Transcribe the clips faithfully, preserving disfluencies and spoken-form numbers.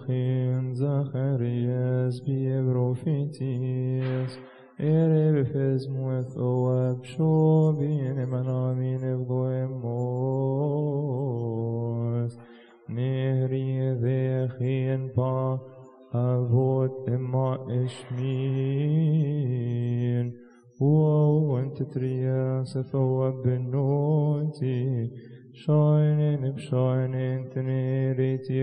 Euchin Zacharias Bievrophitis Erefes Mueth Oab Shobin Emanamin Evgoemos Nehri Vechin Pa Avot Emma Eshmin وأنت ترياس ثواب بنوتي شاينين بشاينين تنيريتي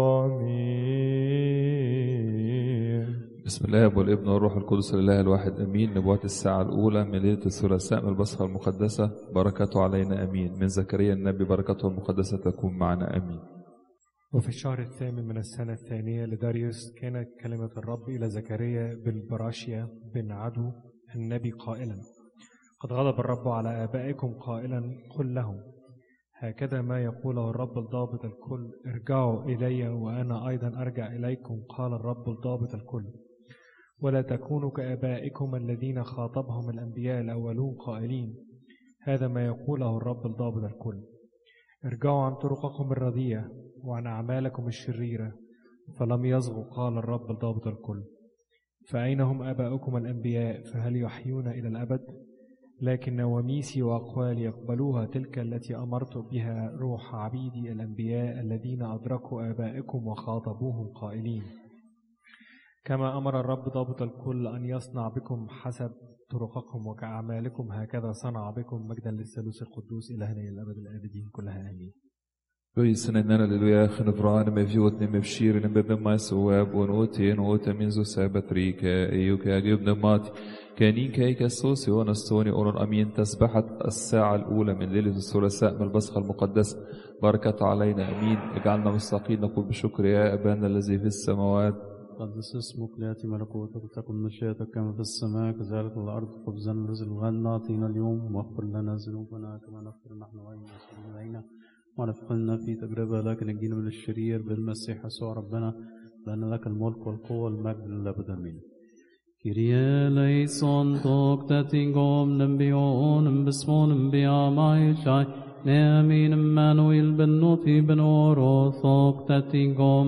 روامين. بسم الله والابن والروح القدس الإله الواحد أمين. نبوات الساعة الأولى من ليلة الثلاثاء من البصخة المقدسة، بركاته علينا أمين. من زكريا النبي، بركاته المقدسة تكون معنا أمين. وفي الشهر الثامن من السنة الثانية لداريوس كانت كلمة الرب إلى زكريا بن براشيا بن عدو النبي قائلا: قد غضب الرب على آبائكم قائلا: قل لهم هكذا ما يقوله الرب الضابط الكل، ارجعوا إلي وأنا أيضا أرجع إليكم، قال الرب الضابط الكل. ولا تكونوا كآبائكم الذين خاطبهم الأنبياء الأولون قائلين: هذا ما يقوله الرب الضابط الكل، ارجعوا عن طرقكم الرديئة وعن أعمالكم الشريرة، فلم يصغوا، قال الرب الضابط الكل. فأين هم آباؤكم الأنبياء؟ فهل يحيون إلى الأبد؟ لكن نواميسي وأقوالي يقبلوها، تلك التي أمرت بها روح عبيدي الأنبياء الذين أدركوا آبائكم وخاطبوهم قائلين: كما أمر الرب ضابط الكل أن يصنع بكم حسب طرقكم وكأعمالكم، هكذا صنع بكم، مجدا للثالوث القدوس إلهنا إلى الأبد الآبدين كلها آمين. Prisnena alleluia, genevran med fjot med bskiren med bemas och bonoti och min så sabatrika ايوك اجيب نمات كانين كايك الصوصي ونستوني اون امين. تسبحت الساعه الاولى من ليله الثلاثاء من البصخه المقدسه، بركه علينا امين. اجعلنا مستقيم نقول بشكر يا ابانا الذي في السماوات، قدس اسمك، ليأتي ملكوتك، تكن مشيئتك كما في السماء كذلك على الارض. خبزنا الذي الغد اعطينا اليوم، واغفر لنا ذنوبنا كما نغفر نحن ايضا المسلمين علينا، ولا تدخلنا في تجربة لكن نجينا من الشرير بالمسيح يسوع ربنا، لأن لك الملك والقوة والمجد للأبد آمين. Kyrie leison tok tatingom nembionem besmonem biamai shai neamin Emmanuel ben noti ben oro tok tatingom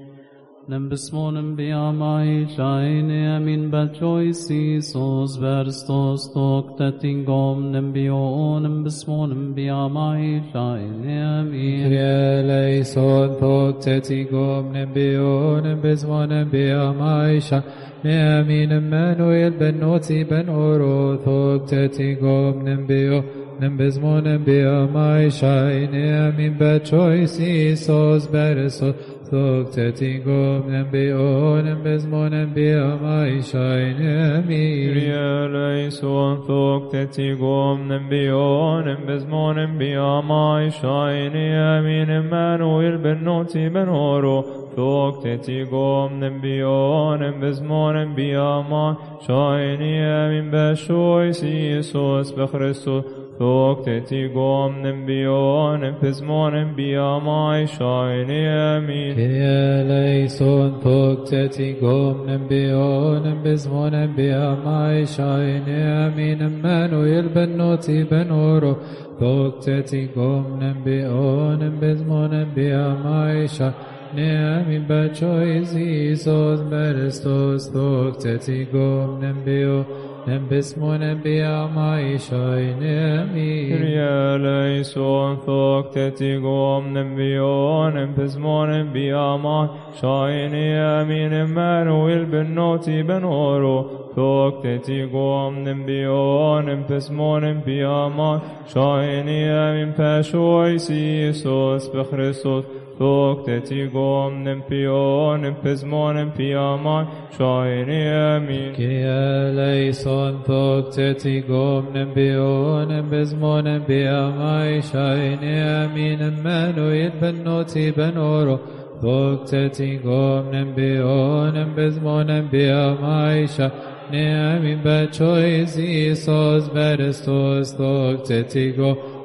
nembesmonem biamai shai neamin bachoisi sos verstos tok tatingom nembionem besmonem biamai shai neamin. Kyrie leison tok tatingom nembionem besmonem biamai shai Neamin Emmanuel ben noti ben oro thok tetigom nembio nembezmon nembio mai shai neamin bachoisi sos beresos thok tetigom nembio nembezmon nembio mai shai neamin. Kyrie leison thok tetigom nembio nembezmon nembio mai shai neamin Emmanuel ben noti ben oro thok tetigom nembio nembezmon Biama shaini amin bashoisi sos bechristos thok tetigom nembion empizmon biama shaini amin. Kyrie leison thok tetigom nembion empizmon biama shaini amin. Emmanuel ben noti ben oro thok tetigom nembion empizmon biama shaini Neamin bachoisi sos berestos thok tetigom nembio nembismon biamai shai neamin. Kyrie leison thok tetigom nembio nembismon biamai shai neamin. Emmanuel ben noti ben oro thok tetigom nembio nembismon biamai shai neamin. Pashoisi sos bechristos thok tetigom nempion empizmon empiamai shaini amin. Kyrie leison thok tetigom nempion empizmon empiamai shaini amin. Emmanuel ben noti ben oro thok tetigom nempion empizmon empiamai shaini amin. Bachoisi sos berestos thok tetigom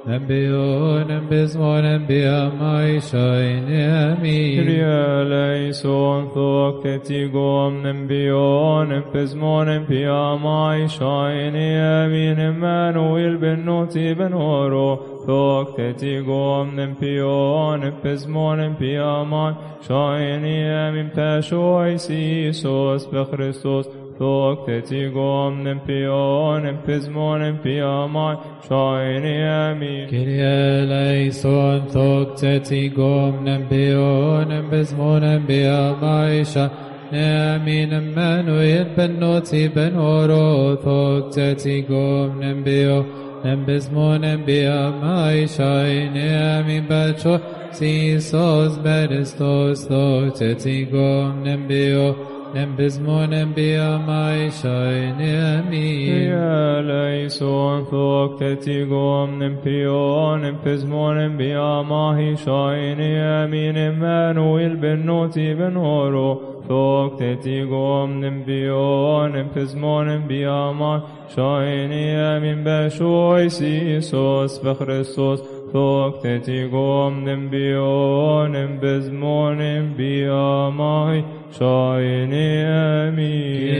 نبيون بزمون بياماي شاين آمين Kyrie eleison, thoktetigom, nembion, pezmonem piamai, shaini amin, Emmanuel ben noti ben oro, thoktetigom, nempion, pezmonem piamai, shaini amin, pashois Iisos, bechristos, thoktetigom, nempion, pezmonem piamai, shaini amin. Kyrie eleison, thoktetigom, nembion بزمون بيامايشا نامين Emmanuel ben noti ben oro thoktetigom nembio nembizmon biyamaisha naamin bacho sisos beristos thoktetigom nembio nembizmon biyamaisha naamin eleison thoktetigom nempion nempizmon biyamaisha naamin Emmanuel ben noti ben oro thoktetigom nempion nempizmon biyamaisha naamin bashois Iisos bechristos thoktetigom nempion nempizmon biyamaisha Shaini amin.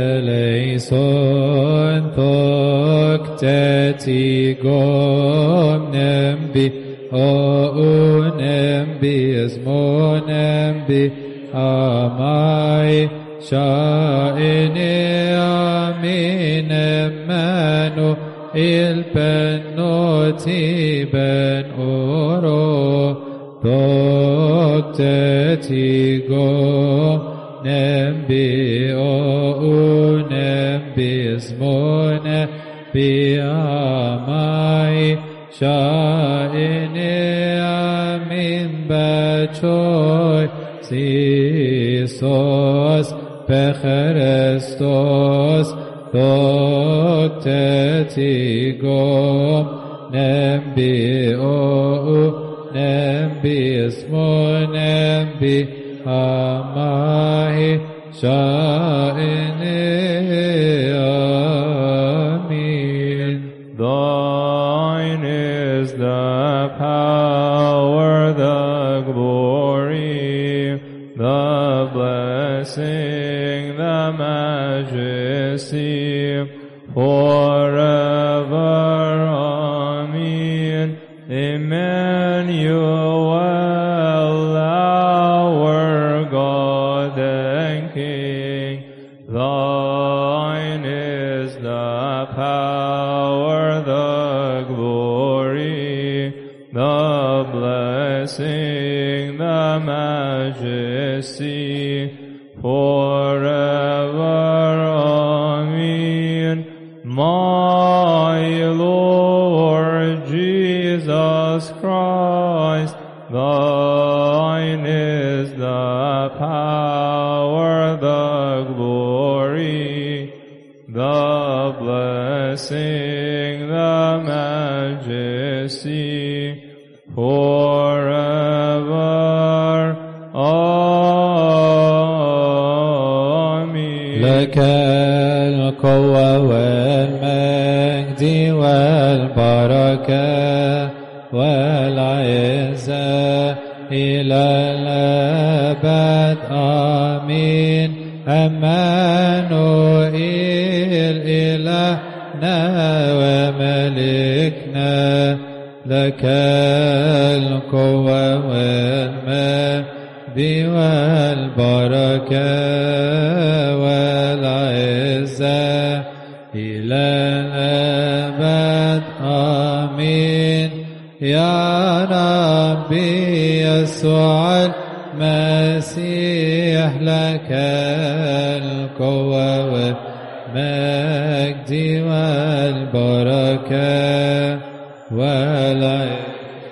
Eleison thoktetigom nembi o nembi esmon nembi amai shaini amin Emmanu il penoti ben oro thoktetigom nembi o nembi esmon biyamai shaini amin bachoy sisos bechristos thoktetigom nembi o nembi esmon nembi amahi shaini amin. Thine is the power, the glory, the blessing, the majesty, forever. Amen. Emmanuel, our God and King, thine is the power, the glory, the blessing, the majesty, forever. Amen. My Lord Jesus Christ, thine is the power, the glory, the blessing, the majesty, forever. Amen. لك القوة والمجد والبركة والعزة إلى الأبد. آمين. أمانوئيل إلهنا وملكنا، لك القوة والمجد والبركة والعزة إلى الأبد. آمين. يا ربي يسوع المسيح، لك القوة والمجد والبركة والعزة.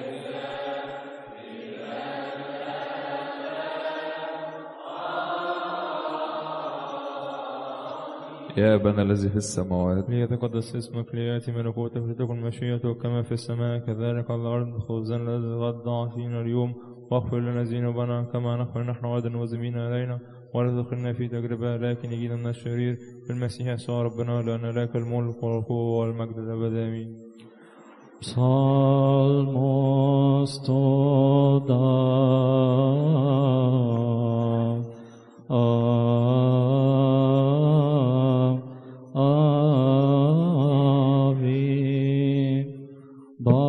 يا أبانا الذي في السماوات، ليتقدس اسمك، ليأتي ملكوتك، لتكن مشيئتك كما في السماء كذلك على الأرض. خبزنا الذي غدا أعطينا اليوم، واغفر لنا ذنوبنا كما نغفر نحن أيضا المذنبين علينا، ولا تدخلنا في تجربة لكن نجينا من الشرير، بالمسيح يسوع ربنا، لأن لك الملك والقوة والمجد الأبد. آمين. Psalmos toda Avi Ba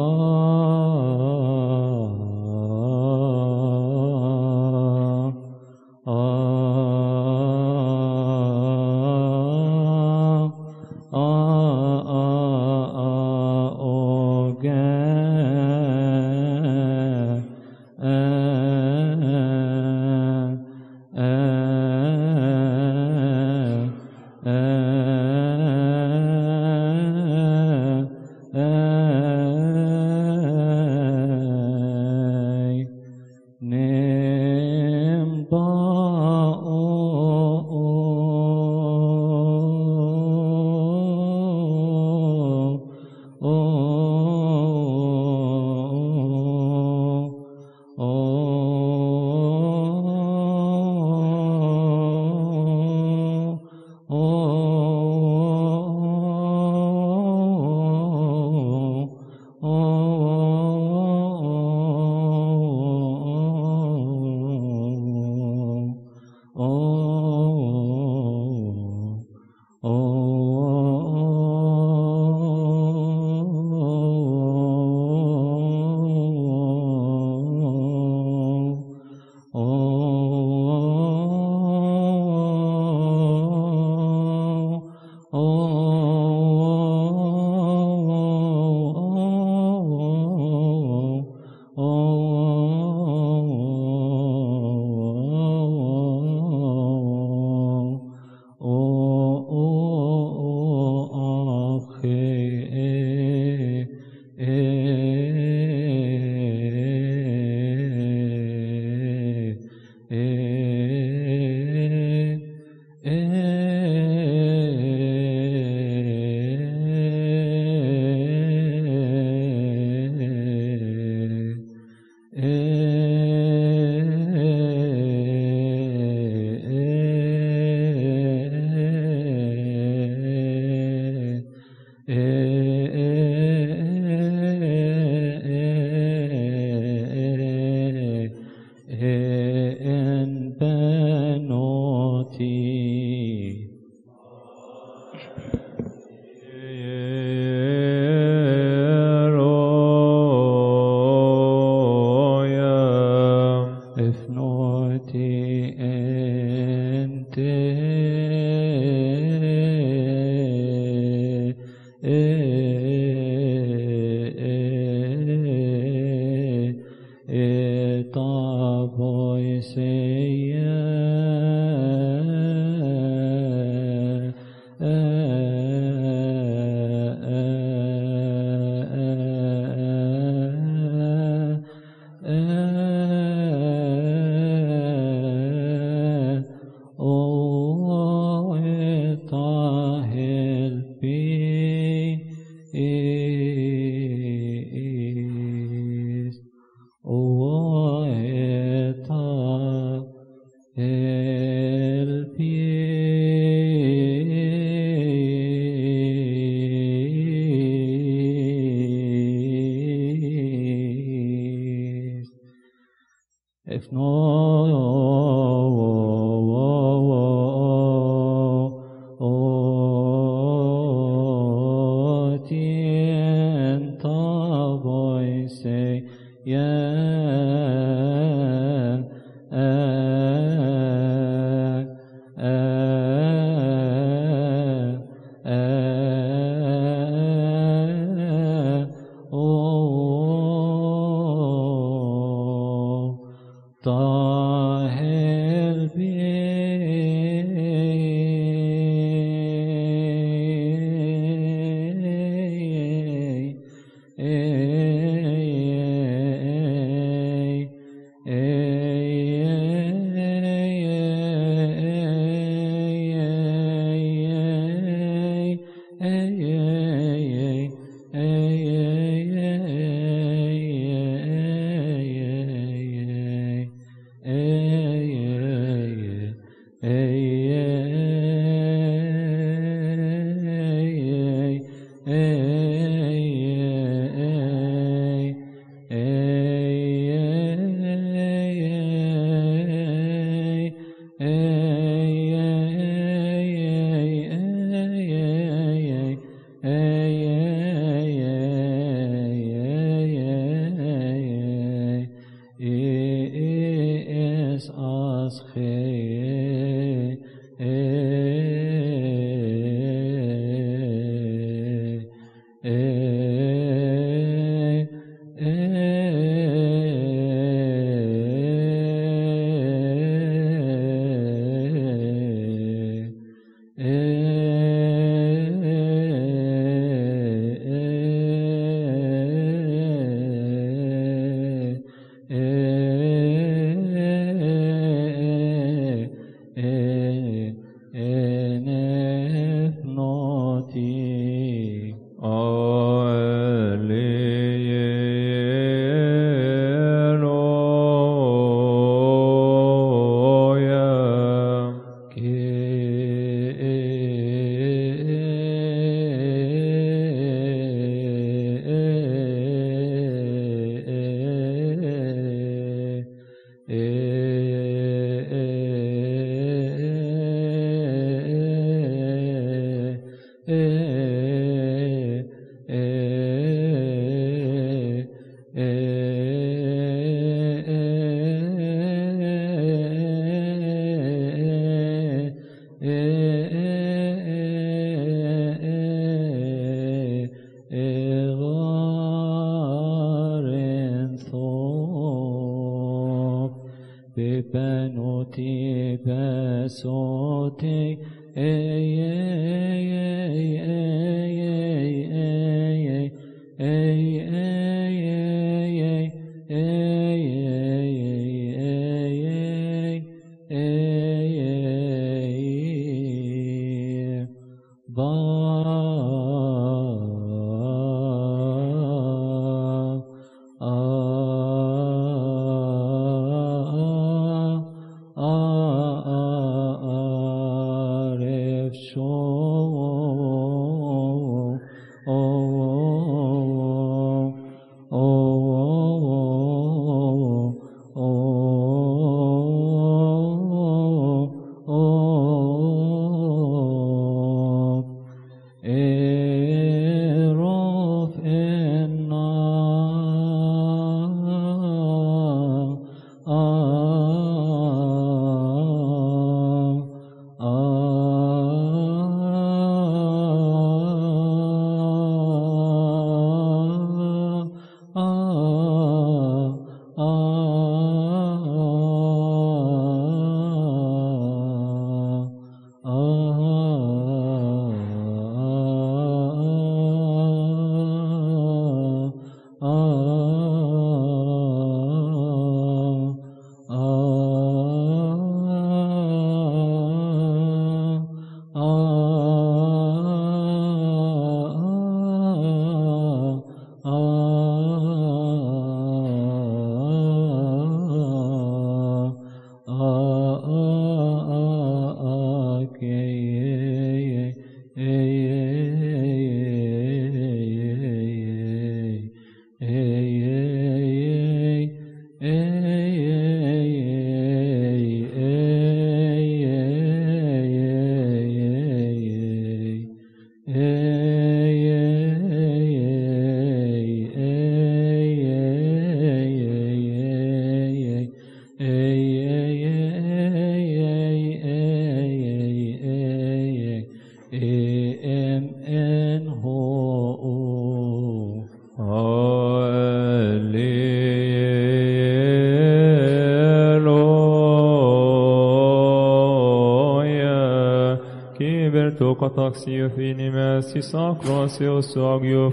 Taxio finimes sacrosios agio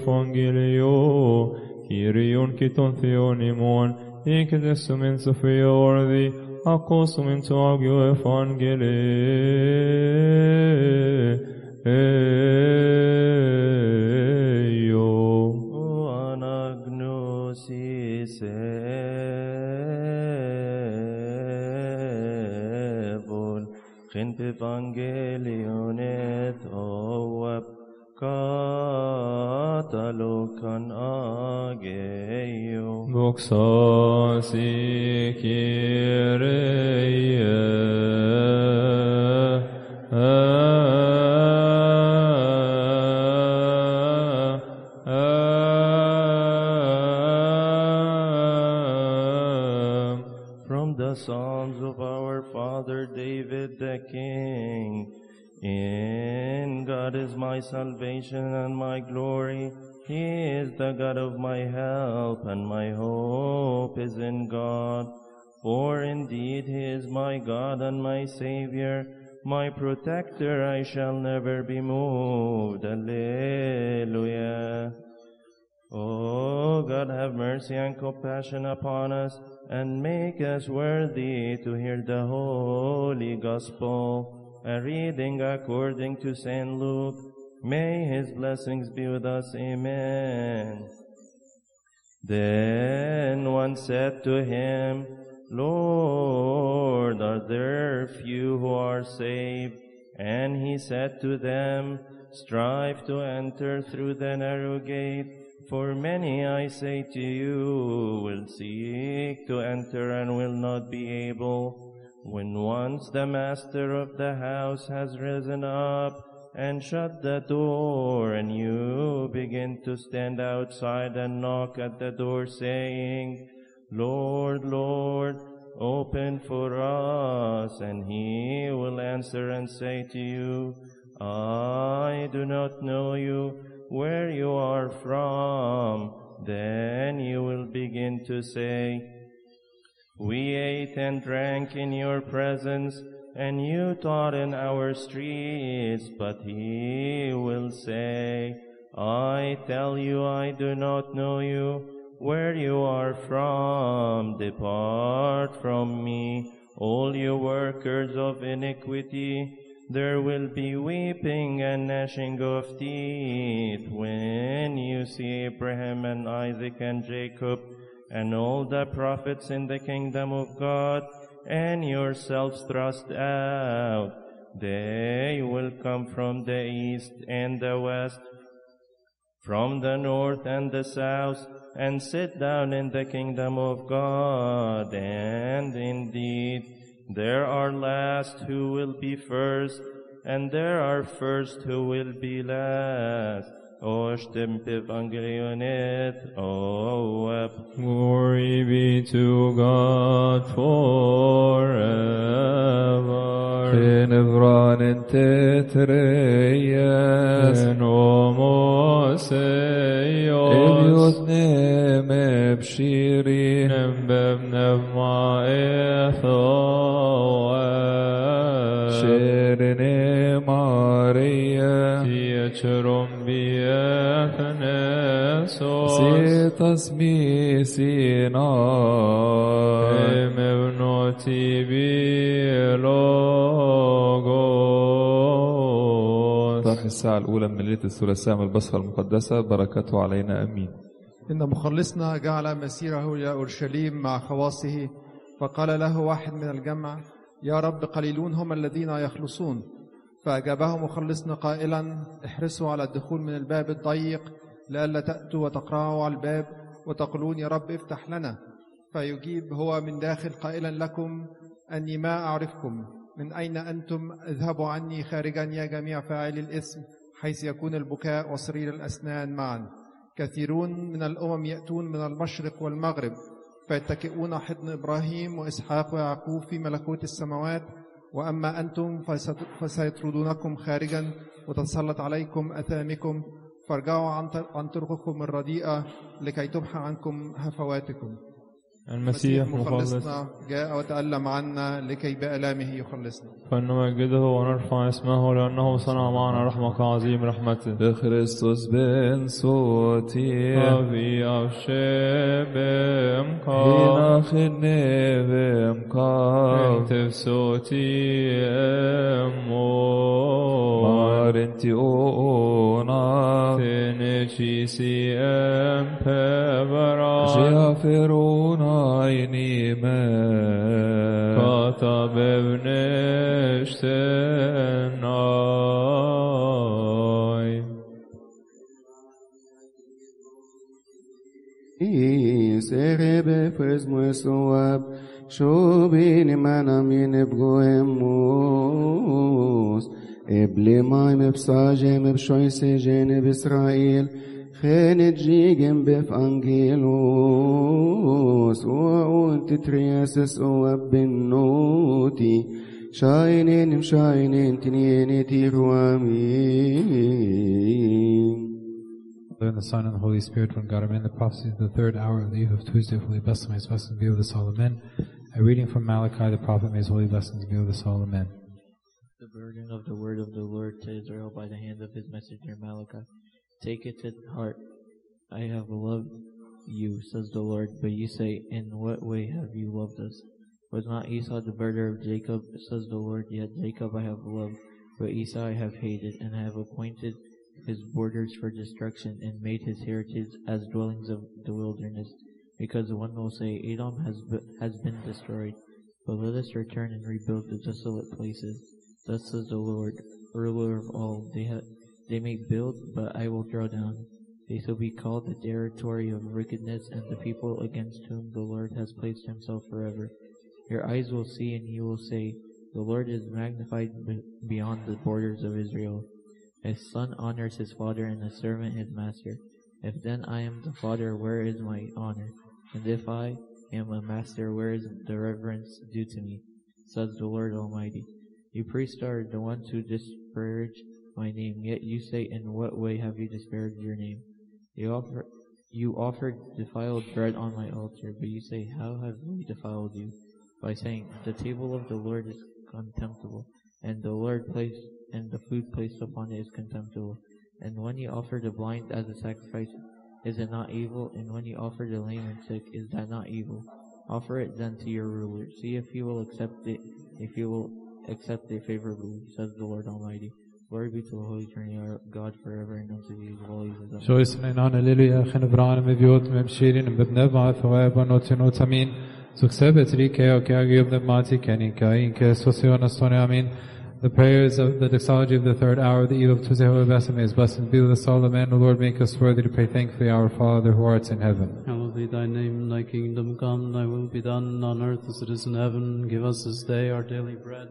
evangelio Kyrion kiton theonimon Incedesum in Sophia ordi Accosum in agio evangelio O anagnosis evol Gent evangelion et oep Catalocan ageo Doxa si Kyrie From the Psalms of our Father David David the king. In God is my salvation and my glory. He is the God of my help, and my hope is in God. For indeed He is my God and my Savior, my protector. I shall never be moved. Alleluia. O God, have mercy and compassion upon us, and make us worthy to hear the holy gospel. A reading according to Saint Luke. May His blessings be with us. Amen. Then one said to Him, Lord, are there few who are saved? And He said to them, strive to enter through the narrow gate, for many, I say to you, will seek to enter and will not be able. When once the master of the house has risen up and shut the door, and you begin to stand outside and knock at the door, saying, Lord, Lord, open for us, and He will answer and say to you, I do not know you, where you are from. Then you will begin to say, we ate and drank in your presence, and you taught in our streets. But He will say, I tell you, I do not know you, where you are from. Depart from me, all you workers of iniquity. There will be weeping and gnashing of teeth when you see Abraham and Isaac and Jacob and all the prophets in the kingdom of God, and yourselves thrust out. They will come from the east and the west, from the north and the south, and sit down in the kingdom of God. And indeed, there are last who will be first, and there are first who will be last. Oshtem Evangelionet, O up. Glory be to God forever. Kenevran en tetreyes. En homoseios. Eliot neme bshirin. Nembeb nevma ethoa. Sherene Maria. Tieterum biethnesos. Zetas misinai. Emevnoti biologos. طرح الساعة الأولى من ليلة الثلاثاء من البصرة المقدسة، بركته علينا أمين. إن مخلصنا جعل مسيره إلى أورشليم مع خواصه، فقال له واحد من الجمع: يا رب، قليلون هم الذين يخلصون. فأجابه مخلصنا قائلا: احرصوا على الدخول من الباب الضيق، لئلا تأتوا وتقرعوا على الباب وتقولون يا رب افتح لنا. فيجيب هو من داخل قائلا لكم: أني ما أعرفكم، من أين أنتم؟ اذهبوا عني خارجا يا جميع فاعلي الإثم، حيث يكون البكاء وصرير الأسنان معا. كثيرون من الأمم يأتون من المشرق والمغرب، فيتكئون حضن إبراهيم وإسحاق ويعقوب في ملكوت السماوات. وأما أنتم فسيطردونكم خارجا وتتسلط عليكم أثامكم، فارجعوا عن طرقكم الرديئة لكي تمحى عنكم هفواتكم. المسيح مخلصنا جاء وتألم عنا لكي بآلامه يخلصنا. فنمجده ونرفع اسمه لأنه صنع معنا رحمة عظيم رحمته. بخريستوس بن صوتي أبي أفشي بمكا هنا خني بمكا اكتب صوتي أمو مارنتي أونا تنشي سي أم ببرا جافرونا عيني ما كتب بنشتناي سيغب فزمو الصواب شو بيني مانا من بغوهموس إبلي ماي مبساجي مبشوي سجين بإسرائيل خين جيجن بف أنجيلوس وعون تترياسس وابنوتي Shainin shainin tinieni tiruamin. And the Son and the Holy Spirit, one God, amen. The prophecy of the third hour of the eve of Tuesday, fully blessed, may his blessings be with us all, amen. A reading from Malachi, the prophet, may his holy blessings be with us all, amen. The burden of the word of the Lord to Israel by the hand of his messenger Malachi. Take it to heart. I have loved you, says the Lord, but you say, in what way have you loved us? Was not Esau the brother of Jacob, says the Lord, yet Jacob I have loved, but Esau I have hated, and I have appointed his borders for destruction, and made his heritage as dwellings of the wilderness. Because one will say, Edom has, be, has been destroyed, but let us return and rebuild the desolate places. Thus says the Lord, ruler of all, they, ha- they may build, but I will throw down. They shall be called the territory of wickedness, and the people against whom the Lord has placed himself forever. Your eyes will see, and you will say, the Lord is magnified b- beyond the borders of Israel. A son honors his father, and a servant his master. If then I am the father, where is my honor? And if I am a master, where is the reverence due to me? Says the Lord Almighty. You priests are the ones who disparage my name, yet you say, in what way have you disparaged your name? You offer, you offered defiled bread on my altar, but you say, how have we defiled you? By saying, the table of the Lord is contemptible, and the Lord placed, and the food placed upon it is contemptible. And when you offer the blind as a sacrifice, is it not evil? And when you offer the lame and sick, is that not evil? Offer it then to your ruler. See if he will accept it, if he will accept it favorably, says the Lord Almighty. Glory be to the Holy Trinity, our God, forever and unto the age of all ages. Amen. Alleluia, Chenevran, Meviot, Memshirin, Bebneva, Thoeba, Notinot, Amin. Succebet Rike, Okeagib, Nemati, Kenika, Inke, Sosion, Astone, Amin. The prayers of the doxology of the third hour of the eve of Tuesday, Holy Blessed, may his blessings be with us all, amen. O Lord, make us worthy to pray thankfully, our Father who art in heaven. Hallowed be thy name, thy kingdom come, thy will be done on earth as it is in heaven. Give us this day our daily bread,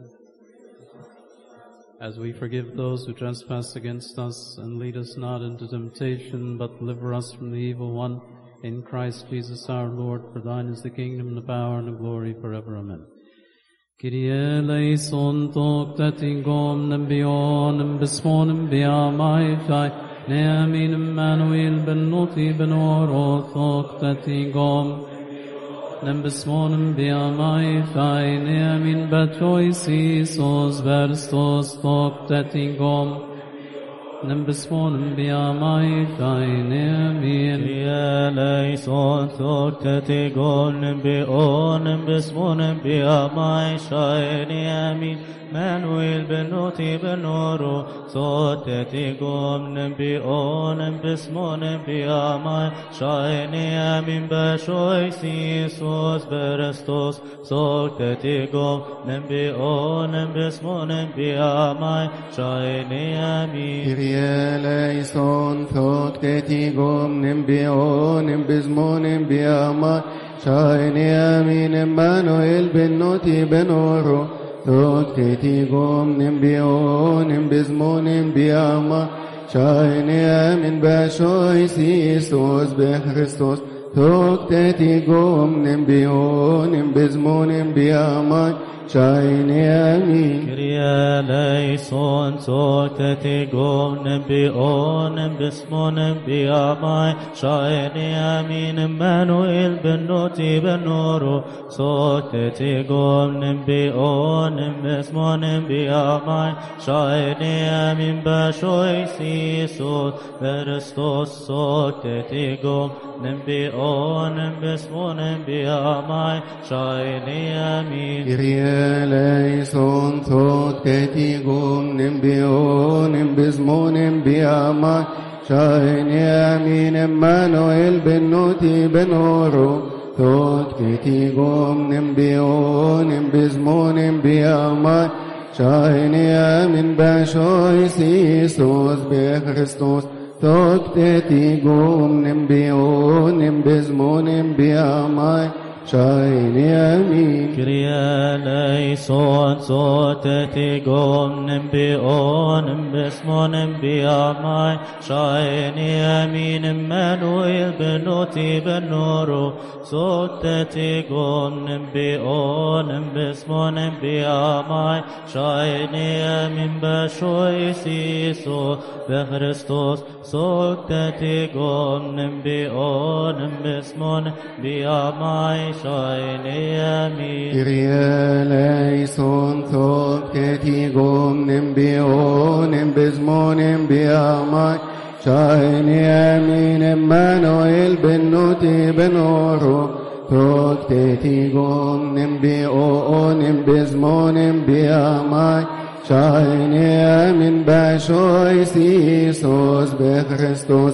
as we forgive those who trespass against us, and lead us not into temptation, but deliver us from the evil one. In Christ Jesus our Lord, for thine is the kingdom, the power, and the glory forever. Amen. Kyrie eleison toktatingom nembionem bismonem biamaifai neamin Emmanuel ben noti ben oro toktatingom nembismonem biamaifai neamin batoisis os verstos toktatingom nembismonem biamaifai neamin eleison toktatingom nembionem bismonem biamaifai neamin Manuel ben noti ben oro sotetigom nembionem bismonem biamai shainiamin bashoisis berestos sotetigom nembionem bismonem biamai shainiamin Kyrie eleison toktetigom nembionem bismonem biamai shainiamin Emmanuel ben noti ben oro Toktetigom nembionem bismonem biama Shainiamin bashoisis bechristos Toktetigom nembionem bismonem biama Shainiamin Kyrie eleison toktetigom nembionem bismonem biama Shainiamin Emmanuel ben noti ben oro Toktetigom nembionem bismonem biama Shainiamin bashoisis berestos Toktetigom nembionem bismonem biama Shainiamin eleison toktetigom nembionem bismonem biama shainiamin Emmanuel ben noti ben oro toktetigom nembionem bismonem biama shainiamin bashoisis bechristos toktetigom nembionem bismonem biama شايني آمين كريا ليسون صوتتي قوم نبيون باسمون بياماي شايني آمين منويل بنوتي بالنور صوتتي قوم نبيون باسمون بياماي شايني آمين بشوي سيسو بخريستوس صوتتي قوم نبيون باسمون بياماي شايني آمين كريا ليسون ثوبكتي قوم نبيون بزمون بياماي شايني آمين مانويل بنوتي بنورو ثوبكتي قوم نبيون بزمون بياماي شايني آمين بشوي سيسوس بخريستوس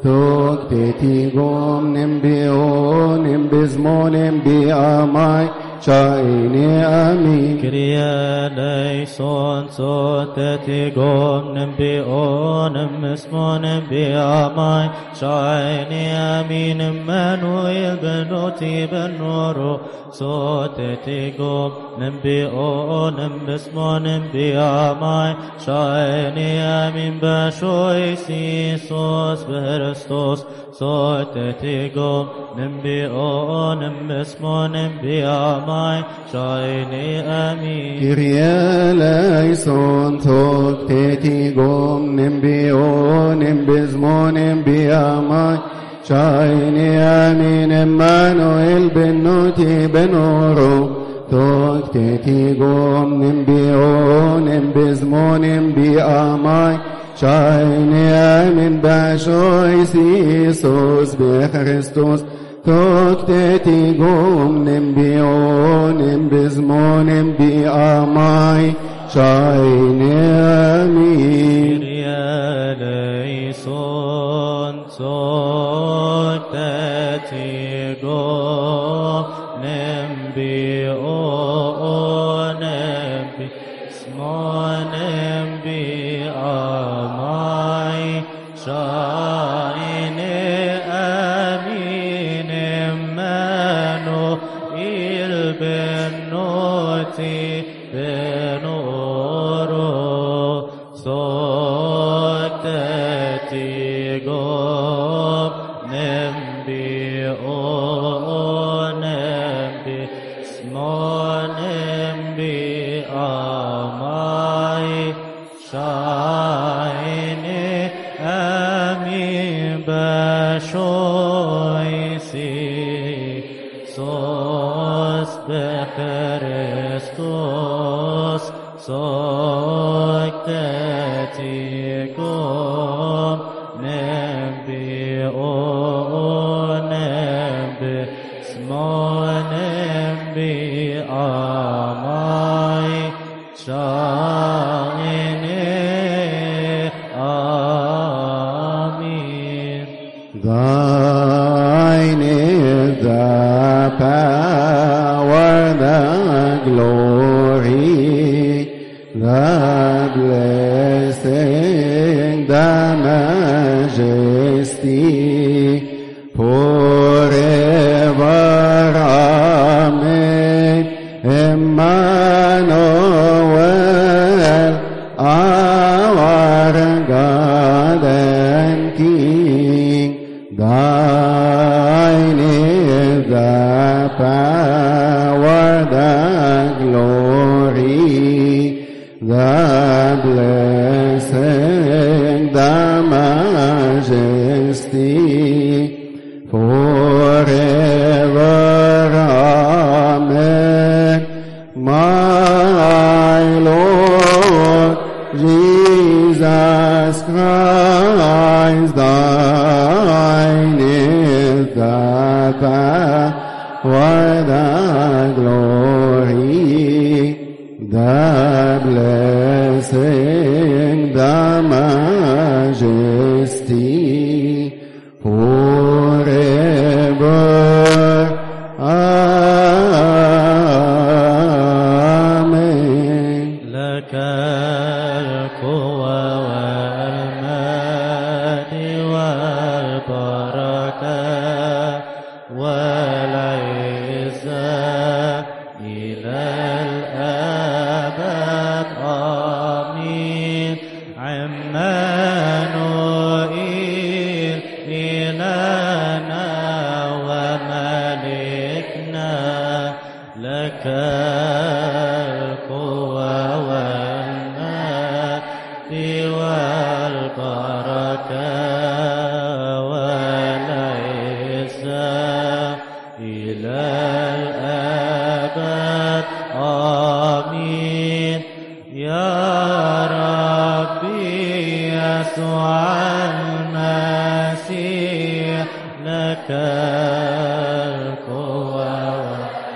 توكتي قوم نبيون بزمون بياماي شايني آمين كريا ليسون صوتتي قوم نبيون باسمون بياماي شايني آمين منويل بنوتي بالنور صوتتي قوم نبيون باسمون بياماي شايني آمين بشوي سيسوس بهرستوس صوتتي قوم نبيون باسمون بياماي شايني آمين كريا ليسون توكتي قوم نبيون بزمون بياماي شايني آمين مانويل بنوتي بنورو توكتي قوم نبيون بزمون بياماي شايني آمين بشوي سيسوس بخريستوس توكتي قوم نبيون بزمون بياماي شايني آمين كريا ليسون صوتتي قوم نبيون باسمون بياماي شايني آمين منوئيل بنوتي بنورو صوتتي قوم نبيون باسمون بياماي شايني آمين بشوي سيسوس بخريستوس صوتتي قوم نبيون باسمون بياماي شايني آمين Thine is the power, the glory, the blessing, the majesty, forever. Amen. Emmanuel, our God and King, thine is the power, the glory, the blessing, the majesty, forever. Amen. My Lord Jesus Christ, thine is the power, the glory, the blessing, the majesty, forever. Amen. لك القوة والمجد والبركة والعزة يا ربي يسوع المسيح لك القوة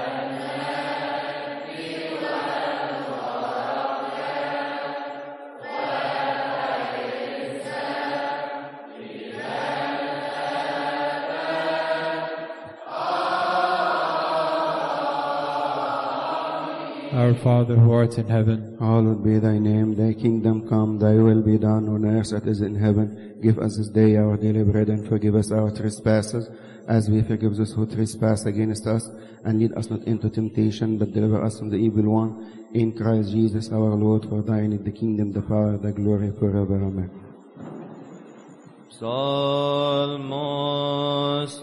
Our Father who art in heaven, Hallowed be thy name, thy kingdom come, thy will be done on earth as it is in heaven. Give us this day our daily bread, and forgive us our trespasses, as we forgive those who trespass against us. And lead us not into temptation, but deliver us from the evil one. In Christ Jesus our Lord, for thine is the kingdom, the power, the glory forever. Amen. Salmos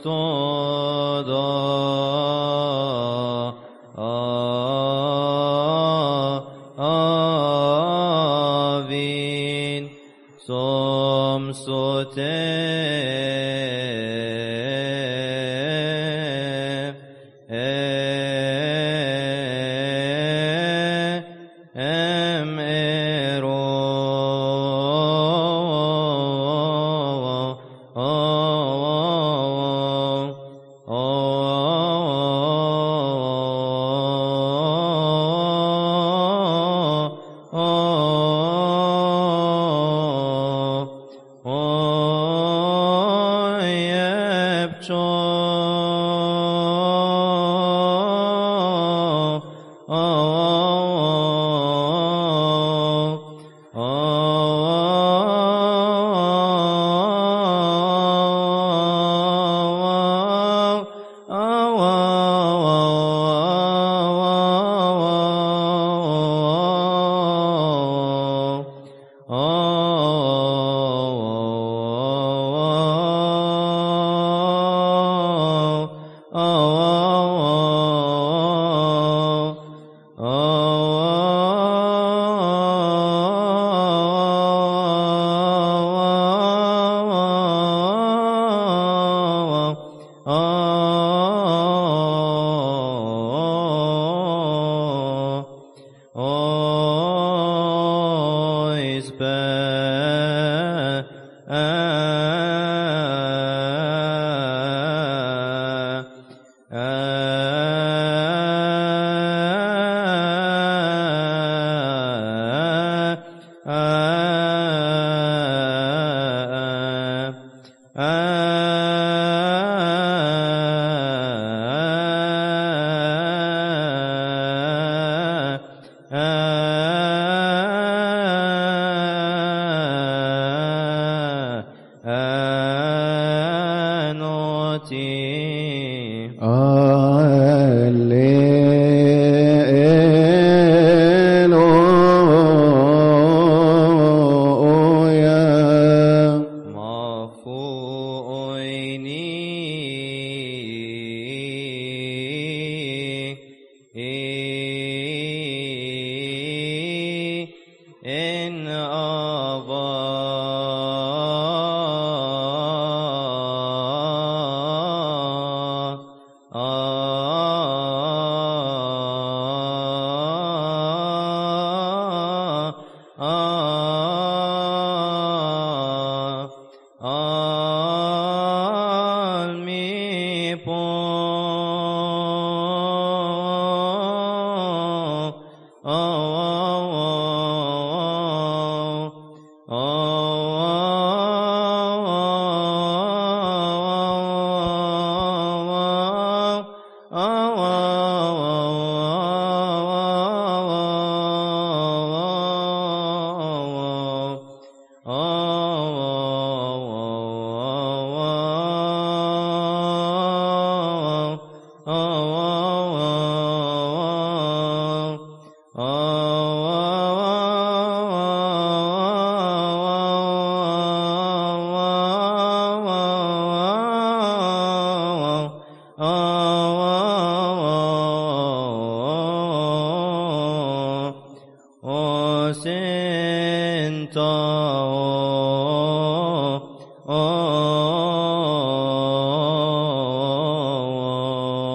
toda avin som sote em ero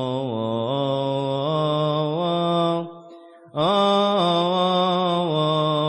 Oh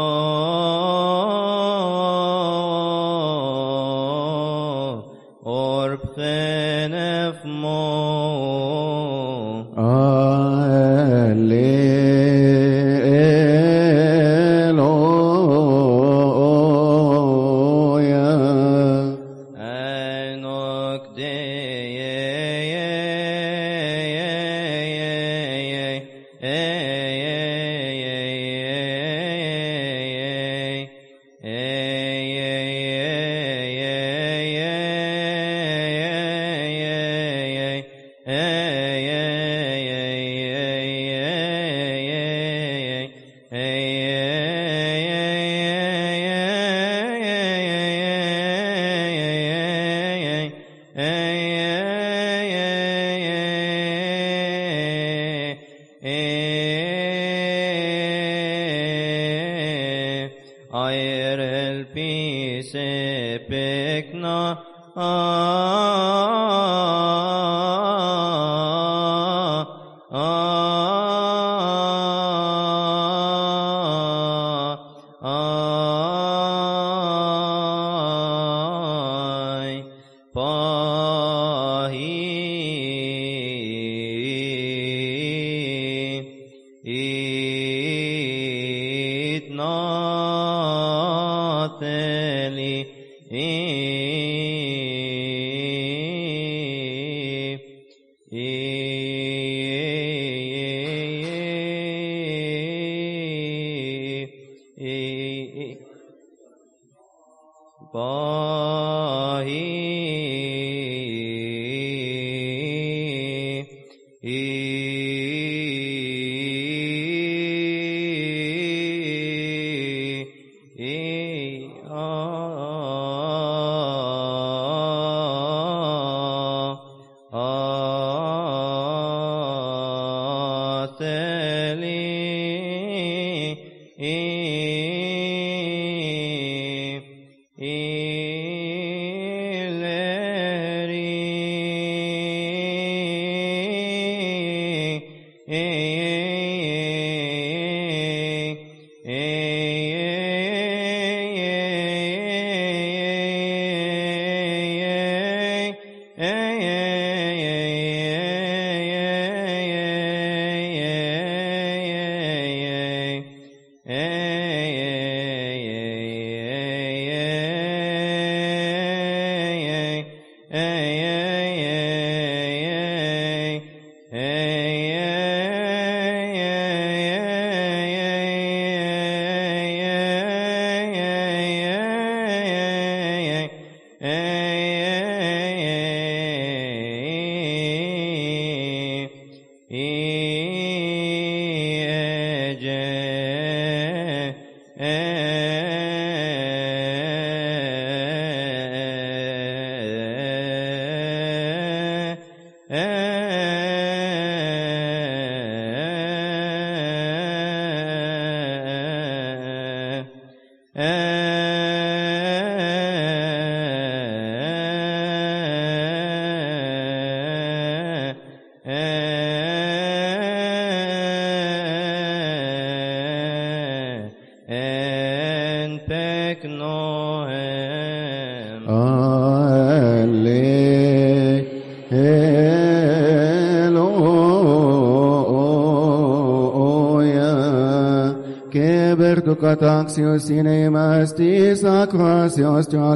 Taxios cinemastis acrasios tuag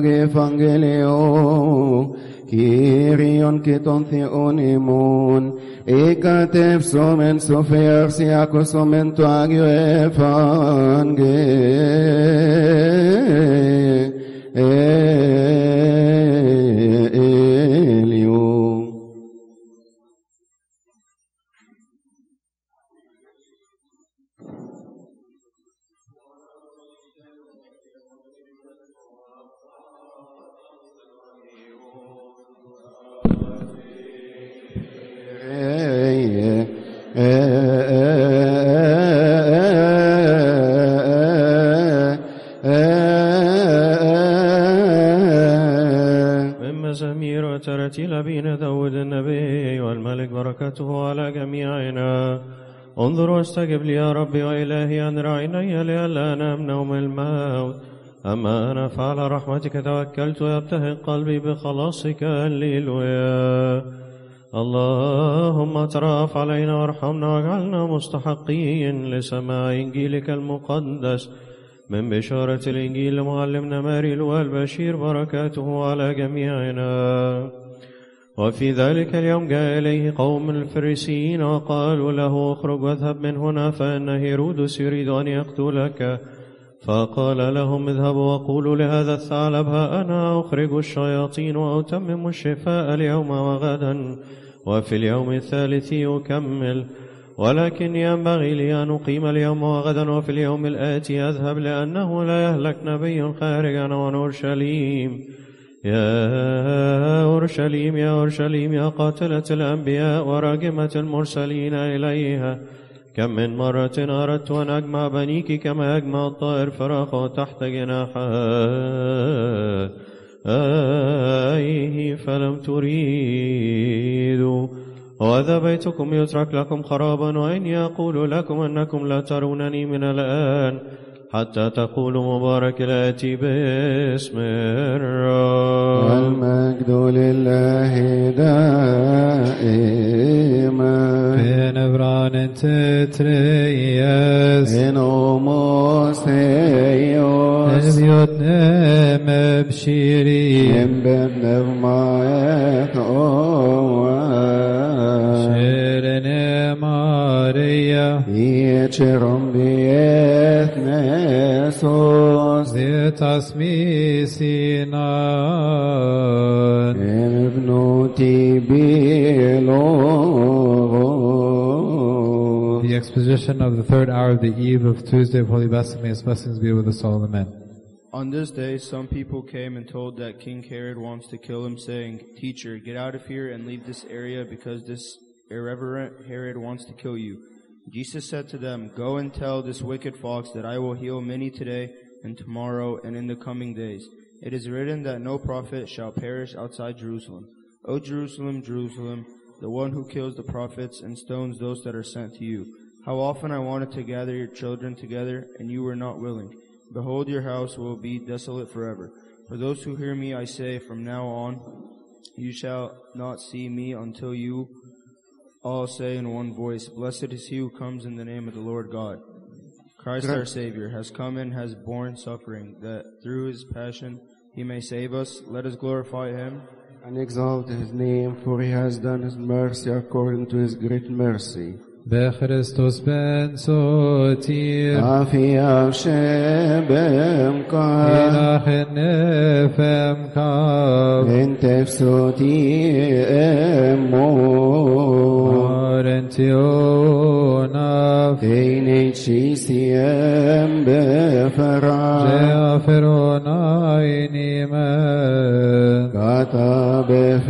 evangelio Kyrion keton theonimon ekatev somen sofer siakos somen tuag evangelio. مزامير ترتيل بين داود النبي والملك بركته على جميعنا انظر واستجب لي يا ربي وإلهي أنر عيني لئلا أنام نوم الموت. أما أنا فعلى رحمتك توكلت ويبتهج قلبي بخلاصك. هللويا. اللهم ترأف علينا وارحمنا واجعلنا مستحقين لسماع إنجيلك المقدس من بشارة الإنجيل لمعلمنا ماري والبشير بركاته على جميعنا. وفي ذلك اليوم جاء إليه قوم الفريسيين وقالوا له اخرج واذهب من هنا فإن هيرودس يريد أن يقتلك. فقال لهم اذهبوا وقولوا لهذا الثعلب ها أنا أخرج الشياطين وأتمم الشفاء اليوم وغدا وفي اليوم الثالث أكمل. ولكن ينبغي لي أن أقيم اليوم وغدا وفي اليوم الآتي أذهب لأنه لا يهلك نبي خارج عن أورشليم. يا أورشليم يا أورشليم يا قاتلة الأنبياء وراجمة المرسلين إليها، كم من مرة أردت أن أجمع بنيك كما يجمع الطائر فراخه تحت جناحيه فلم تريدوا. وهذا بيتكم يترك لكم خرابا، وإني أقول لكم أنكم لا ترونني من الآن حتى تقولوا مبارك الآتي باسم الرب. والمجد لله دائما. في نبران تتريس إن أموسيوس بيوتنا مبشرين ينبدنا بمعيك شيرنا ماريا يتشرم بيتنا يسوس زيت اسمي سينان ابنوتي بيلو. The exposition of the third hour of the eve of Tuesday of Holy Baptism, may His blessings be with us all. Amen. On this day, some people came and told that King Herod wants to kill him, saying, Teacher, get out of here and leave this area, because this irreverent Herod wants to kill you. Jesus said to them, Go and tell this wicked fox that I will heal many today and tomorrow and in the coming days. It is written that no prophet shall perish outside Jerusalem. O Jerusalem, Jerusalem, the one who kills the prophets and stones those that are sent to you. How often I wanted to gather your children together, and you were not willing. Behold, your house will be desolate forever. For those who hear me, I say, from now on, you shall not see me until you all say in one voice, Blessed is he who comes in the name of the Lord God. Christ our Savior has come and has borne suffering, that through his passion he may save us. Let us glorify him and exalt his name, for he has done his mercy according to his great mercy. بخريستوس بن سوتير عافية شبم كاب إله النفم كاب انت فسوتي امو أرنتيوناف ايني تشيسيام بفرع جافرون عيني من قطع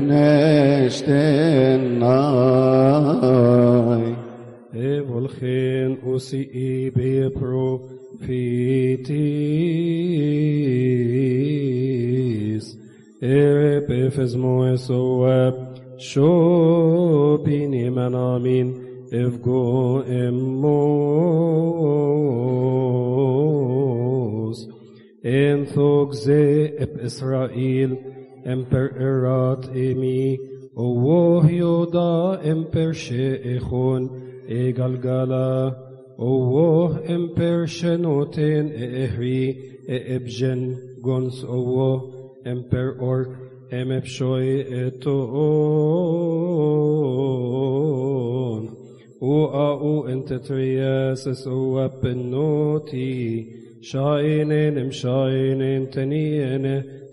بفنشتناي Evolgen usi ibe prophetis Erepefes moesoab Shopini manamin Evgo emos Enthogze ep Israel Emper erat emi Owoh yoda emper she'echon Egalgala, Owoh emper shenoten ehri ebjen gons owoh emper ork emepshoi eton uau entetrias esoapenoti shainen em shainen teniene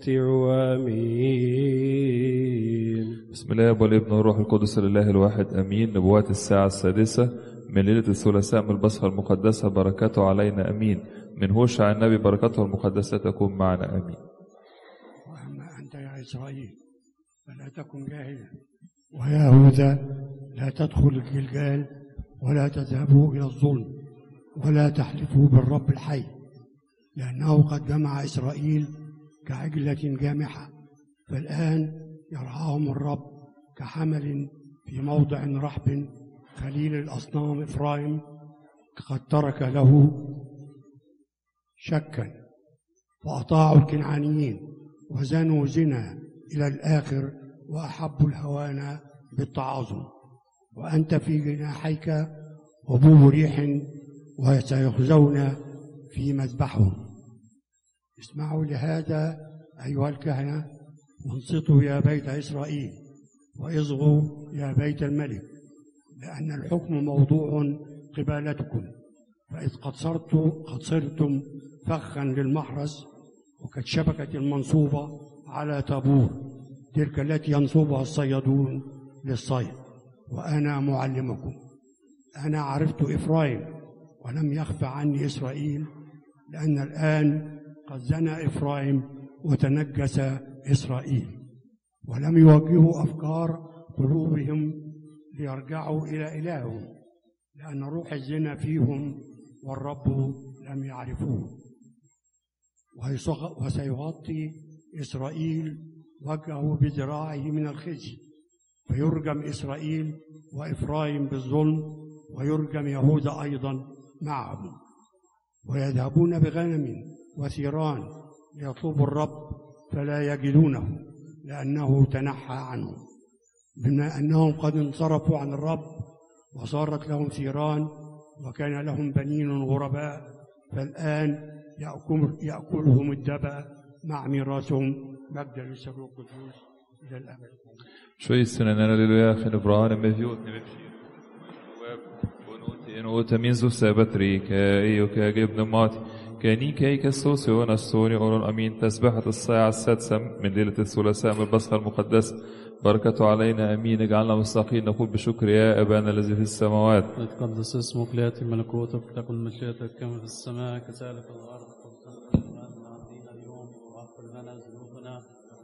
tiruamin. بسم الله والابن والروح القدس لله الواحد امين. نبوات الساعه السادسه من ليله الثلاثاء من البصخه المقدسه، بركاته علينا امين. من هوشع النبي، بركاته المقدسه تكون معنا امين. واما انت يا اسرائيل فلا تكن جاهلا، ويهوذا لا تدخل الجلجال ولا تذهبوا الى الظلم ولا تحلفوا بالرب الحي، لانه قد جمع اسرائيل كعجله جامحه، فالان يرعاهم الرب كحمل في موضع رحب خليل الأصنام إفرايم قد ترك له شكا، وأطاعوا الكنعانيين وزنوا زنا إلى الآخر، وأحبوا الهوان بالتعاظم. وأنت في جناحيك هبوب ريح، وسيخزون في مذبحهم. اسمعوا لهذا أيها الكهنة، وانصتوا يا بيت إسرائيل، واصغوا يا بيت الملك، لأن الحكم موضوع قبالتكم. فإذ قد صرت قد صرتم فخا للمحرس، وكالشبكة المنصوبة على طابور، تلك التي ينصبها الصيادون للصيد. وأنا معلمكم. أنا عرفت إفرايم ولم يخف عني إسرائيل، لأن الآن قد زنى إفرايم وتنجس إسرائيل، ولم يوجهوا أفكار قلوبهم ليرجعوا إلى إلههم، لأن روح الزنا فيهم والرب لم يعرفوه. وسيغطي إسرائيل وجهه بذراعه من الخزي، فيرجم إسرائيل وإفرايم بالظلم، ويرجم يهوذا أيضا معهم. ويذهبون بغنم وثيران ليطلبوا الرب فلا يجدونه، لأنه تنحى عنهم، بما أنهم قد انصرفوا عن الرب، وصارت لهم ثيران وكان لهم بنين غرباء. فالآن يأكل يأكلهم الدبأ مع ميراثهم. مجد للسبع القدوس إلى الأبد. Schwestern, halleluja, geene branden met jod, niet met schier. En ook min zo sabatrik, ايوك يا جبن ماتي كاني كيك السوسي ونستوني أولو الأمين. تسبحة الساعة السادسة من ليلة الثلاثاء من البصخة المقدس، بركته علينا أمين. اجعلنا مستحقين نقول بشكر يا أبانا الذي في السماوات. تقدس اسمك، ليأتي ملكوتك، تكن مشيئتك كما في السماء كذلك في الأرض. خبزنا اليوم، واغفر لنا ذنوبنا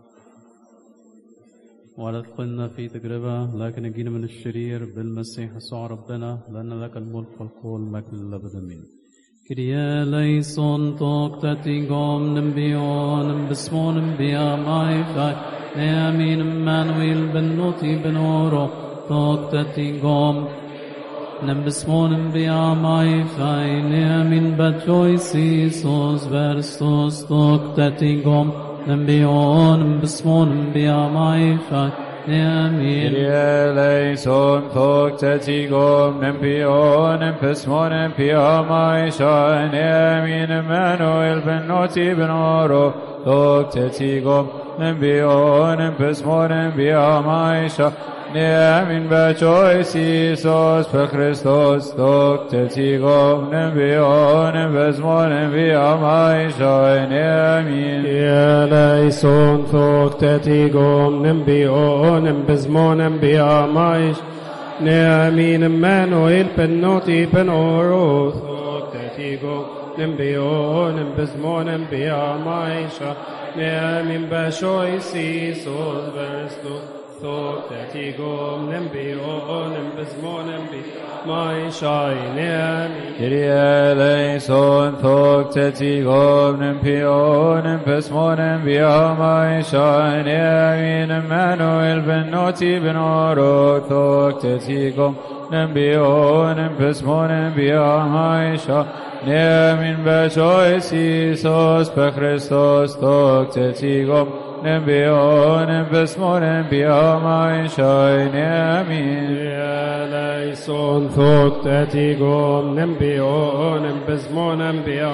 ولا تدخلنا في تجربة، لكن نجينا من الشرير بالمسيح يسوع ربنا، لأن لك الملك والقوة والمجد للأبد آمين. Kyrie eleison toktatigom nembion besmon bia maifak neamin Emmanuel benoti benoro toktatigom nembesmon bia maifak neamin batjoisisos verstos toktatigom nembion besmon bia maifak neamin. Kyrie eleison toktatigom nembion besmon bia maifak neamin Emmanuel benoti benoro toktatigom nembion besmon bia maifak neamin batjoisisos per Christos toktatigom nembion besmon bia maifak neamin. Kyrie eleison toktatigom nembion besmon bia maifak neamin Emmanuel benoti benoro toktatigom nembion besmon bia maifak neamin batjoisisos verstos toktatigom nembion besmon bia maifak neamin. Kyrie eleison toktatigom nembion besmon bia maifak neamin Emmanuel benoti benoro toktatigom nembion besmon bia maifak neamin batjoisisos per Christos toktatigom nembion besmon bia maifak neamin. eleison toktatigom nembion besmon bia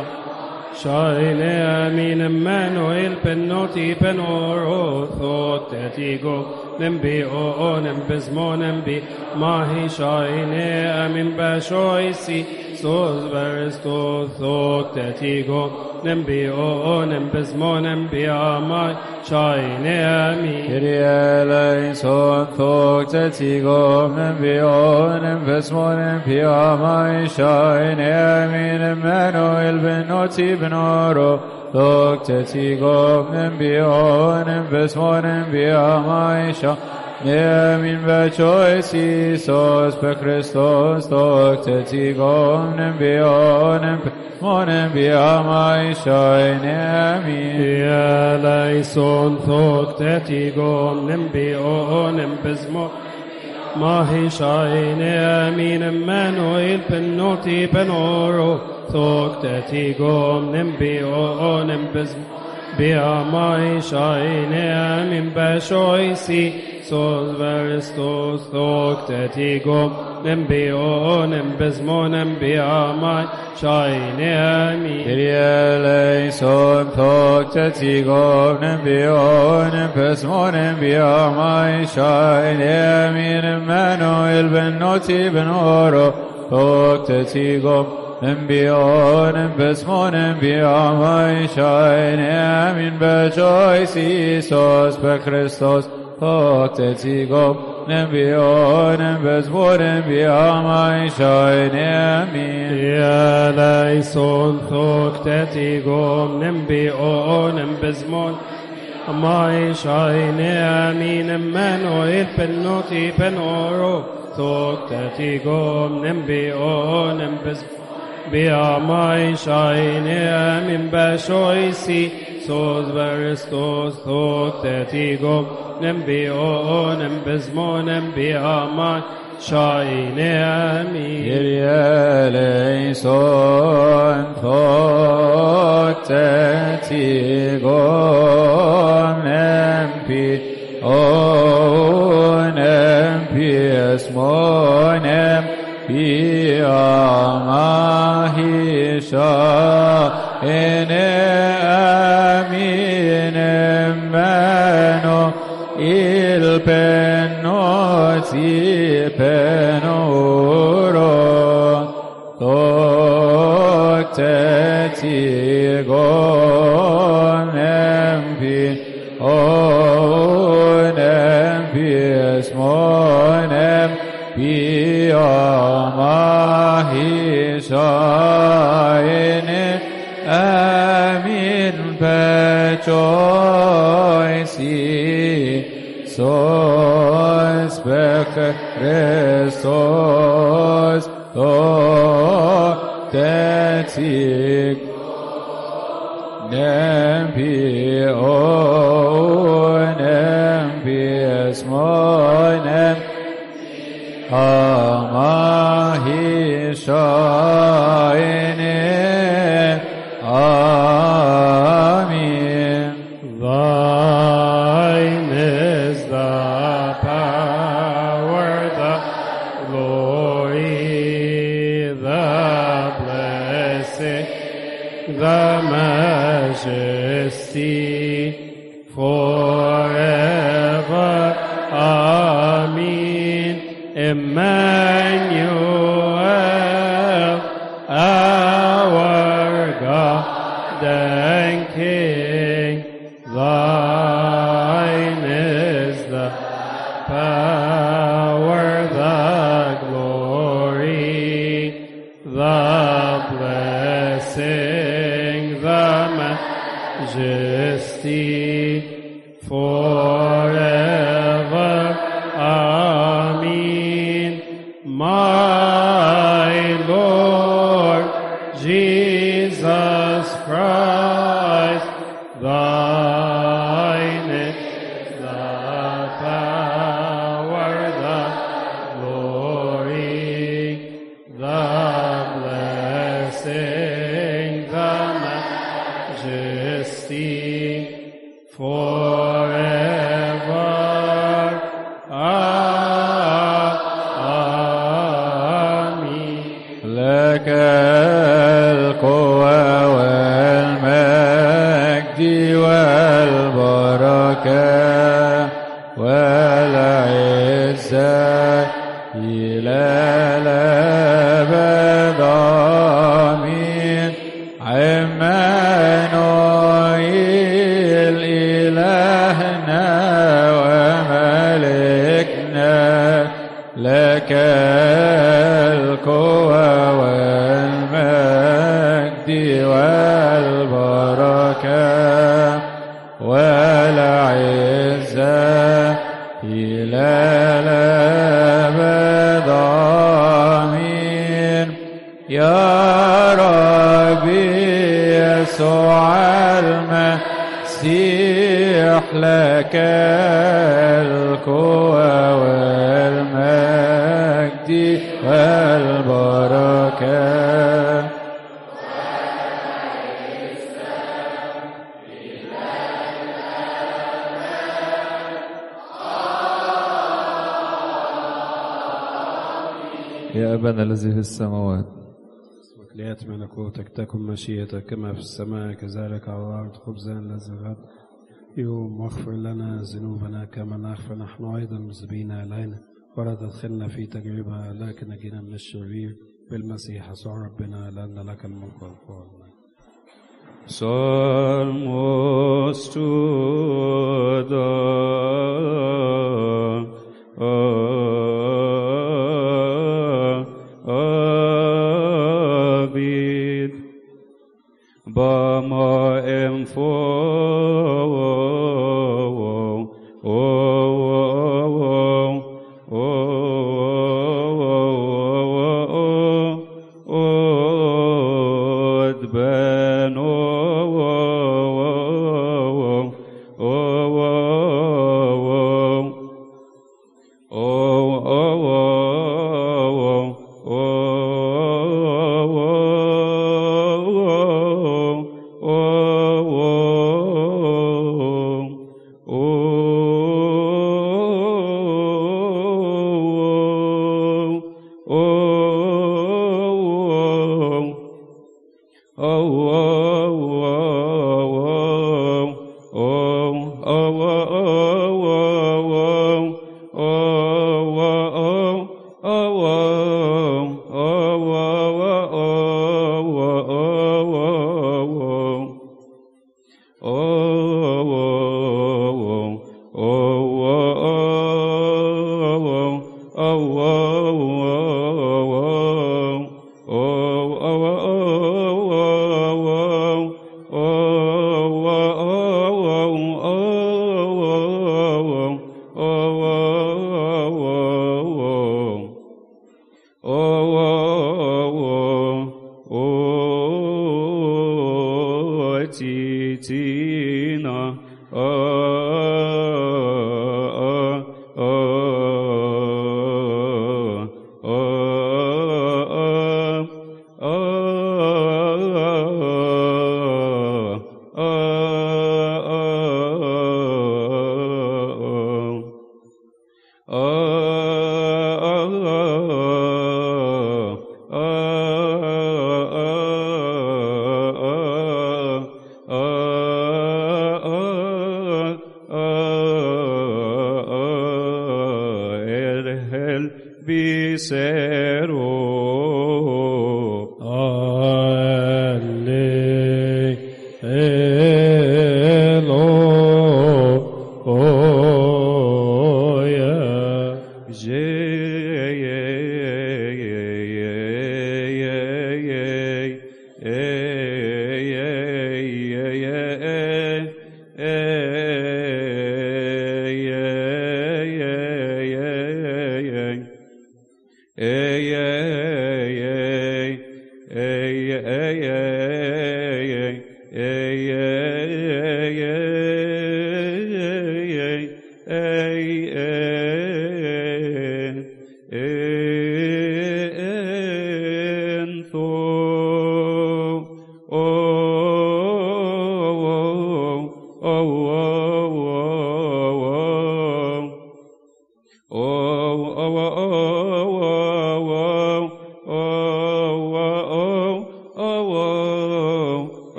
neamin Emmanuel benoti benoro toktatigom nembion besmon bia maifak neamin batjoisisos verstos toktatigom nembion besmon bia maifak neamin. Kyrie eleison toktatigom nembion besmon bia maifak neamin Emmanuel benoti benoro toktatigom nembion besmon bia maifak neamin batjoisisos per Christos toktatigom nembion besmon bia maifak neamin. Kyrie eleison toktatigom nembion besmon Mahi Shaine Amin Emmanuel Penoti Penoro Thok Tetigom Nimbi O Nimbis Bia Mai Shaine Amin Bashoisi Sos Veristos Thok Tetigom Nimbi O Nimbis Monem Bia Mai Shaine Amin Kyrie eleison thok tetigom nembion pesmonem biamai shaine amin Emmanuel ben noti ben oro thok tetigom nembion pesmonem biamai shaine amin bejois Isos be Christos thok tetigom nembion pesmonem biamai shaine amin يا ليسون ثوك تتيقوم نمبي او نمبزمون ماي شايني امين امانويل بنوتي بنورو ثوك تتيقوم نمبي او نمبز بيا ماي شايني امين باشويسي سوز برستوس ثوك تتيقوم نمبي او نمبزمون نمبي ماي Shaine Amin Kyrie eleison thok tetigom nempi o nempi esmonem piamahi shaine amin emmano il penoti penoro thok tetigom nempi o nempi esmonem piamahi shaine amin pechoisi sos bec Christos thok tetig nempi o nempi esmonem amahi shaine amin Thine is the power, the glory, the blessing, the majesty, forever. Amen. Emmanuel, our God and King, Thine is the power, the glory, the blessing, the majesty, forever. Amen. My Lord Jesus Christ, Thine is the power, the glory, the blessing, the majesty, forever. Amen. لك القوة والمجد والبركة والعزة إلى الأبد. آمين. عمانوئيل إلهنا وملكنا، لك القوة والمجد والبركة والعزة إلى الأبد. آمين. يا ربي يسوع المسيح، لك القوة والمجد يا أبانا الذي في السماوات اسمك ليأتي ملكوتك تكن مشيئتك كما في السماء كذلك على الأرض خبزنا الذي غد يوم واغفر لنا ذنوبنا كما نغفر نحن أيضا المذنبين علينا ولا تدخلنا في تجربة لكن نجينا من الشرير بالمسيح يسوع ربنا لأن لك الملك والقوة. Psalmos to the David Bama emfo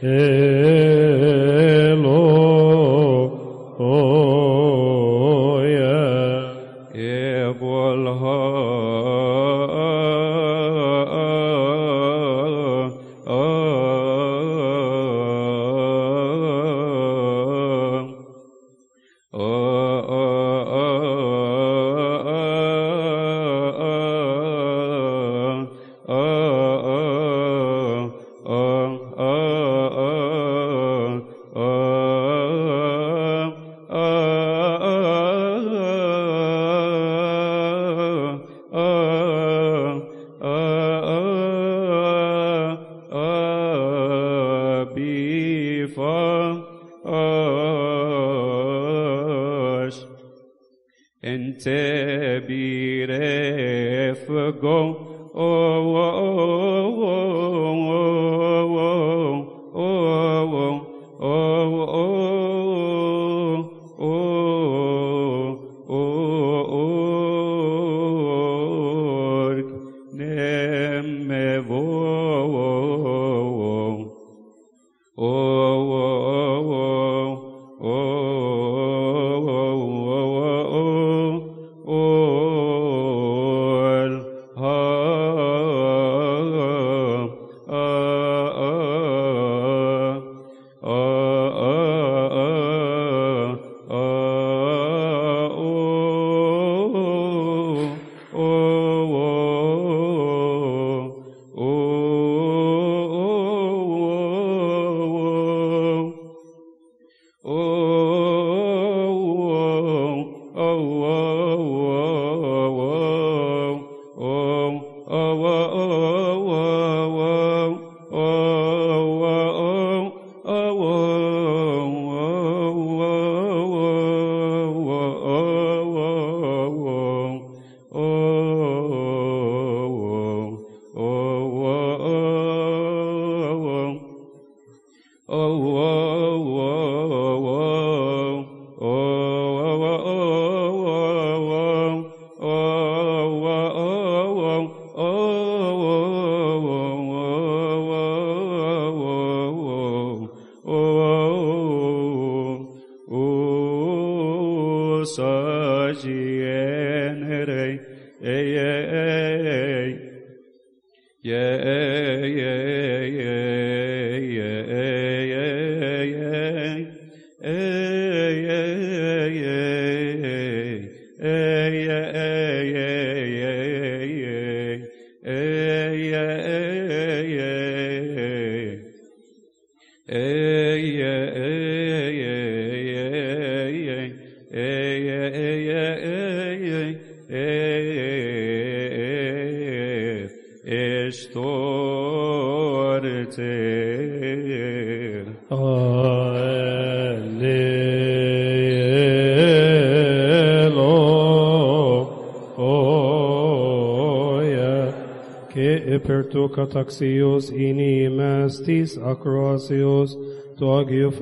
Taxios inimastis acrosios toagiuf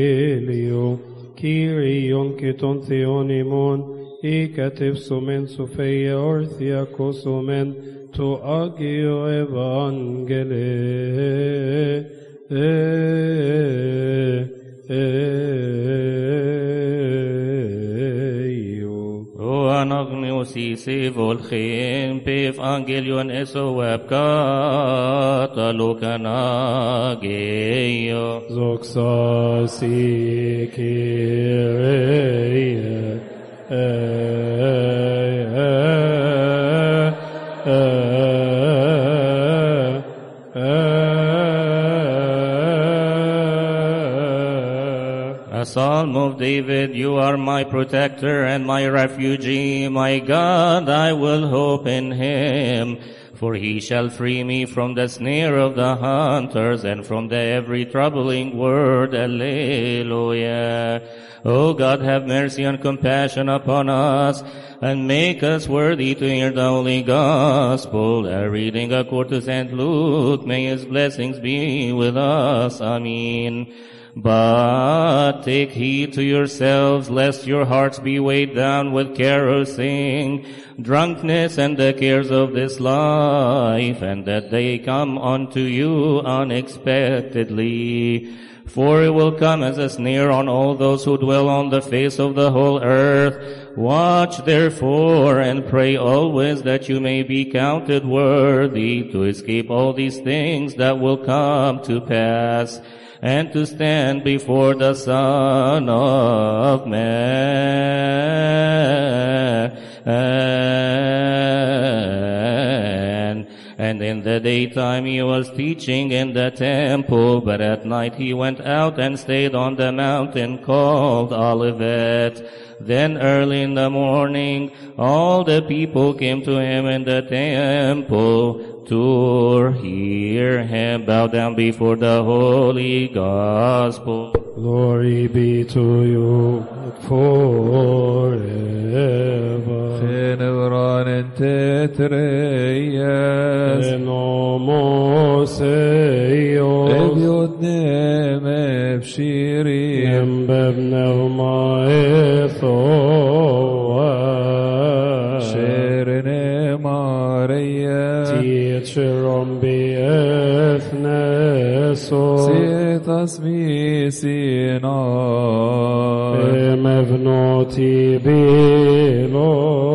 angelio Kyrion keton theonimon ikatif sumen sufeia orthiakos sumen to agio evangele Anagnosi volchem pef angelion eso webkata lokanageyo Zoxa si kireia Psalm of David, you are my protector and my refuge, my God, I will hope in him. For he shall free me from the snare of the hunters and from the every troubling word. Alleluia. O God, have mercy and compassion upon us and make us worthy to hear the holy gospel. A reading according to Saint Luke, may his blessings be with us. Amen. But take heed to yourselves, lest your hearts be weighed down with carousing, drunkenness and the cares of this life, and that they come unto you unexpectedly. For it will come as a snare on all those who dwell on the face of the whole earth. Watch therefore and pray always that you may be counted worthy to escape all these things that will come to pass, and to stand before the Son of Man. And in the daytime he was teaching in the temple, but at night he went out and stayed on the mountain called Olivet. Then early in the morning all the people came to him in the temple to hear him bow down before the holy gospel. Glory be to you forever. Genevran tetreyes Nomos Eos Evyodnem Evshirim Embebnev Ma'ethoa Sherene Maria Tietcherom Be'ethneso Sietas Misina Emevnoti Bilo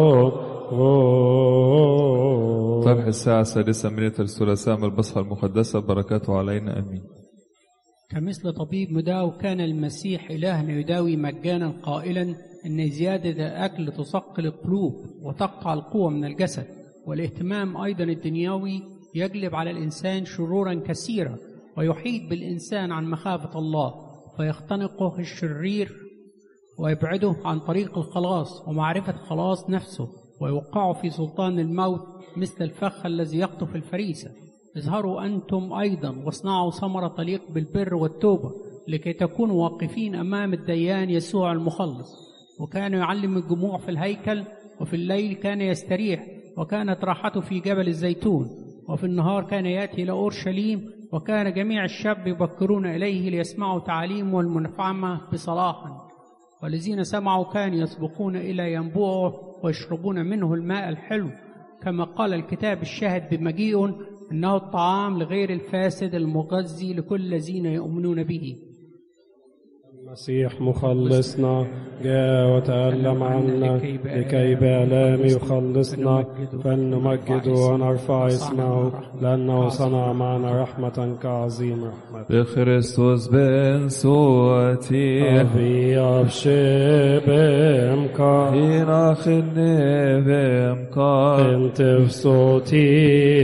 طرح الساعة السادسة من الثلاثاء من البصخة المقدسة بركاته علينا أمين. كمثل طبيب مداو كان المسيح إلهنا يداوي مجانا قائلا إن زيادة الأكل تثقل القلوب وتقطع القوة من الجسد، والاهتمام أيضا الدنيوي يجلب على الإنسان شرورا كثيرة ويحيد بالإنسان عن مخافة الله، فيختنقه الشرير ويبعده عن طريق الخلاص ومعرفة خلاص نفسه، ويوقعه في سلطان الموت مثل الفخ الذي يقطف الفريسة. اظهروا أنتم أيضا واصنعوا ثمرة تليق بالبر والتوبة لكي تكونوا واقفين أمام الديان يسوع المخلص. وكان يعلم الجموع في الهيكل، وفي الليل كان يستريح، وكانت راحته في جبل الزيتون، وفي النهار كان يأتي إلى أورشليم، وكان جميع الشعب يبكرون إليه ليسمعوا تعاليم والمنفعمة بصلاحا. والذين سمعوا كانوا يسبقون إلى ينبوعه ويشربون منه الماء الحلو، كما قال الكتاب الشاهد بمجيء إنه الطعام لغير الفاسد المغذي لكل الذين يؤمنون به. المسيح مخلصنا جاء وتألم عنا لكي بآلام يخلصنا، فلنمجد ونرفع اسمه لأنه صنع معنا رحمة كعظيم رحمة. بخريستوس بن سواتي أبي أبشي بمكا هنا خلني بمكا انت في صوتي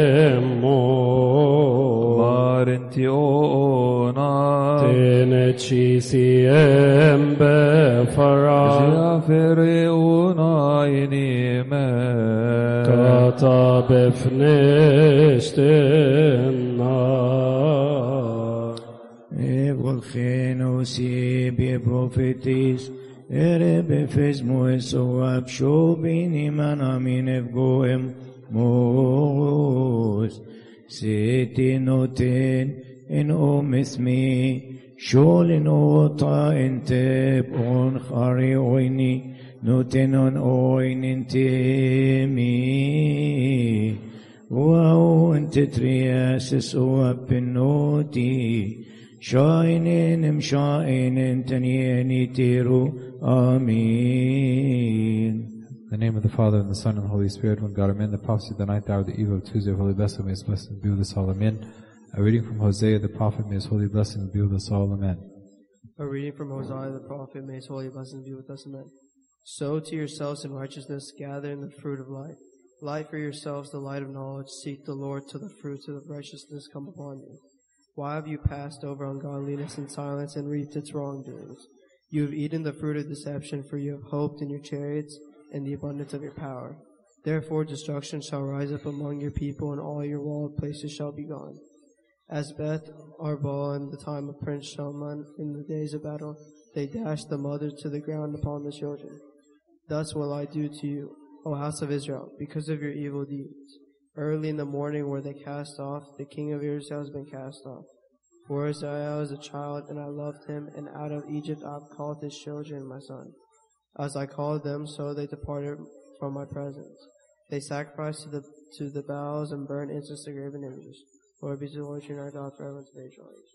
أمو بارنتي أونا تنتشي سيم بفرح جافري ونايني ما كتب فنشت النار Evol خينوسي ببروفيتيس إرب فزمو السواب شو بيني من أمين افقوهم موس سيتي نوتين إن أم اسمي شول نوطا انت بون خاري ويني نوتنون اوين انتمي واو انت ترياسس وابنوتي شاين مشاين تنيني تيرو آمين. In the name of the Father, and the Son, and the Holy Spirit, one God, amen. The prophecy of the ninth hour, the eve of Tuesday, holy blessing, may his blessing be with us all, amen. A reading from Hosea the prophet, may his holy blessing be with us all, amen. A reading from Hosea the prophet, may his holy blessing be with us, amen. Sow to yourselves in righteousness, gather in the fruit of life. Light for yourselves the light of knowledge, seek the Lord till the fruits of righteousness come upon you. Why have you passed over ungodliness in silence and reaped its wrongdoings? You have eaten the fruit of deception, for you have hoped in your chariots and the abundance of your power. Therefore destruction shall rise up among your people, and all your walled places shall be gone. As Beth Arbel in the time of Prince Shalman in the days of battle, they dashed the mothers to the ground upon the children. Thus will I do to you, O house of Israel, because of your evil deeds. Early in the morning were they cast off, the king of Israel has been cast off. For Israel is a child, and I loved him, and out of Egypt I have called his children my son. As I called them, so they departed from my presence. They sacrifice to the to the Baals and burn incense to graven images. Lord be to the Lord, your our God, forever and today shall age.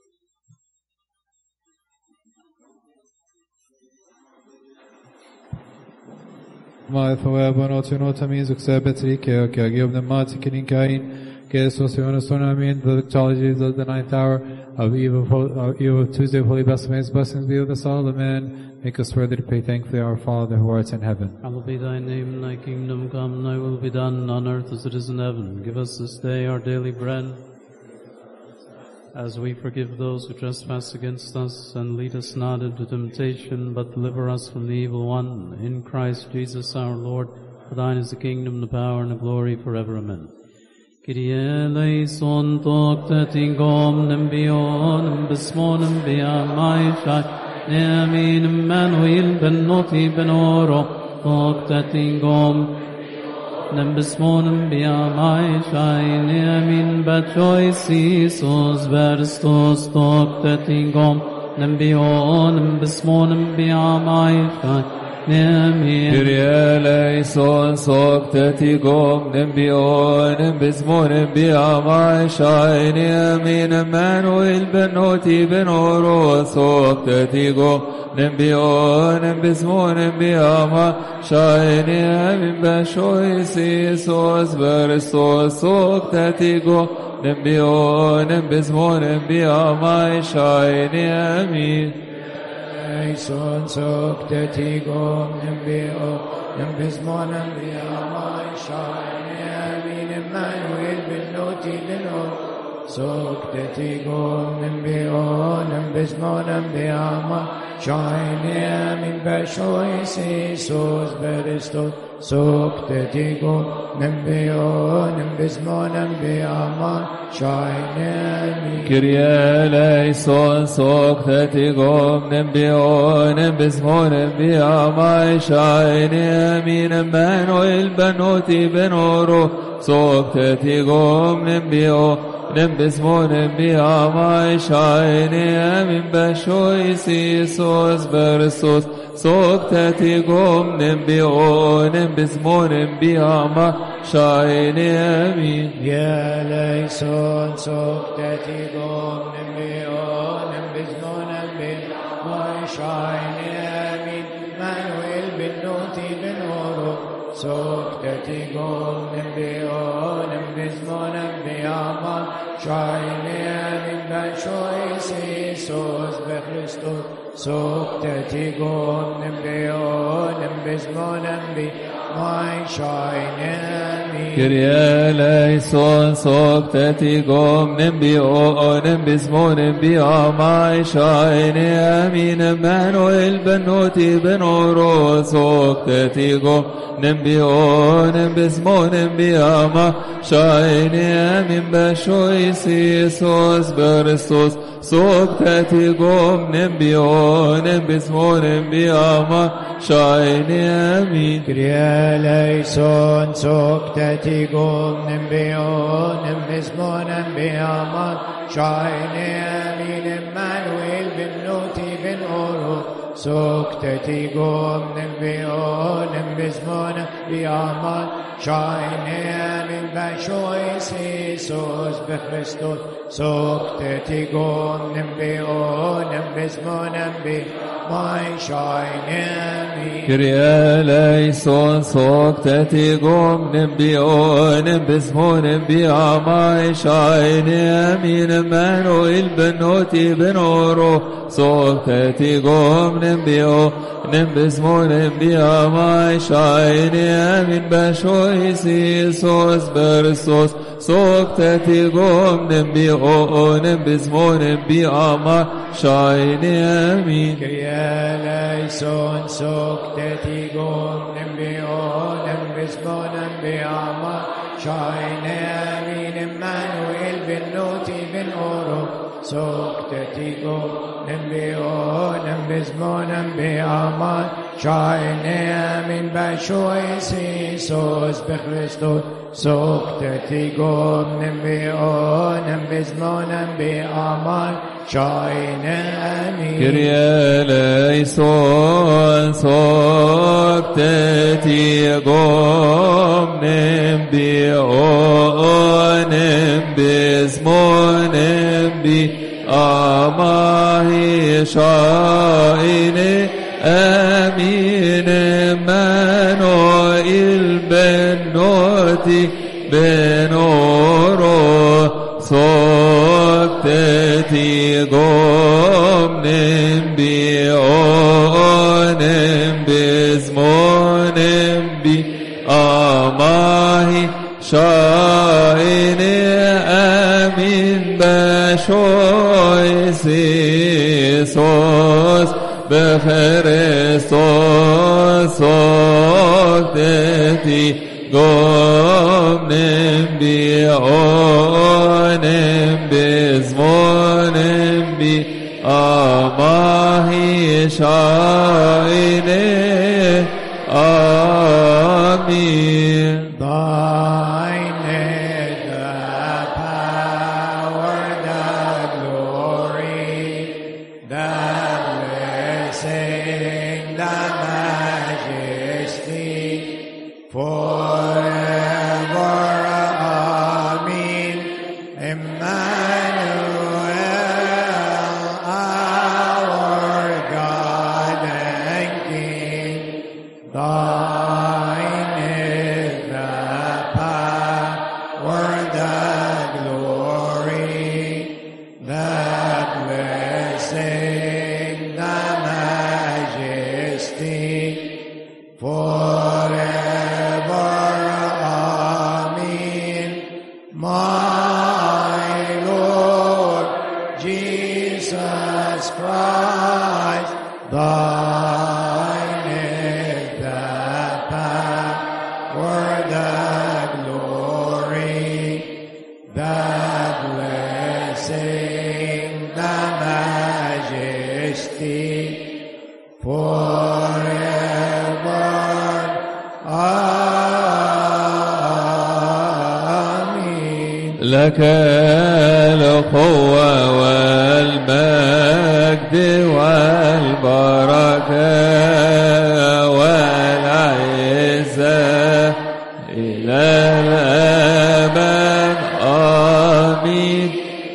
ما ثواب نوتي نوتامين زكسابت ريكا كاجيوب نماتي كنينكاين Jesus, you understand, I mean, the liturgy of the ninth hour of Eve of, of, Eve of Tuesday of Holy Baptism, blessings be with us all, amen. Make us worthy to pray thankfully our Father who art in heaven. Hallowed be thy name, thy kingdom come, thy will be done on earth as it is in heaven. Give us this day our daily bread, as we forgive those who trespass against us, and lead us not into temptation, but deliver us from the evil one. In Christ Jesus our Lord, for thine is the kingdom, the power, and the glory forever. Amen. Kyrie eleison toktetin gom nembion besmonem bia maishai neamin Emmanuel ben noti ben oro toktetin gom nembesmonem bia maishai neamin bachois Isus verstos toktetin gom nembion besmonem bia maishai Kyrie eleison sokteti gom nembion bezmonem biamai shai neamin Emmanuel ben noti ben oro sokteti gom nembion bezmonem biamai shai neamin bashois Isus verstos sokteti gom nembion bezmonem biamai shai neamin Son sokteti gom nembio nembizmonem biamai shai neamin Emmanuel ben noti ben oro sokteti gom nembio nembizmonem biamai shai neamin bashois Isus verstos sokteti gom nembio nembizmonem biamai shai neamin Kyrie eleison sokteti gom nembion bezmonem biamai shai neamin Emmanuel ben noti ben oro sokteti gom nembion bezmonem biamai shai neamin bashois Isus verstos sokteti gom nembion bezmonem biamai shai neamin Eleison sokteti gom nembion bezmonem biamai shai neamin Emmanuel ben noti ben oro sokteti gom nembion bezmonem biamai shai neamin bashois Isus verstos sokteti gom nembion bezmonem biamai shai neamin Kyrie eleison sokteti gom nembion bezmonem biamai shai neamin Emmanuel ben noti ben oro sokteti gom nembion bezmonem biamai shai neamin bashois Isus verstos sokteti gom nembion bezmonem biamai shai neamin Kyrie eleison sokteti gom nembion bezmonem biamai shai neamin Emmanuel ben noti ben oro sokteti gom nembion bezmonem biamai shai neamin bashois Isus verstos sokteti gom nembion bezmonem biamai shai neamin Kyrie eleison sokteti gom nembion bezmonem biamai shai neamin Emmanuel ben noti ben oro sokteti gom nembion bezmonem biamai shai neamin bashois Isus verstos sokteti gom nembion bezmonem biamai shai neamin Kyrie eleison sokteti gom nembion bezmonem biamai shai neamin Emmanuel ben noti ben oro sokteti gom nembion bezmonem biamai shai neamin bashois Isus verstos sokteti gom nembion bezmonem biamai شاين آمين Kyrie eleison socteti gomnem bionem bismonem bi amahi shaine amin Emmanuel benoti benoro socteti gomnem bionem bismonem bi amahi shaine amin bashois Isos b'Christos socteti gomnem bionem bismonem bi amahi shaine amin. Thine is the power, the glory, the blessing, the majesty, forever. Amen. Emmanuel, our God and King, thine is the power, the glory, the blessing, the majesty, forever. Amen. My Lord Jesus Christ, thine is the power, the glory, the blessing, the majesty, forever. Amen. لك القوة والمجد والبركة والعزة إلى الأبد آمين.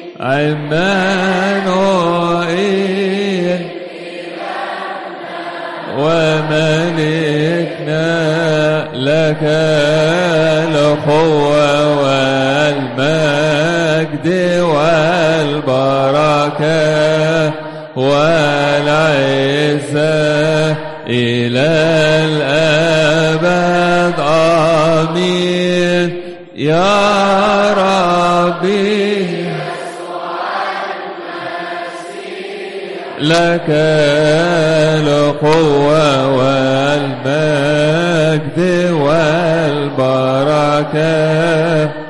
عمانوئيل وملكنا لك القوة والمجد والبركة والعزة إلى الأبد آمين. يا ربي لك القوة والمجد والبركة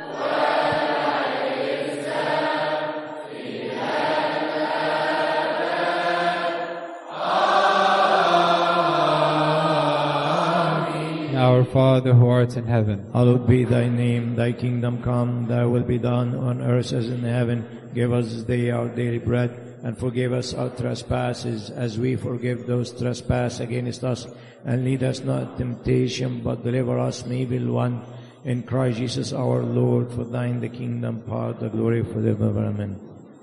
Our Father who art in heaven, hallowed be thy name, thy kingdom come, thy will be done on earth as in heaven. Give us this day our daily bread, and forgive us our trespasses as we forgive those trespass against us. And lead us not into temptation, but deliver us from evil one. In Christ Jesus our Lord, for thine the kingdom, power, the glory forever. Amen.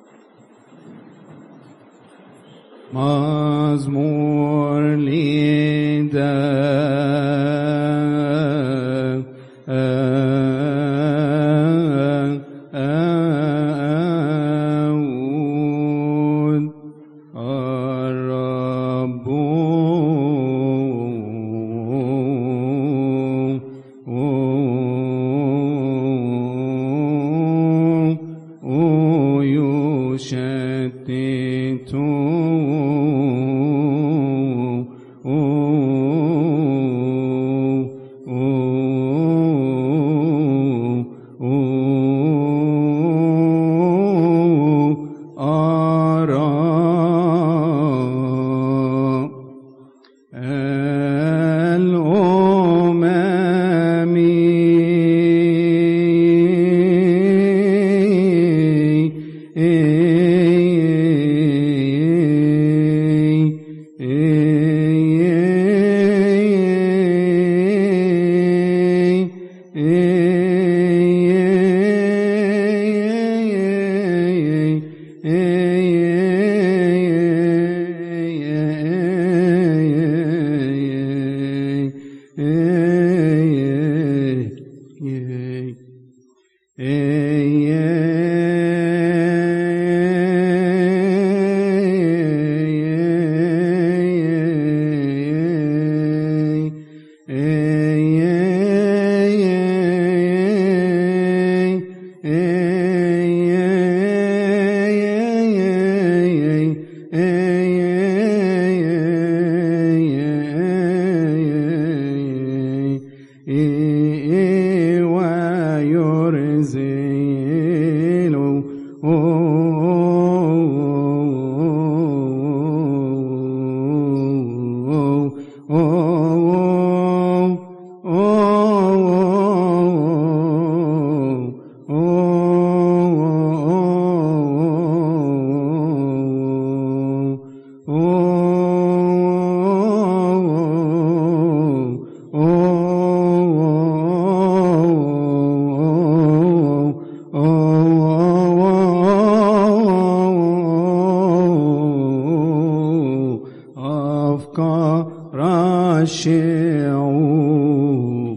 مزمور لداود الرب يشتت أفكار الشعوب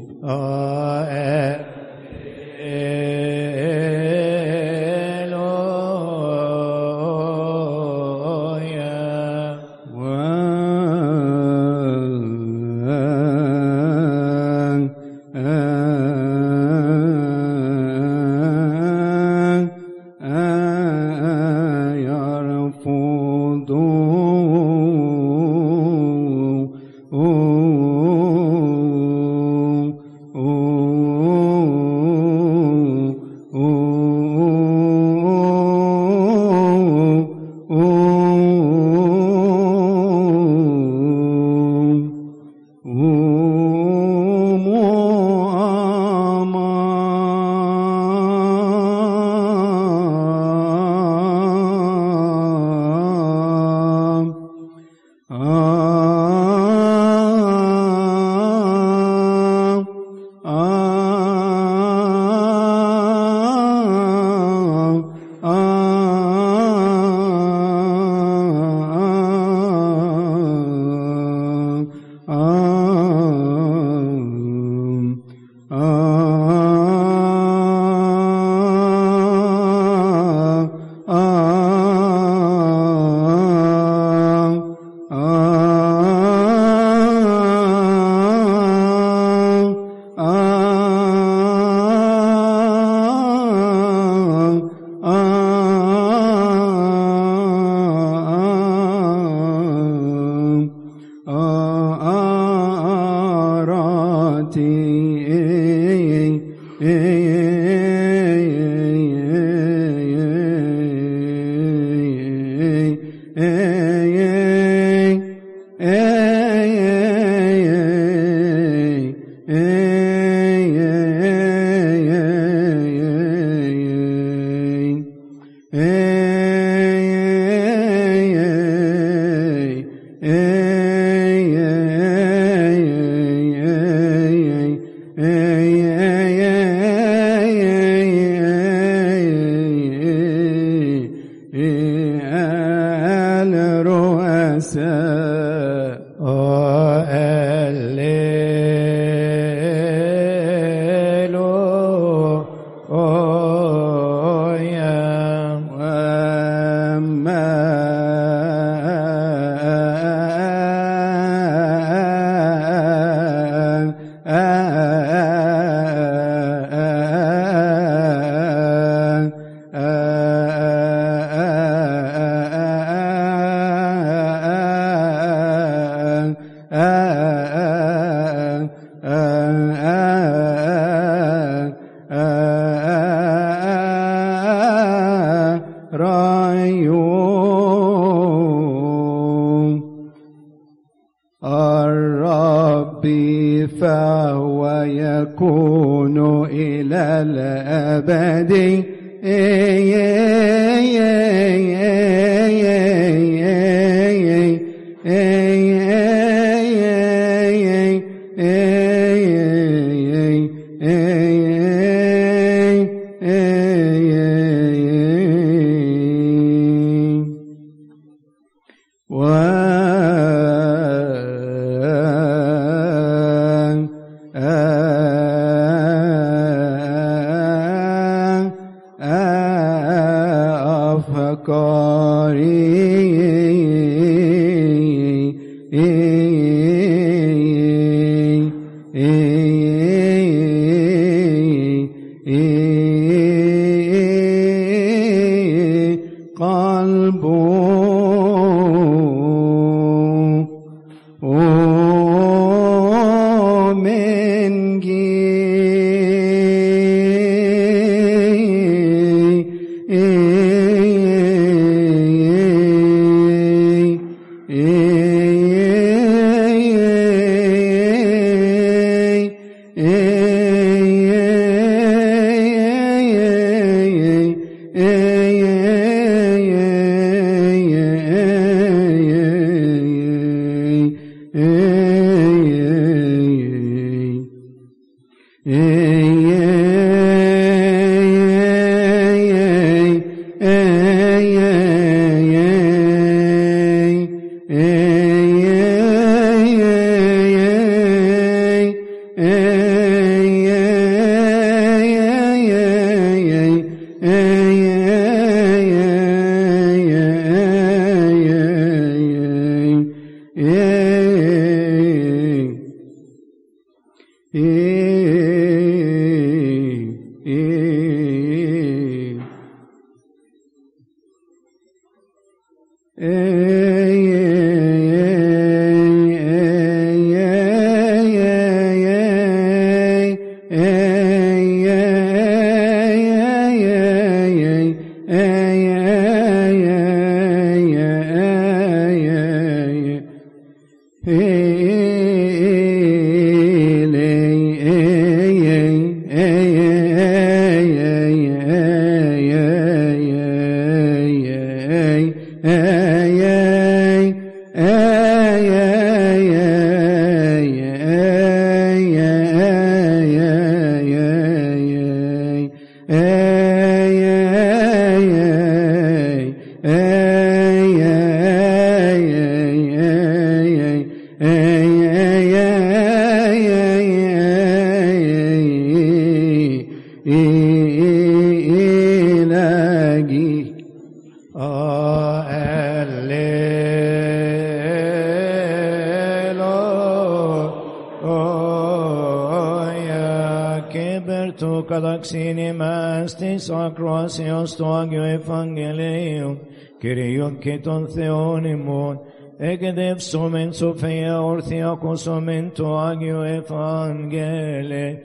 Ακροάσεως το Άγιο Ευαγγελίο, Κύριον και των Θεών ημών, εκδεύσομεν σοφία όρθια ακούσομεν το Άγιο Ευαγγέλιο.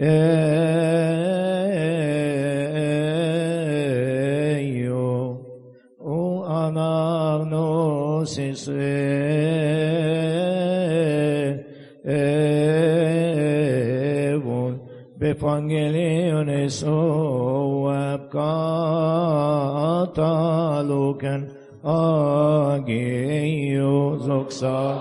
Ο αναγνώσεις ευων, Ευαγγελίων εσώ κατάλογεν Αγίος δοξα.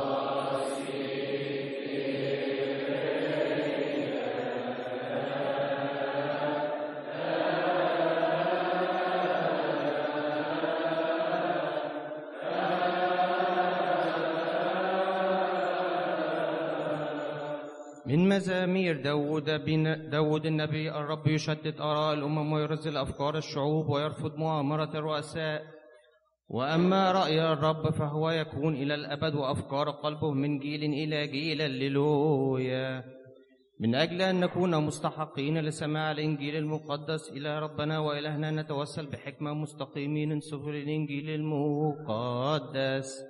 من مزامير داود بن داود النبي. الرب يشدد آراء الأمم ويرزل أفكار الشعوب ويرفض مؤامرة الرؤساء. وأما رأي الرب فهو يكون إلى الأبد وأفكار قلبه من جيل إلى جيل. هللويا. من أجل أن نكون مستحقين لسماع الإنجيل المقدس إلى ربنا وإلهنا نتوسل بحكمة مستقيمين من سفر الإنجيل المقدس.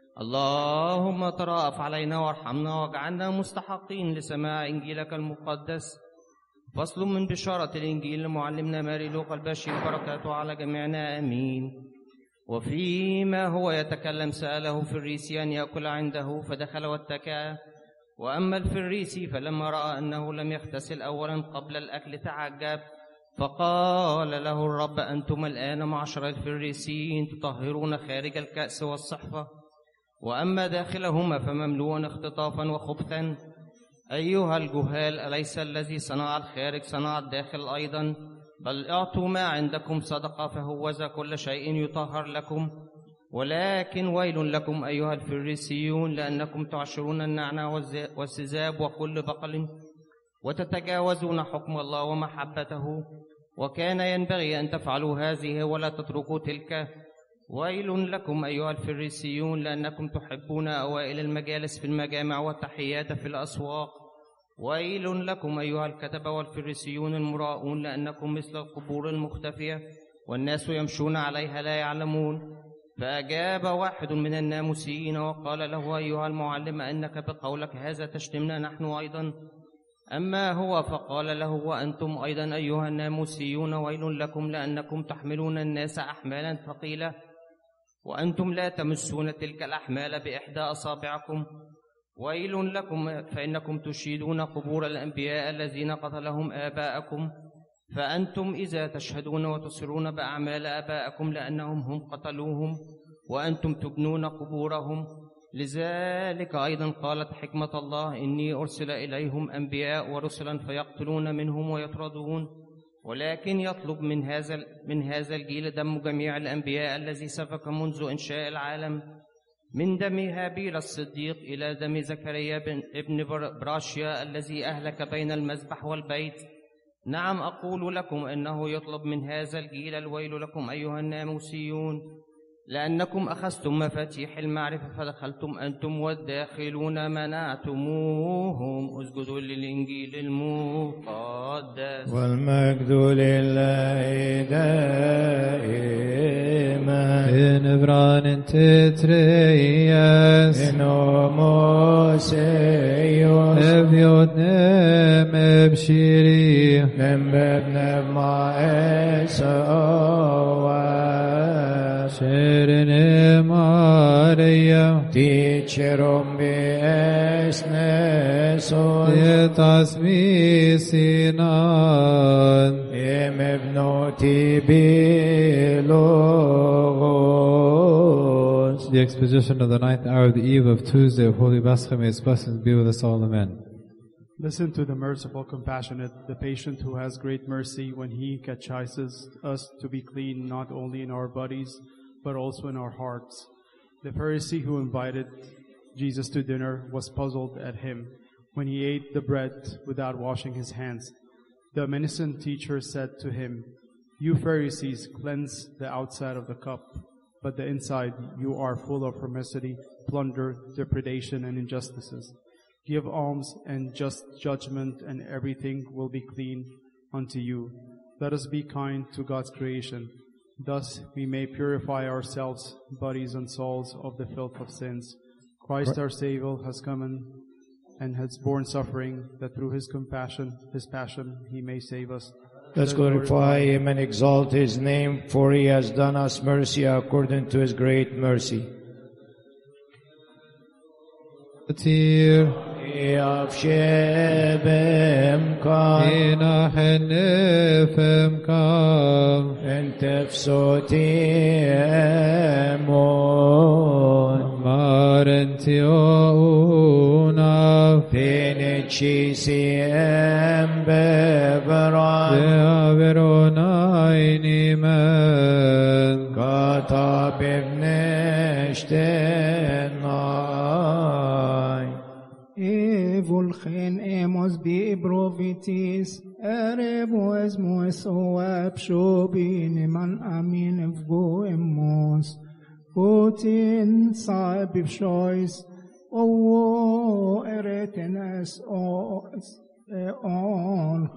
اللهم ترأف علينا وارحمنا واجعلنا مستحقين لسماع إنجيلك المقدس. فصل من بشارة الإنجيل لمعلمنا ماري لوقا البشير، بركاته على جميعنا آمين. وفيما هو يتكلم سأله فريسي أن يأكل عنده، فدخل واتكأ. وأما الفريسي فلما رأى أنه لم يغتسل أولا قبل الأكل تعجب، فقال له الرب: أنتم الآن معشر الفريسيين تطهرون خارج الكأس والصحفة، وأما داخلهما فمملوء اختطافا وخبثا. أيها الجهال، أليس الذي صنع الخارج صنع الداخل أيضا؟ بل اعطوا ما عندكم صدقة، فهوذا كل شيء يطهر لكم. ولكن ويل لكم أيها الفريسيون، لأنكم تعشرون النعناع والسذاب وكل بقل، وتتجاوزون حكم الله ومحبته، وكان ينبغي أن تفعلوا هذه ولا تتركوا تلك. ويل لكم أيها الفريسيون، لأنكم تحبون أوائل المجالس في المجامع والتحيات في الأسواق. ويل لكم أيها الكتبة والفريسيون المراؤون، لأنكم مثل القبور المختفية والناس يمشون عليها لا يعلمون. فأجاب واحد من الناموسيين وقال له: أيها المعلم، أنك بقولك هذا تشتمنا نحن أيضا. أما هو فقال له: وأنتم أيضا أيها الناموسيون ويل لكم، لأنكم تحملون الناس أحمالا ثقيلة وأنتم لا تمسون تلك الأحمال بإحدى أصابعكم. ويل لكم، فإنكم تشيدون قبور الأنبياء الذين قتلهم آباءكم. فأنتم إذا تشهدون وتصرون بأعمال آباءكم لأنهم هم قتلوهم، وأنتم تبنون قبورهم. لذلك أيضا قالت حكمة الله: إني أرسل إليهم أنبياء ورسلا فيقتلون منهم ويطردون، ولكن يطلب من هذا من هذا الجيل دم جميع الأنبياء الذي سفك منذ إنشاء العالم، من دم هابيل الصديق إلى دم زكريا بن ابن براشيا الذي أهلك بين المذبح والبيت. نعم أقول لكم إنه يطلب من هذا الجيل. الويل لكم أيها الناموسيون، لأنكم أخذتم مفاتيح المعرفة فدخلتم أنتم والداخلون منعتموهم. اسجدوا للإنجيل المقدس. والمجد لله دائما. إن بران تتريس إن موسيوس أبيض نم بشيري نم بابن ما إسوا شيرن ماريا تيشرم بأسنسون يتسمي سينان إم ابنوتي بلوغوس. The exposition of the ninth hour of the eve of Tuesday of Holy Blasphemy. Blessings be with us all. Amen. Listen to the merciful, compassionate, the patient who has great mercy when he chastises us to be clean not only in our bodies but also in our hearts. The Pharisee who invited Jesus to dinner was puzzled at him when he ate the bread without washing his hands. The omniscient teacher said to him, "You Pharisees cleanse the outside of the cup, but the inside you are full of promissity, plunder, depredation, and injustices. Give alms and just judgment, and everything will be clean unto you. Let us be kind to God's creation. Thus we may purify ourselves, bodies and souls, of the filth of sins. Christ our Savior has come in and has borne suffering, that through his compassion, his passion, he may save us." Let's glorify him and exalt his name, for he has done us mercy according to his great mercy. Tir of Shebem kam Ina Hanifem kam Entefsoti emon Marentiona Fenichisi embebran Deaveronaini men Kata bivneshtenai Volgen emos bi profitis erebo esmo esoap shobin man amin vgo emos Putin saib shois o eretenes os on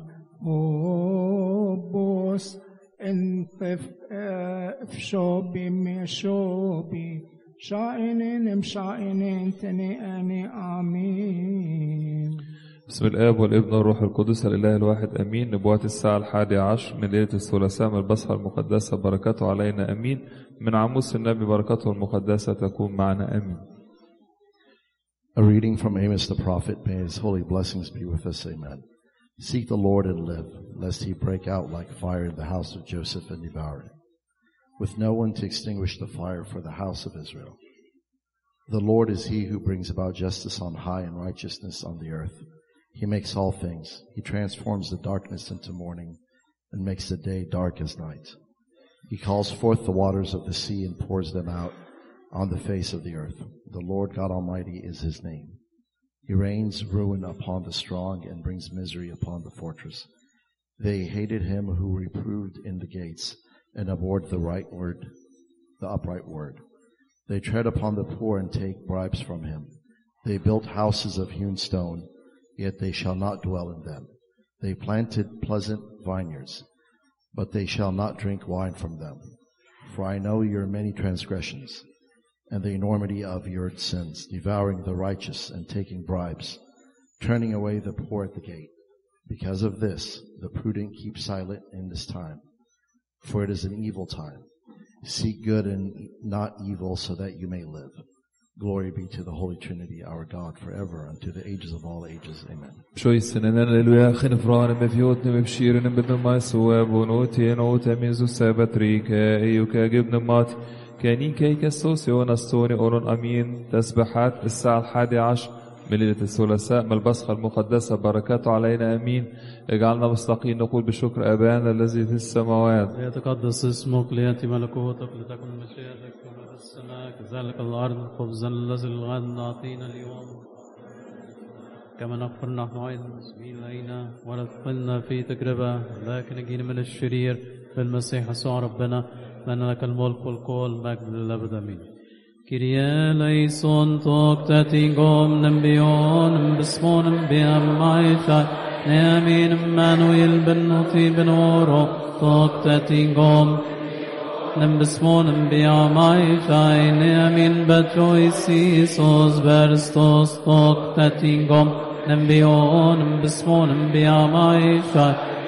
obos en pef shobi me shobi شائنين مشائنين تنئني آمين. بسم الآب والابن والروح القدس الإله الواحد أمين. نبوات الساعة الحادية عشر من ليلة الثلاثاء من البصحة المقدسة، بركاته علينا أمين. من عموس النبي بركاته المقدسة تكون معنا أمين. A reading from Amos the prophet. May his holy blessings be with us. Amen. Seek the Lord and live, lest he break out like fire in the house of Joseph and devour it, with no one to extinguish the fire for the house of Israel. The Lord is he who brings about justice on high and righteousness on the earth. He makes all things. He transforms the darkness into morning and makes the day dark as night. He calls forth the waters of the sea and pours them out on the face of the earth. The Lord God Almighty is his name. He rains ruin upon the strong and brings misery upon the fortress. They hated him who reproved in the gates and abhorred the right word, the upright word. They tread upon the poor and take bribes from him. They built houses of hewn stone, yet they shall not dwell in them. They planted pleasant vineyards, but they shall not drink wine from them. For I know your many transgressions, and the enormity of your sins, devouring the righteous and taking bribes, turning away the poor at the gate. Because of this, the prudent keep silent in this time, for it is an evil time. Seek good and not evil, so that you may live. Glory be to the Holy Trinity, our God, forever, unto the ages of all ages. Amen. كانين كيك السوسي ونستوني أورون أمين. تسبحات الساعة الحادية عشر من ليلة الثلاثاء من البصخة المقدسة، بركاته علينا أمين. اجعلنا مستقيم نقول بشكر أبانا الذي في السماوات. ليتقدس اسمك، ليأتي ملكوتك، لتكن مشيئتك كما في السماء كذلك الأرض. خبزنا الذي الغد أعطينا اليوم، كما نغفر نحن أيضا المسلمين إلينا، ولا تدخلنا في تجربة لكن نجينا من الشرير. في المسيح يسوع ربنا. لأن لك الملك والقوة والمجد للأبد آمين. Kyrie eleison toktatingom nembion besmon beamaita neamin Emmanuel benoti benoro toktatingom nembesmon beamaita neamin betroisis berstos toktatingom nembion besmon beamaita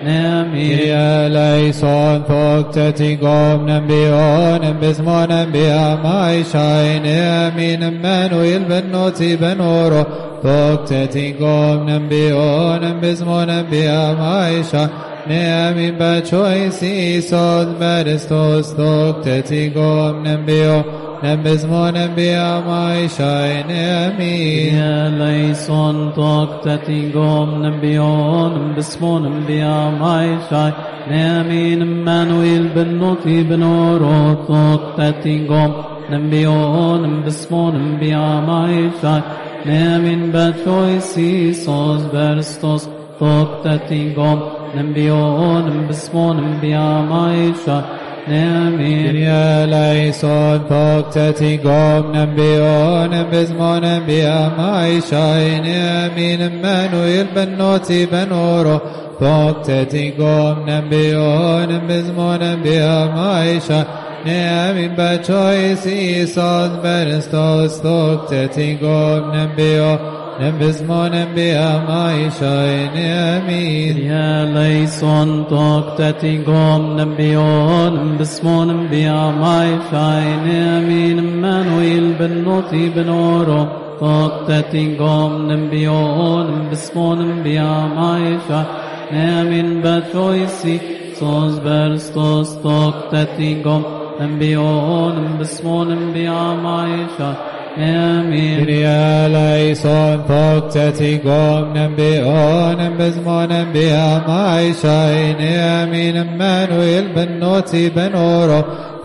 Kyrie eleison toktatingom nembion besmon beamaita neamin Emmanuel benoti benoro toktatingom nembion besmon beamaita neamin betroisis berstos toktatingom nembion Nembizmon beamaita neamin eleison toktatingom nembion besmon beamaita neamin Emmanuel benoti benoro toktatingom nembion besmon beamaita neamin betroisis berstos toktatingom nembion besmon beamaita neamin Kyrie eleison toktatingom nembion besmon beamaita neamin Emmanuel benoti benoro toktatingom nembion besmon beamaita neamin betroisis berstos toktatingom nembion Nembizmon beamaita neamin Kyrie eleison toktatingom nembion besmon beamaita neamin Emmanuel benoti benoro toktatingom nembion besmon beamaita neamin betroisis berstos toktatingom nembion besmon beamaita Amen. Kyrie eleison toktatingom nembion besmon beamaita neamin Emmanuel benoti benoro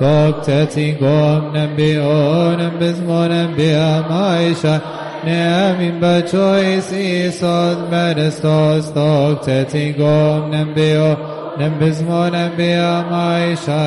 toktatingom nembion besmon beamaita neamin betroisis berstos toktatingom nembion Nembizmon beamaita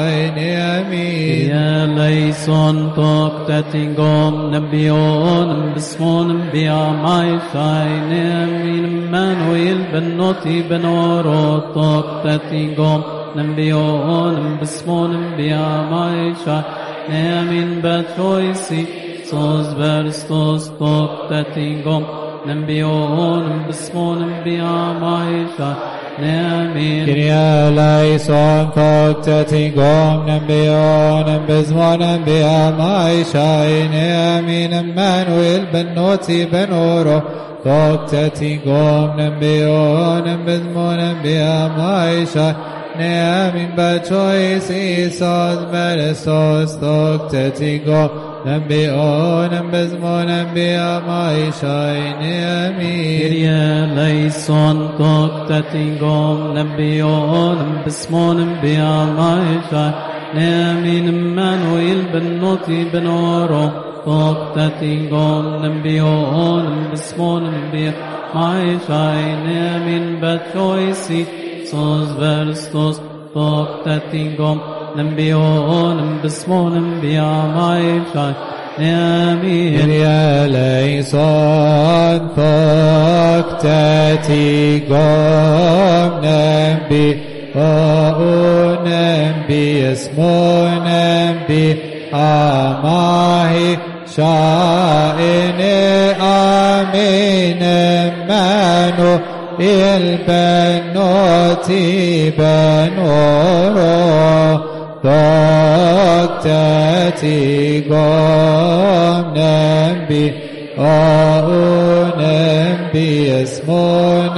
neamin Kyrie eleison toktatingom nembion besmon beamaita neamin Emmanuel benoti benoro toktatingom nembion besmon beamaita neamin betroisis berstos toktatingom nembion besmon beamaita Amen. Kyrie eleison toktatingom nembion besmon beamaita neamin Emmanuel benoti benoro toktatingom nembion besmon beamaita neamin betroisis berstos toktatingom nembion besmon beamaita neamin Kyrie eleison toktatingom nembion besmon beamaita neamin Emmanuel benoti benoro toktatingom nembion besmon beamaita neamin betroisis berstos toktatingom nembion besmon beamaita Amen. Kyrie eleison toktatingom nembion besmon beamaita neamin Emmanuel benoti benoro toktatingom nembion besmon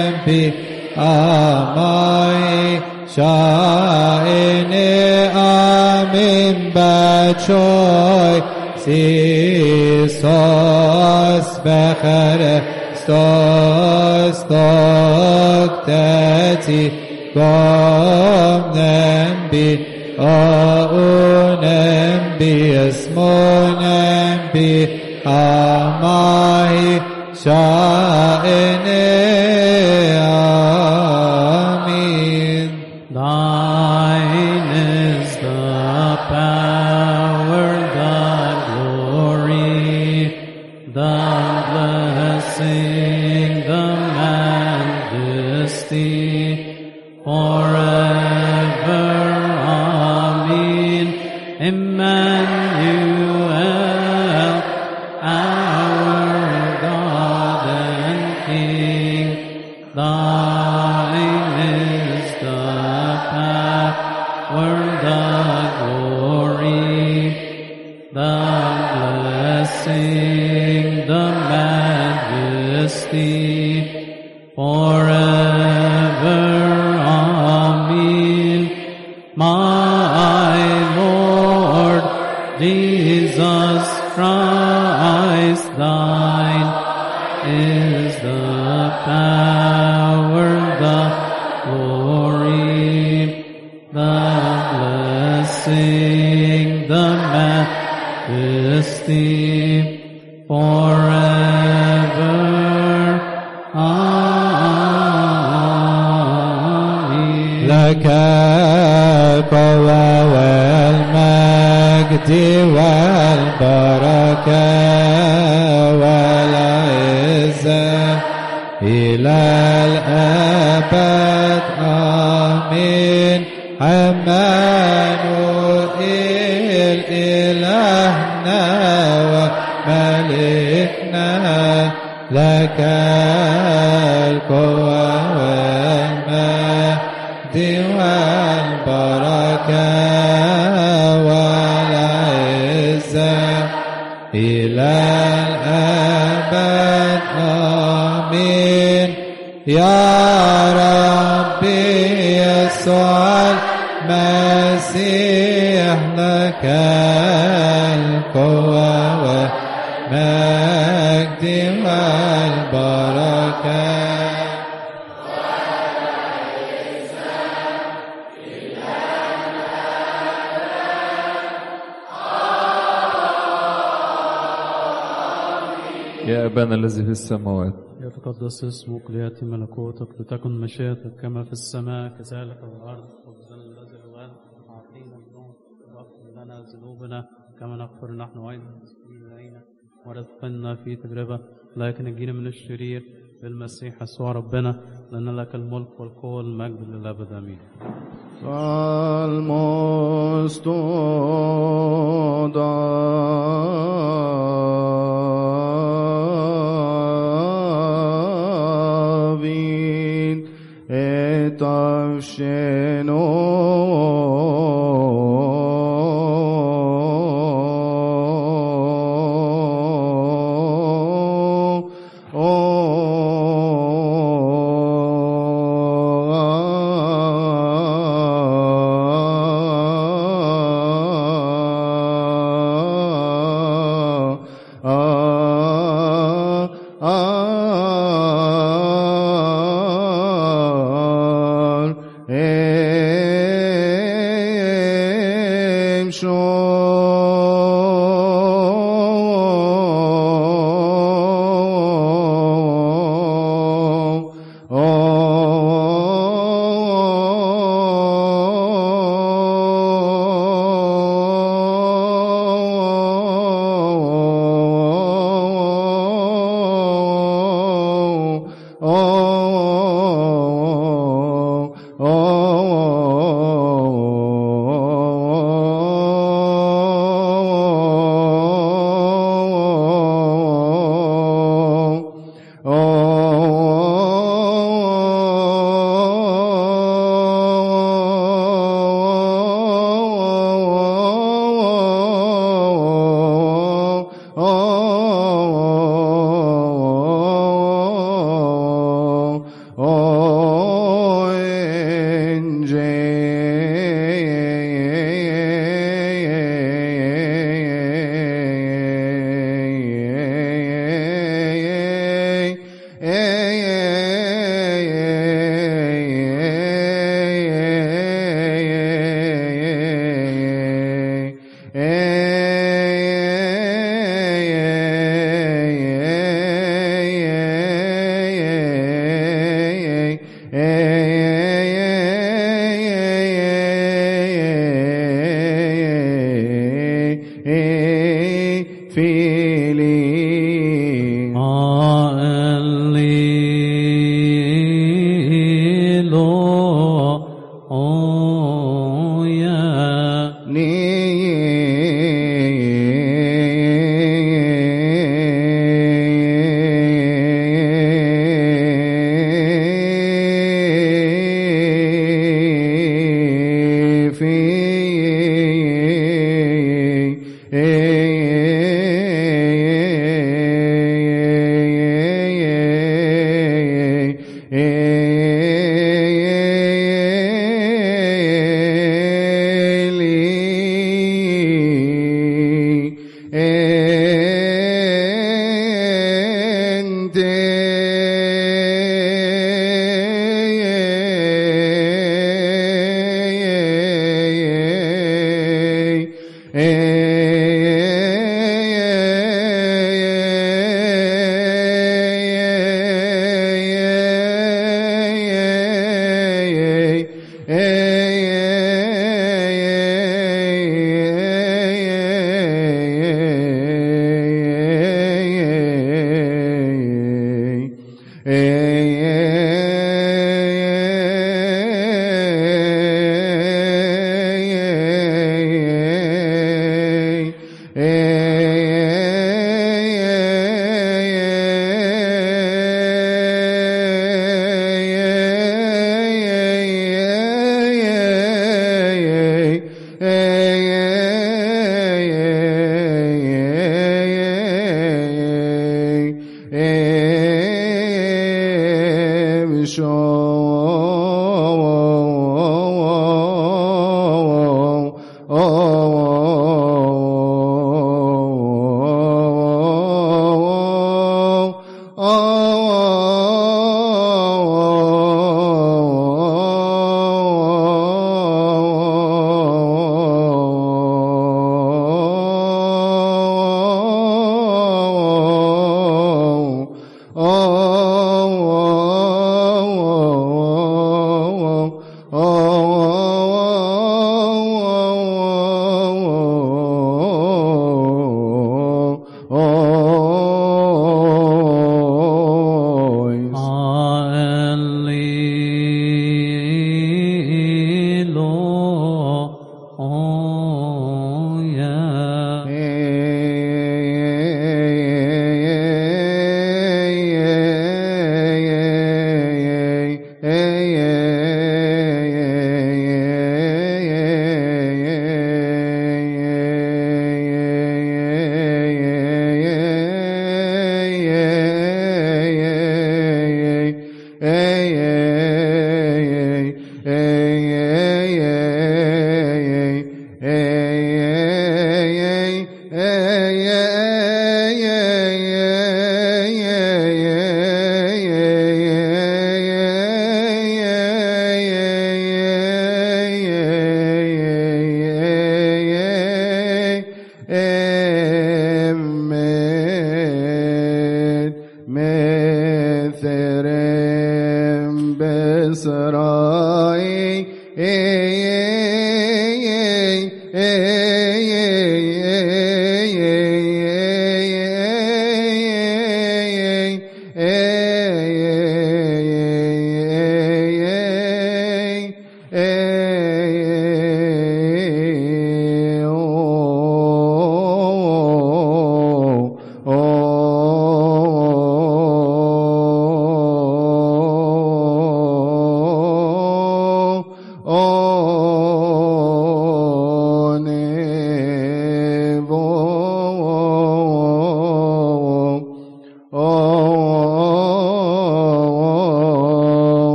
beamaita neamin betroisis berstos toktatingom nembion besmon beamaita Amen. Thine is the sing the majesty forever. Amen. My Lord Jesus Christ, thine is the power, the glory, the blessing, the majesty forever. Amen. لك القوة والمجد والبركة والعزة إلى الأبد. آمين. عمانوئيل إلهنا وملكنا، لك القوة والمجد والبركة والعزة إلى الأبد. آمين. يا ربي يسوع المسيح، لك القوة والمجد والبركة. يا أبانا الذي في السماوات، يتقدس اسمك، ليأتي ملكوتك، لتكن مشيئتك كما في السماء كذلك على الأرض. خبزنا الذي الغد أعطينا اليوم، واغفر لنا ذنوبنا كما نغفر نحن أيضا المسلمين إلينا، ولا تدخلنا في تجربة لكن نجينا من الشرير، بالمسيح يسوع ربنا، لأن لك الملك والقوة والمجد للأبد. آمين. David et avsheno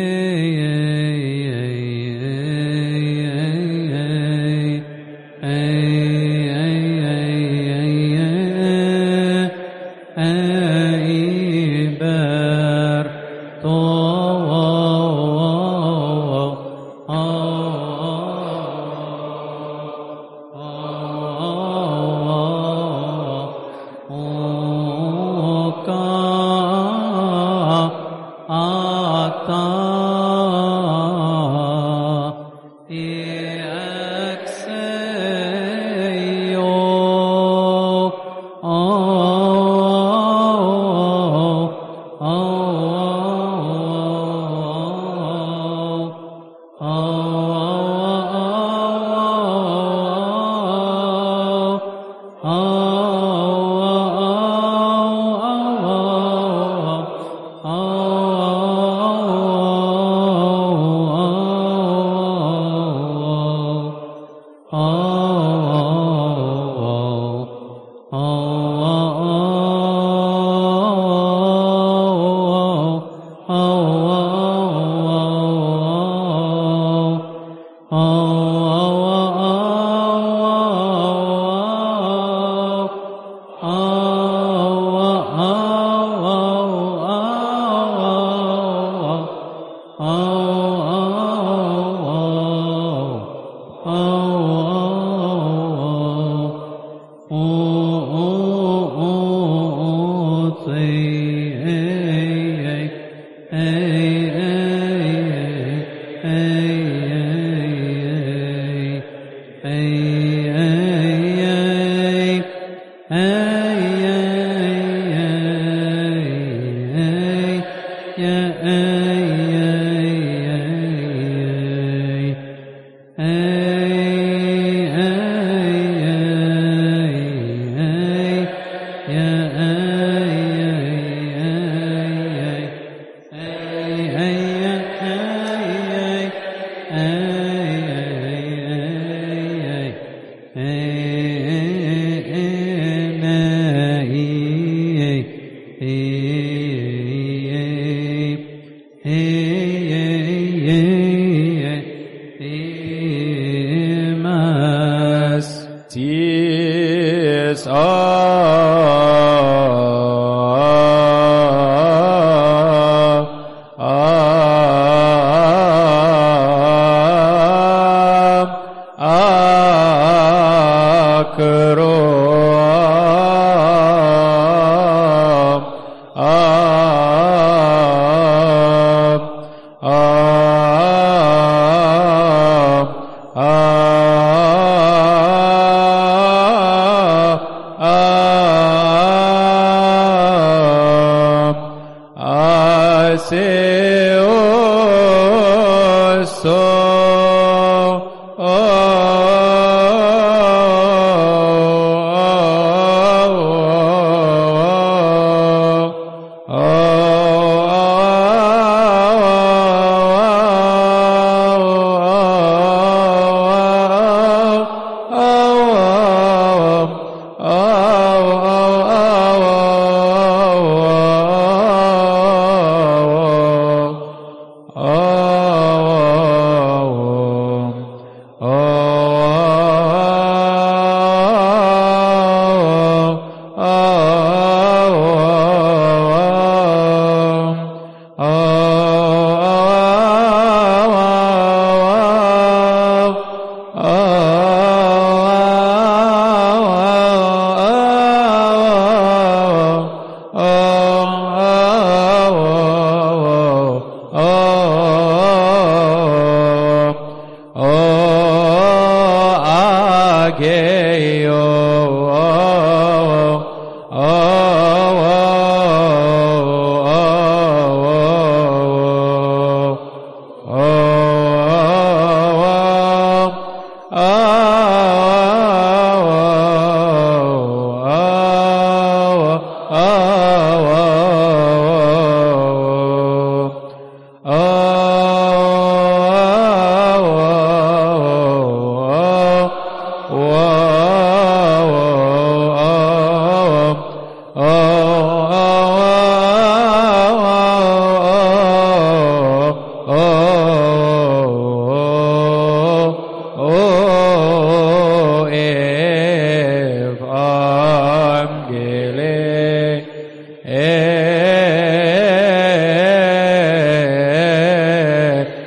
Oh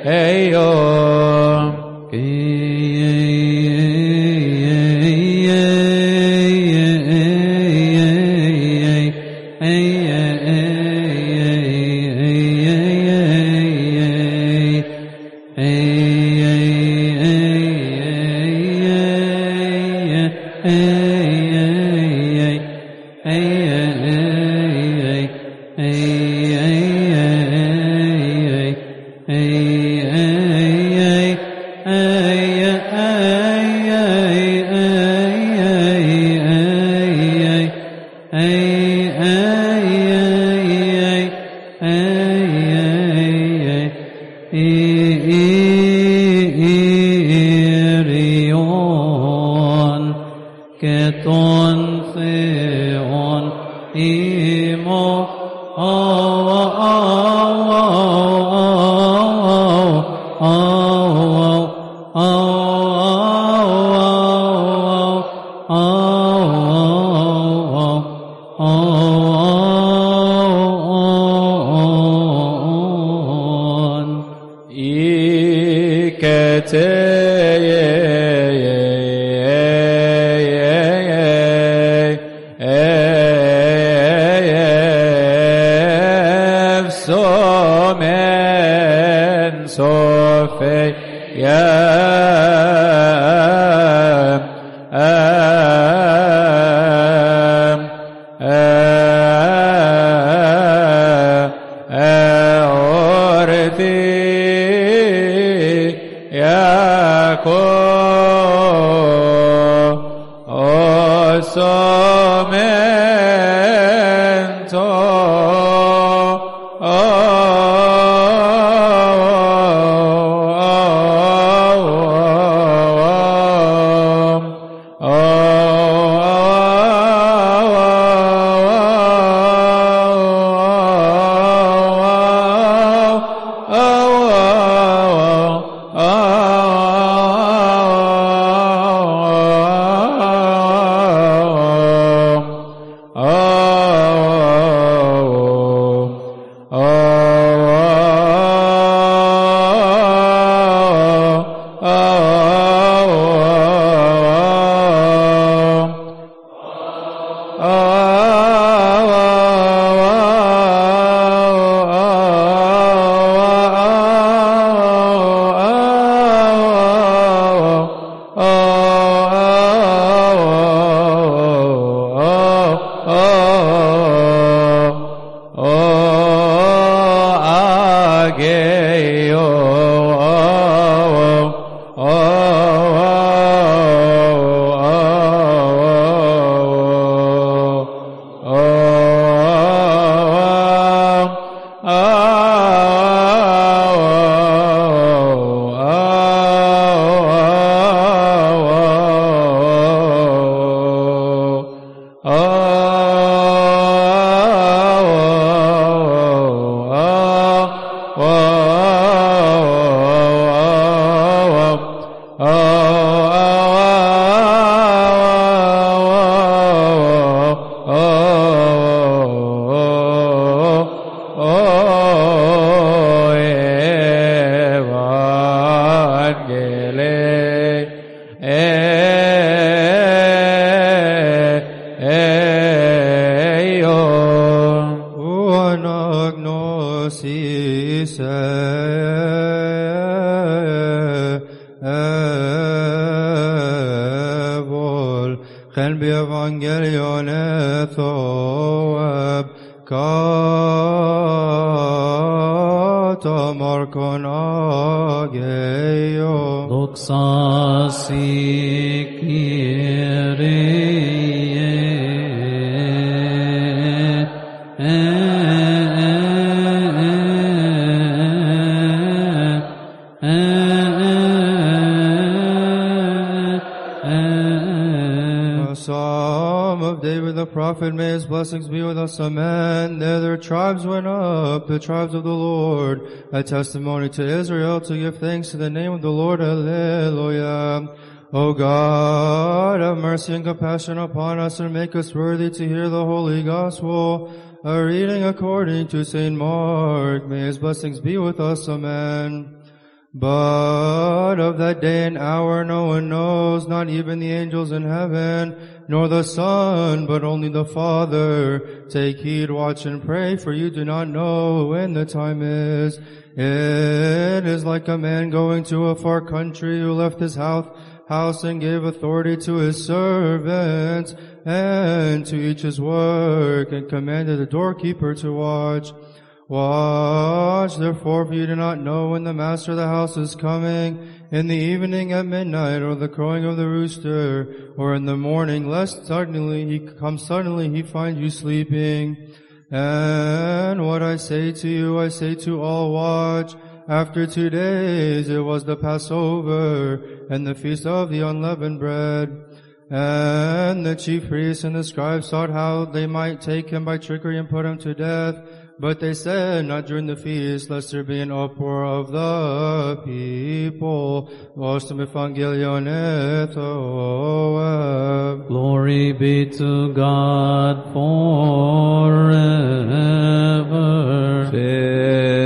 Blessings be with us, amen. There their tribes went up, the tribes of the Lord, a testimony to Israel to give thanks to the name of the Lord, hallelujah. O God, have mercy and compassion upon us and make us worthy to hear the holy gospel. A reading according to Saint Mark. May his blessings be with us, amen. But of that day and hour no one knows, not even the angels in heaven, nor the Son, but only the Father. Take heed, watch and pray, for you do not know when the time is. It is like a man going to a far country who left his house, house and gave authority to his servants, and to each his work, and commanded the doorkeeper to watch. Watch, therefore, for you do not know when the master of the house is coming, in the evening at midnight, or the crowing of the rooster, or in the morning, lest suddenly he come suddenly he find you sleeping. And what I say to you, I say to all, watch. After two days it was the Passover, and the feast of the unleavened bread. And the chief priests and the scribes sought how they might take him by trickery and put him to death. But they said, not during the feast, lest there be an uproar of the people. Glory be to God forever.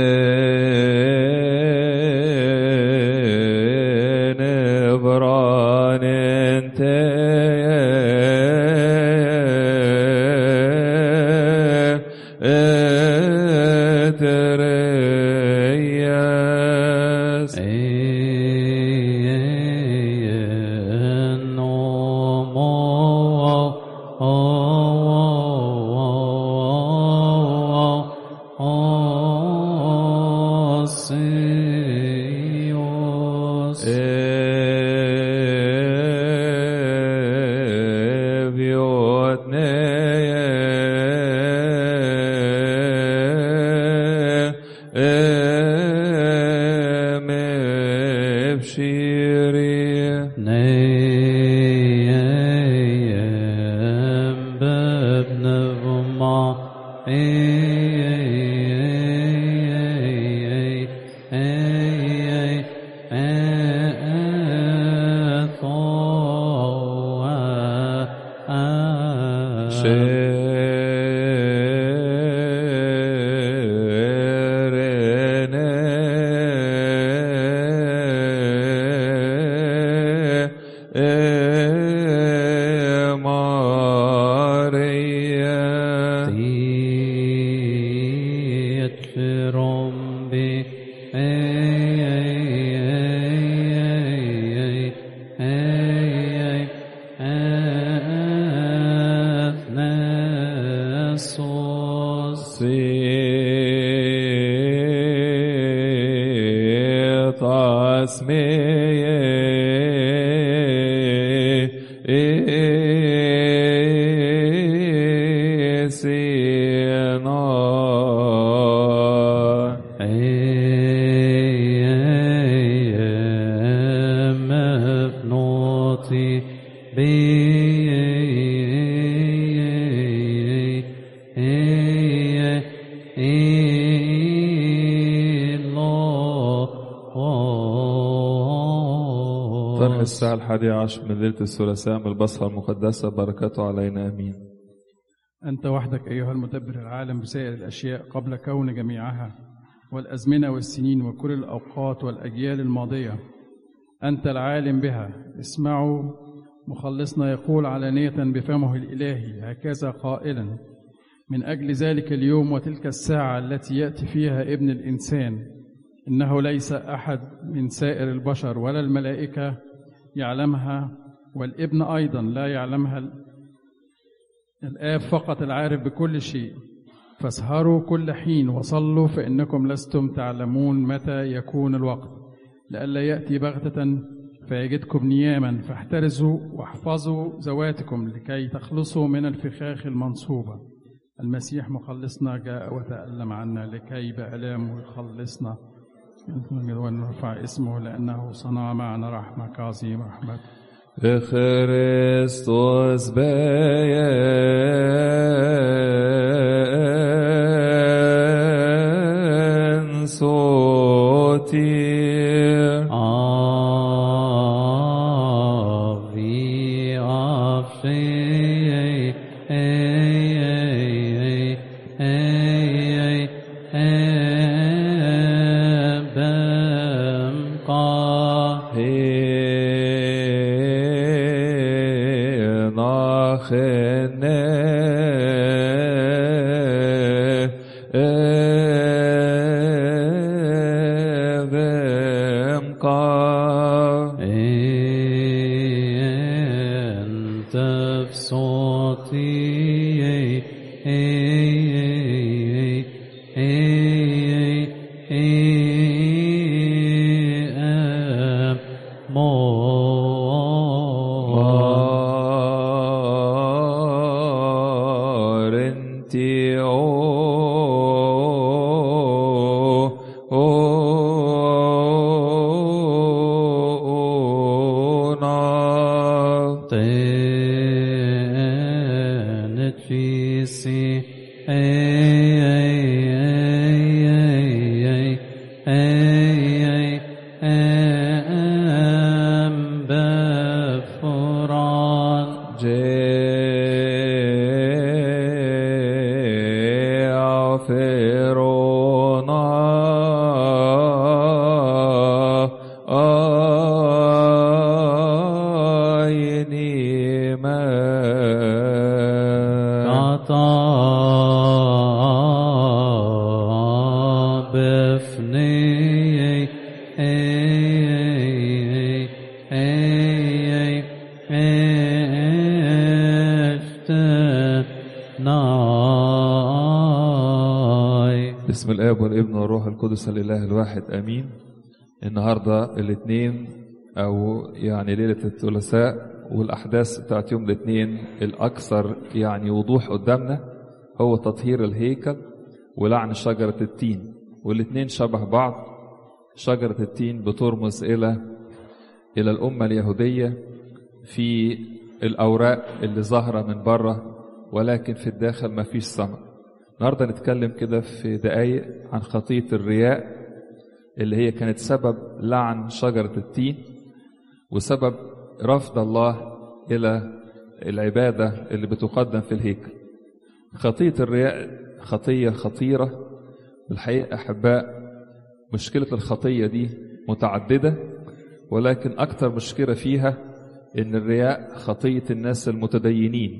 الساعة الحادية عشر من ليلة الثلاثاء من البصرة المقدسة، بركاته علينا آمين. أنت وحدك أيها المدبر العالم بسائر الأشياء قبل كون جميعها، والأزمنة والسنين وكل الأوقات والأجيال الماضية، أنت العالم بها. اسمعوا مخلصنا يقول علانية بفمه الإلهي هكذا قائلا: من أجل ذلك اليوم وتلك الساعة التي يأتي فيها ابن الإنسان، إنه ليس أحد من سائر البشر ولا الملائكة يعلمها، والابن أيضا لا يعلمها، الآب فقط العارف بكل شيء. فاسهروا كل حين وصلوا، فإنكم لستم تعلمون متى يكون الوقت، لئلا يأتي بغتة فيجدكم نياما. فاحترزوا واحفظوا ذواتكم لكي تخلصوا من الفخاخ المنصوبة. المسيح مخلصنا جاء وتألم عنا لكي بآلامه يخلصنا، ونرفع اسمه لأنه صنع معنا رحمة كعظيم رحمة. Christos ben sotir avi afshe بسم الآب والابن والروح القدس الإله الواحد آمين. النهاردة الاثنين أو يعني ليلة الثلاثاء، والأحداث بتاعت يوم الاثنين الأكثر يعني وضوح قدامنا هو تطهير الهيكل ولعن شجرة التين، والاثنين شبه بعض. شجرة التين بترمز إلى إلى الأمة اليهودية في الأوراق اللي ظاهرة من بره، ولكن في الداخل ما فيش ثمر. النهارده نتكلم كده في دقايق عن خطية الرياء اللي هي كانت سبب لعن شجرة التين وسبب رفض الله إلى العبادة اللي بتقدم في الهيكل. خطية الرياء خطية خطيرة بالحقيقة أحباء. مشكلة الخطية دي متعددة، ولكن أكتر مشكلة فيها إن الرياء خطية الناس المتدينين.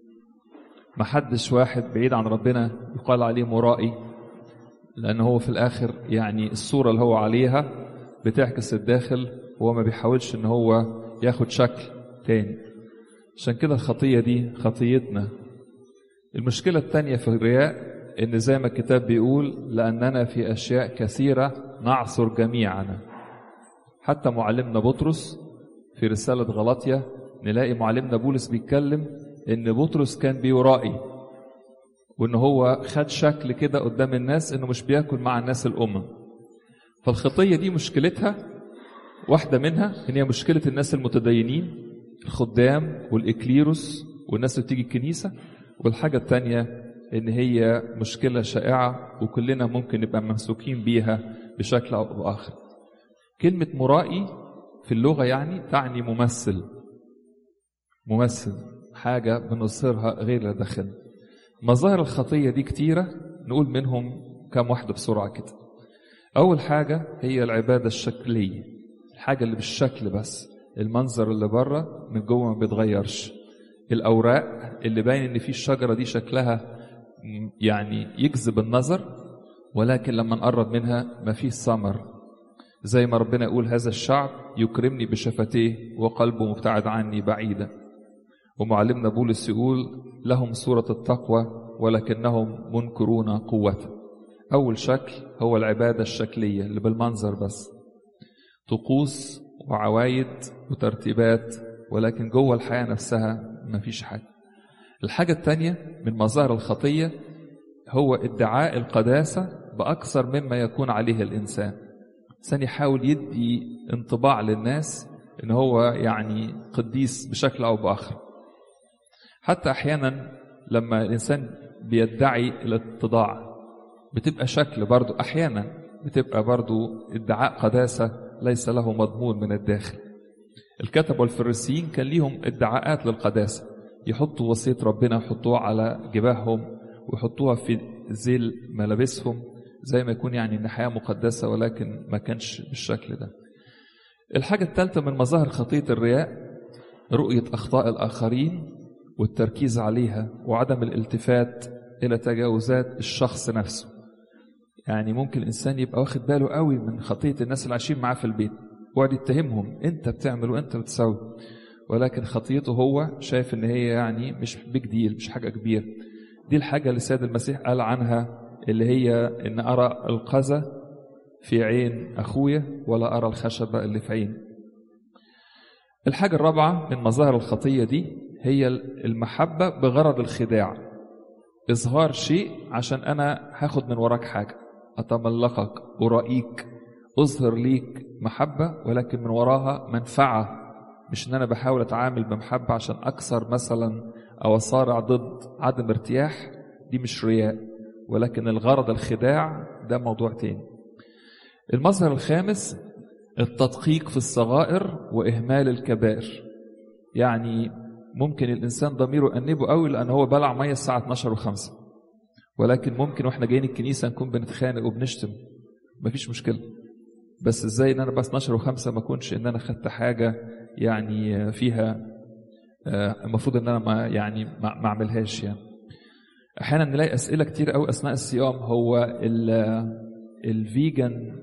محدش واحد بعيد عن ربنا يقال عليه مرائي، لأن هو في الآخر يعني الصورة اللي هو عليها بتعكس الداخل، هو ما بيحاولش إن هو ياخد شكل تاني. عشان كده الخطية دي خطيتنا. المشكلة التانية في الرياء إن زي ما الكتاب بيقول لأننا في أشياء كثيرة نعثر جميعنا. حتى معلمنا بطرس في رسالة غلاطيا نلاقي معلمنا بولس بيتكلم إن بطرس كان بيرائي، وإن هو خد شكل كده قدام الناس إنه مش بياكل مع الناس الأمم. فالخطية دي مشكلتها واحدة منها إن هي مشكلة الناس المتدينين، الخدام والإكليروس والناس اللي بتيجي الكنيسة. والحاجة التانية إن هي مشكلة شائعة وكلنا ممكن نبقى ممسوكين بيها بشكل أو بآخر. كلمة مرائي في اللغة يعني تعني ممثل. ممثل حاجة بنظهرها غير داخل. مظاهر الخطية دي كتيرة، نقول منهم كم واحدة بسرعة كده. أول حاجة هي العبادة الشكلية، الحاجة اللي بالشكل بس، المنظر اللي بره من جوه ما بيتغيرش. الأوراق اللي باين إن في الشجرة دي شكلها يعني يجذب النظر، ولكن لما نقرب منها ما فيش ثمر. زي ما ربنا يقول هذا الشعب يكرمني بشفتيه وقلبه مبتعد عني بعيدا. ومعلمنا بولس يقول لهم صورة التقوى ولكنهم منكرون قوته. أول شكل هو العبادة الشكلية اللي بالمنظر بس، طقوس وعوايد وترتيبات، ولكن جوه الحياة نفسها ما فيش حاجة. الحاجة الثانية من مظاهر الخطية هو ادعاء القداسة بأكثر مما يكون عليه الإنسان. الإنسان يحاول يدي انطباع للناس إن هو يعني قديس بشكل أو بآخر. حتى أحيانا لما الإنسان بيدعي الاتضاع بتبقى شكل برضو، أحيانا بتبقى برضو ادعاء قداسة ليس له مضمون من الداخل. الكتبة والفريسيين كان ليهم ادعاءات للقداسة، يحطوا وصية ربنا يحطوها على جباههم ويحطوها في ذيل ملابسهم زي ما يكون يعني إن حياة مقدسة، ولكن ما كانش بالشكل ده. الحاجة الثالثة من مظاهر خطية الرياء رؤية أخطاء الآخرين والتركيز عليها وعدم الالتفات إلى تجاوزات الشخص نفسه. يعني ممكن الإنسان يبقى واخد باله قوي من خطية الناس اللي عايشين معاه في البيت وقعد يتهمهم، أنت بتعمل وأنت بتسوي، ولكن خطيته هو شايف إن هي يعني مش بيج ديل، مش حاجة كبيرة. دي الحاجة اللي السيد المسيح قال عنها، اللي هي إن أرى القذى في عين أخويا ولا أرى الخشبة اللي في عين. الحاجة الرابعة من مظاهر الخطية دي هي المحبة بغرض الخداع، إظهار شيء عشان أنا هاخد من وراك حاجة، أتملقك، أرائيك، أظهر ليك محبة ولكن من وراها منفعة، مش إن أنا بحاول أتعامل بمحبة عشان أكسر مثلا أو أصارع ضد عدم ارتياح. دي مش رياء، ولكن الغرض الخداع ده موضوع تاني. المظهر الخامس التدقيق في الصغائر وإهمال الكبائر. يعني ممكن الإنسان ضميره يأنبه قوي لأن هو بلع مية الساعة اتناشر وخمسة، ولكن ممكن وإحنا جايين الكنيسة نكون بنتخانق وبنشتم، مفيش مشكلة. بس إزاي إن أنا بس اتناشر وخمسة ما أكونش إن أنا خدت حاجة يعني فيها المفروض إن أنا ما يعني ما أعملهاش. يعني أحيانا نلاقي أسئلة كتير قوي أثناء الصيام، هو الفيجن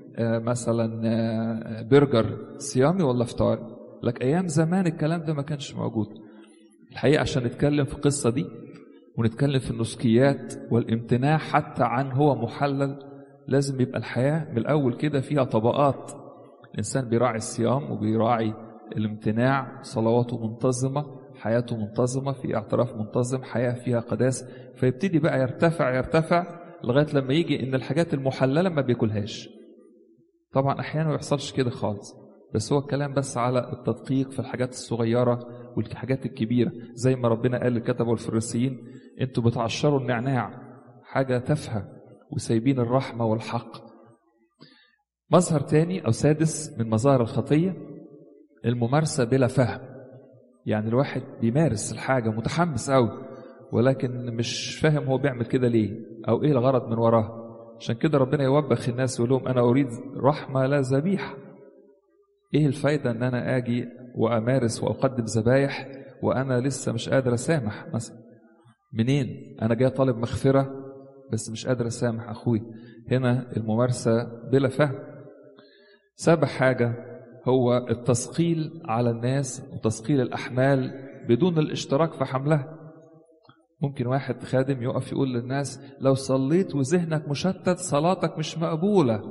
مثلا برجر صيامي ولا فطاري؟ لك أيام زمان الكلام ده ما كانش موجود. الحقيقة عشان نتكلم في القصة دي ونتكلم في النسكيات والامتناع حتى عن هو محلل، لازم يبقى الحياة من الأول كده فيها طبقات. الإنسان بيراعي الصيام وبيراعي الامتناع، صلواته منتظمة، حياته منتظمة، في اعتراف منتظم، حياة فيها قداسة، فيبتدي بقى يرتفع يرتفع لغاية لما يجي إن الحاجات المحللة ما بياكلهاش. طبعا أحيانا ما يحصلش كده خالص، بس هو الكلام بس على التدقيق في الحاجات الصغيرة والحاجات الكبيرة. زي ما ربنا قال للكتبة والفريسيين انتوا بتعشروا النعناع، حاجة تافهة، وسايبين الرحمة والحق. مظهر تاني أو سادس من مظاهر الخطية الممارسة بلا فهم. يعني الواحد بيمارس الحاجة متحمس قوي ولكن مش فاهم هو بيعمل كده ليه أو إيه الغرض من وراه. عشان كده ربنا يوبخ الناس ويقول لهم أنا أريد رحمة لا ذبيحة. إيه الفايدة أن أنا آجي وأمارس وأقدم ذبايح وأنا لسه مش قادر أسامح مثلا؟ منين؟ أنا جاي طالب مغفرة بس مش قادر أسامح أخوي. هنا الممارسة بلا فهم. سابع حاجة هو التثقيل على الناس وتثقيل الأحمال بدون الاشتراك في حملها. ممكن واحد خادم يقف يقول للناس لو صليت وذهنك مشتت صلاتك مش مقبولة.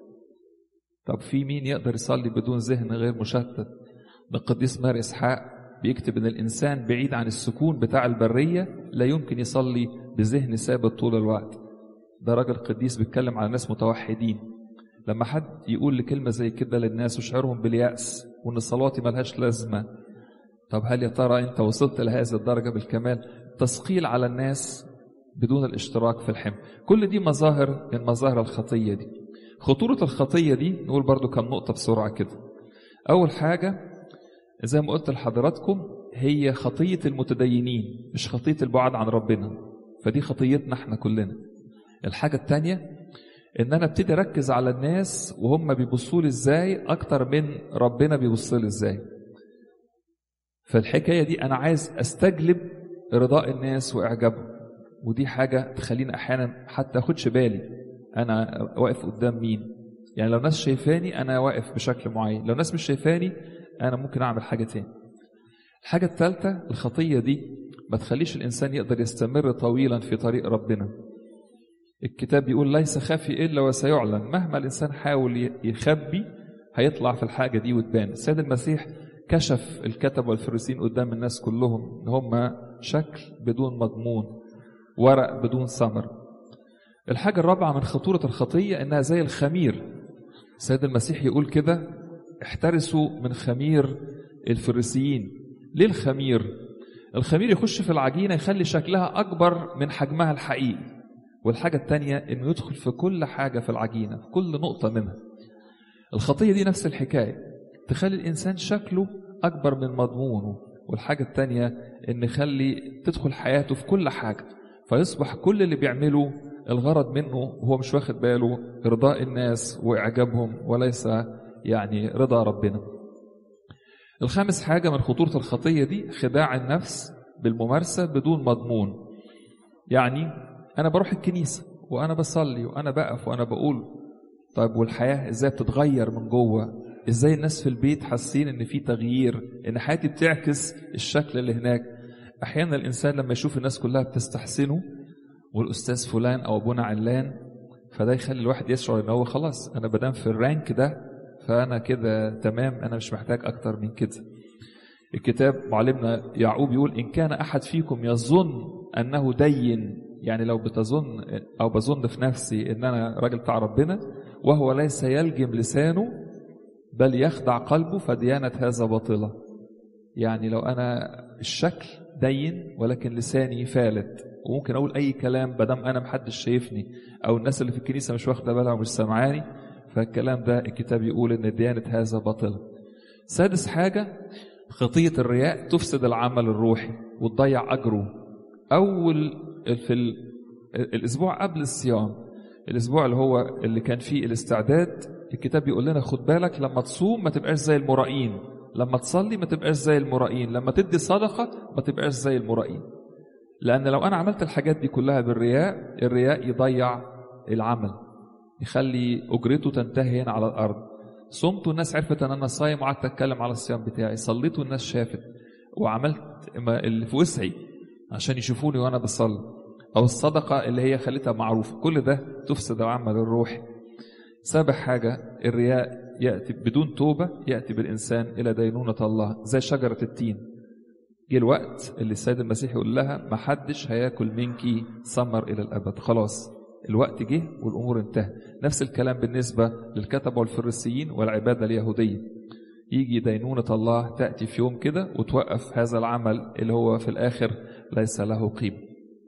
طب في مين يقدر يصلي بدون ذهن غير مشتت؟ القديس مار إسحاق بيكتب ان الانسان بعيد عن السكون بتاع البرية لا يمكن يصلي بذهن ثابت طول الوقت. ده راجل قديس بيتكلم على ناس متوحدين. لما حد يقول لكلمة زي كده للناس وشعرهم باليأس وان صلاتي ملهاش لازمة، طب هل يا ترى انت وصلت لهذه الدرجة بالكمال؟ تثقيل على الناس بدون الاشتراك في الحمل. كل دي مظاهر من مظاهر الخطية دي. خطورة الخطية دي نقول برضو كم نقطة بسرعة كده. أول حاجة زي ما قلت لحضراتكم هي خطية المتدينين، مش خطية البعد عن ربنا، فدي خطيتنا احنا كلنا. الحاجة التانية ان انا ابتدي اركز على الناس وهم بيبصوا لي ازاي اكتر من ربنا بيبص لي ازاي. فالحكاية دي انا عايز استجلب رضاء الناس واعجابهم، ودي حاجة تخليني احيانا حتى اخدش بالي انا واقف قدام مين. يعني لو ناس شايفاني انا واقف بشكل معين، لو ناس مش شايفاني انا ممكن اعمل حاجة تاني. الحاجة الثالثة الخطية دي ما تخليش الانسان يقدر يستمر طويلا في طريق ربنا. الكتاب يقول ليس خافي إلا وسيعلن. مهما الإنسان حاول يخبي هيطلع في الحاجة دي وتبان. السيد المسيح كشف الكتب والفريسين قدام الناس كلهم إن هم شكل بدون مضمون، ورق بدون ثمر. الحاجة الرابعة من خطورة الخطية إنها زي الخمير. السيد المسيح يقول كده احترسوا من خمير الفريسيين. ليه الخمير؟ الخمير يخش في العجينة يخلي شكلها أكبر من حجمها الحقيقي. والحاجة التانية إنه يدخل في كل حاجة في العجينة، في كل نقطة منها. الخطية دي نفس الحكاية، تخلي الإنسان شكله أكبر من مضمونه. والحاجة التانية إن يخلي تدخل حياته في كل حاجة، فيصبح كل اللي بيعمله الغرض منه وهو مش واخد باله إرضاء الناس وإعجابهم وليس يعني رضا ربنا. الخامس حاجة من خطورة الخطية دي خداع النفس بالممارسة بدون مضمون. يعني أنا بروح الكنيسة وأنا بصلي وأنا بقف وأنا بقول، طيب والحياة إزاي بتتغير من جوه؟ إزاي الناس في البيت حاسين إن في تغيير، إن حياتي بتعكس الشكل اللي هناك؟ أحيانا الإنسان لما يشوف الناس كلها بتستحسنه والأستاذ فلان أو أبونا علان، فده يخلي الواحد يشعر إن هو خلاص أنا بدام في الرانك ده فأنا كده تمام، أنا مش محتاج أكتر من كده. الكتاب معلمنا يعقوب يقول إن كان أحد فيكم يظن أنه دين، يعني لو بتظن أو بظن في نفسي إن أنا راجل بتاع ربنا وهو ليس يلجم لسانه بل يخدع قلبه فديانة هذا باطلة. يعني لو أنا الشكل دين ولكن لساني فالت وممكن أقول أي كلام بدم أنا محدش شايفني أو الناس اللي في الكنيسة مش واخدة بالها ومش سمعاني، فالكلام ده الكتاب يقول إن ديانة هذا باطلة. سادس حاجة خطية الرياء تفسد العمل الروحي وتضيع أجره. أول في الأسبوع قبل الصيام، الأسبوع اللي هو اللي كان فيه الاستعداد، الكتاب يقول لنا خد بالك لما تصوم ما تبقاش زي المرائين، لما تصلي ما تبقاش زي المرائين، لما تدي صدقة ما تبقاش زي المرائين. لأن لو أنا عملت الحاجات دي كلها بالرياء، الرياء يضيع العمل، يخلي أجرته تنتهي هنا على الأرض. صمت والناس عرفت أن أنا صايم وقعدت أتكلم على الصيام بتاعي، صليت والناس شافت، وعملت اللي في وسعي عشان يشوفوني وأنا بصلي، أو الصدقة اللي هي خليتها معروفة، كل ده تفسد العمل الروحي. سابع حاجة الرياء يأتي بدون توبة، يأتي بالإنسان إلى دينونة الله زي شجرة التين. جه الوقت اللي السيد المسيح يقول لها ما حدش هياكل منكي ثمر إلى الأبد، خلاص الوقت جه والأمور انتهى. نفس الكلام بالنسبة للكتبة والفريسيين والعبادة اليهودية، يجي دينونة الله تأتي في يوم كده وتوقف هذا العمل اللي هو في الآخر ليس له قيمة.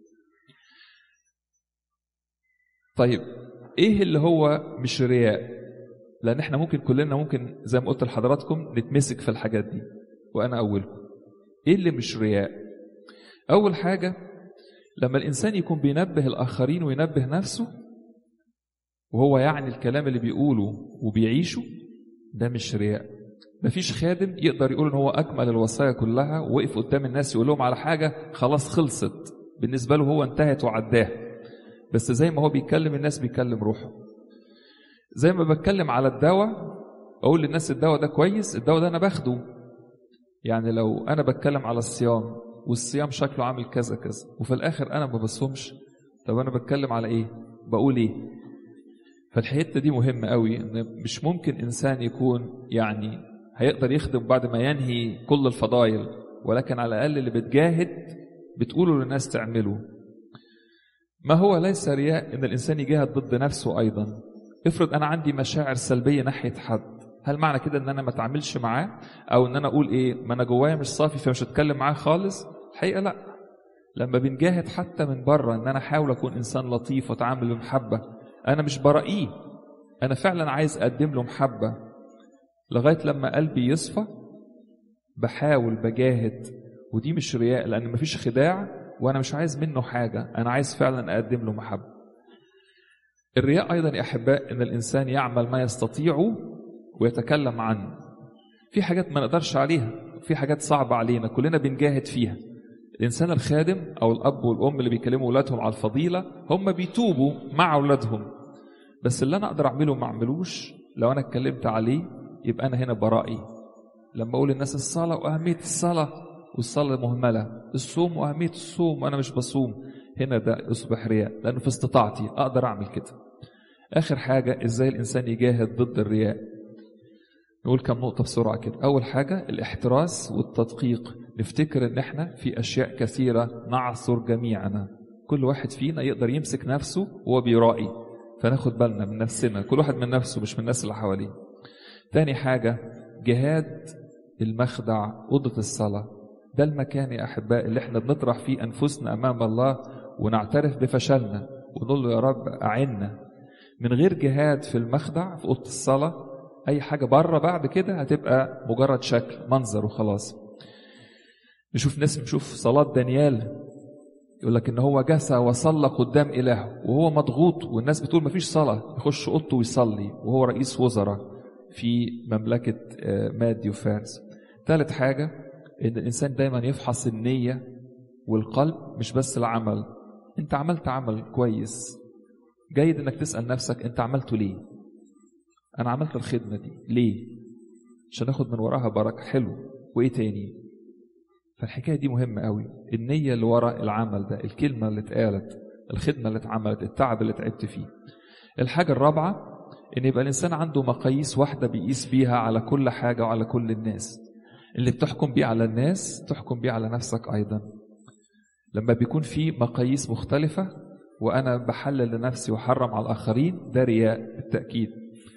طيب ايه اللي هو مش رياء؟ لان احنا ممكن كلنا ممكن زي ما قلت لحضراتكم نتمسك في الحاجات دي وانا اولكم. ايه اللي مش رياء؟ اول حاجة لما الانسان يكون بينبه الاخرين وينبه نفسه وهو يعني الكلام اللي بيقوله وبيعيشه، ده مش رياء. مفيش خادم يقدر يقول ان هو اكمل الوصايا كلها ووقف قدام الناس يقول لهم على حاجة خلاص خلصت بالنسبة له، هو انتهت وعداها، بس زي ما هو بيكلم الناس بيكلم روحه. زي ما بتكلم على الدواء اقول للناس الدواء ده كويس، الدواء ده انا باخده. يعني لو انا بتكلم على الصيام والصيام شكله عامل كذا كذا وفي الاخر انا ما بصومش، طب انا بتكلم على ايه؟ بقول ايه؟ فالحته دي مهمه قوي، ان مش ممكن انسان يكون يعني هيقدر يخدم بعد ما ينهي كل الفضائل، ولكن على الاقل اللي بتجاهد بتقوله للناس تعمله. ما هو ليس رياء ان الانسان يجاهد ضد نفسه ايضا. افرض انا عندي مشاعر سلبيه ناحيه حد، هل معنى كده ان انا ما اتعاملش معاه او ان انا اقول ايه ما انا جوايا مش صافي فمش هتكلم معاه خالص؟ الحقيقه لا. لما بنجاهد حتى من بره ان انا احاول اكون انسان لطيف واتعامل بمحبه، انا مش برائيه، انا فعلا عايز اقدم له محبه لغايه لما قلبي يصفى، بحاول بجاهد، ودي مش رياء لان مفيش خداع وانا مش عايز منه حاجه، انا عايز فعلا اقدم له محبه. الرياء ايضا يا احباء ان الانسان يعمل ما يستطيعه ويتكلم عنه. في حاجات ما نقدرش عليها، في حاجات صعبه علينا كلنا بنجاهد فيها. الانسان الخادم او الاب والام اللي بيكلموا اولادهم على الفضيله هم بيتوبوا مع اولادهم، بس اللي انا اقدر اعمله ما اعملوش، لو انا اتكلمت عليه يبقى انا هنا برائي. لما اقول للناس الصلاه واهميه الصلاه والصلاه مهمله، الصوم واهميه الصوم وانا مش بصوم، هنا ده يصبح رياء لانه في استطاعتي اقدر اعمل كده. اخر حاجه ازاي الانسان يجاهد ضد الرياء. نقول كم نقطه بسرعه كده. اول حاجه الاحتراس والتدقيق، نفتكر ان احنا في اشياء كثيره نعثر جميعنا، كل واحد فينا يقدر يمسك نفسه وهو بيرائي، فناخد بالنا من نفسنا، كل واحد من نفسه مش من الناس اللي حواليه. تاني حاجه جهاد المخدع، اوضه الصلاه، ده المكان يا احباء اللي احنا بنطرح فيه انفسنا امام الله ونعترف بفشلنا ونقول له يا رب اعنا. من غير جهاد في المخدع في اوضه الصلاه، اي حاجه بره بعد كده هتبقى مجرد شكل منظر وخلاص. نشوف ناس نشوف صلاه دانيال يقول لك ان هو جلس وصلى قدام الهه وهو مضغوط والناس بتقول مفيش صلاه، يخش اوضته ويصلي وهو رئيس وزراء في مملكه مادي وفارس. ثالث حاجة إن الإنسان دايما يفحص النية والقلب مش بس العمل. أنت عملت عمل كويس، جيد إنك تسأل نفسك أنت عملته ليه؟ أنا عملت الخدمة دي ليه؟ عشان أخد من وراها بركة، حلو، وإيه تاني؟ فالحكاية دي مهمة قوي، النية اللي وراء العمل ده، الكلمة اللي اتقالت، الخدمة اللي اتعملت، التعب اللي تعبت فيه. الحاجة الرابعة إن يبقى الإنسان عنده مقاييس واحدة بيقيس بيها على كل حاجة وعلى كل الناس. اللي بتحكم بيه على الناس تحكم بيه على نفسك أيضا. لما بيكون في مقاييس مختلفة وأنا بحلل لنفسي وحرم على الآخرين، ده رياء بالتأكيد.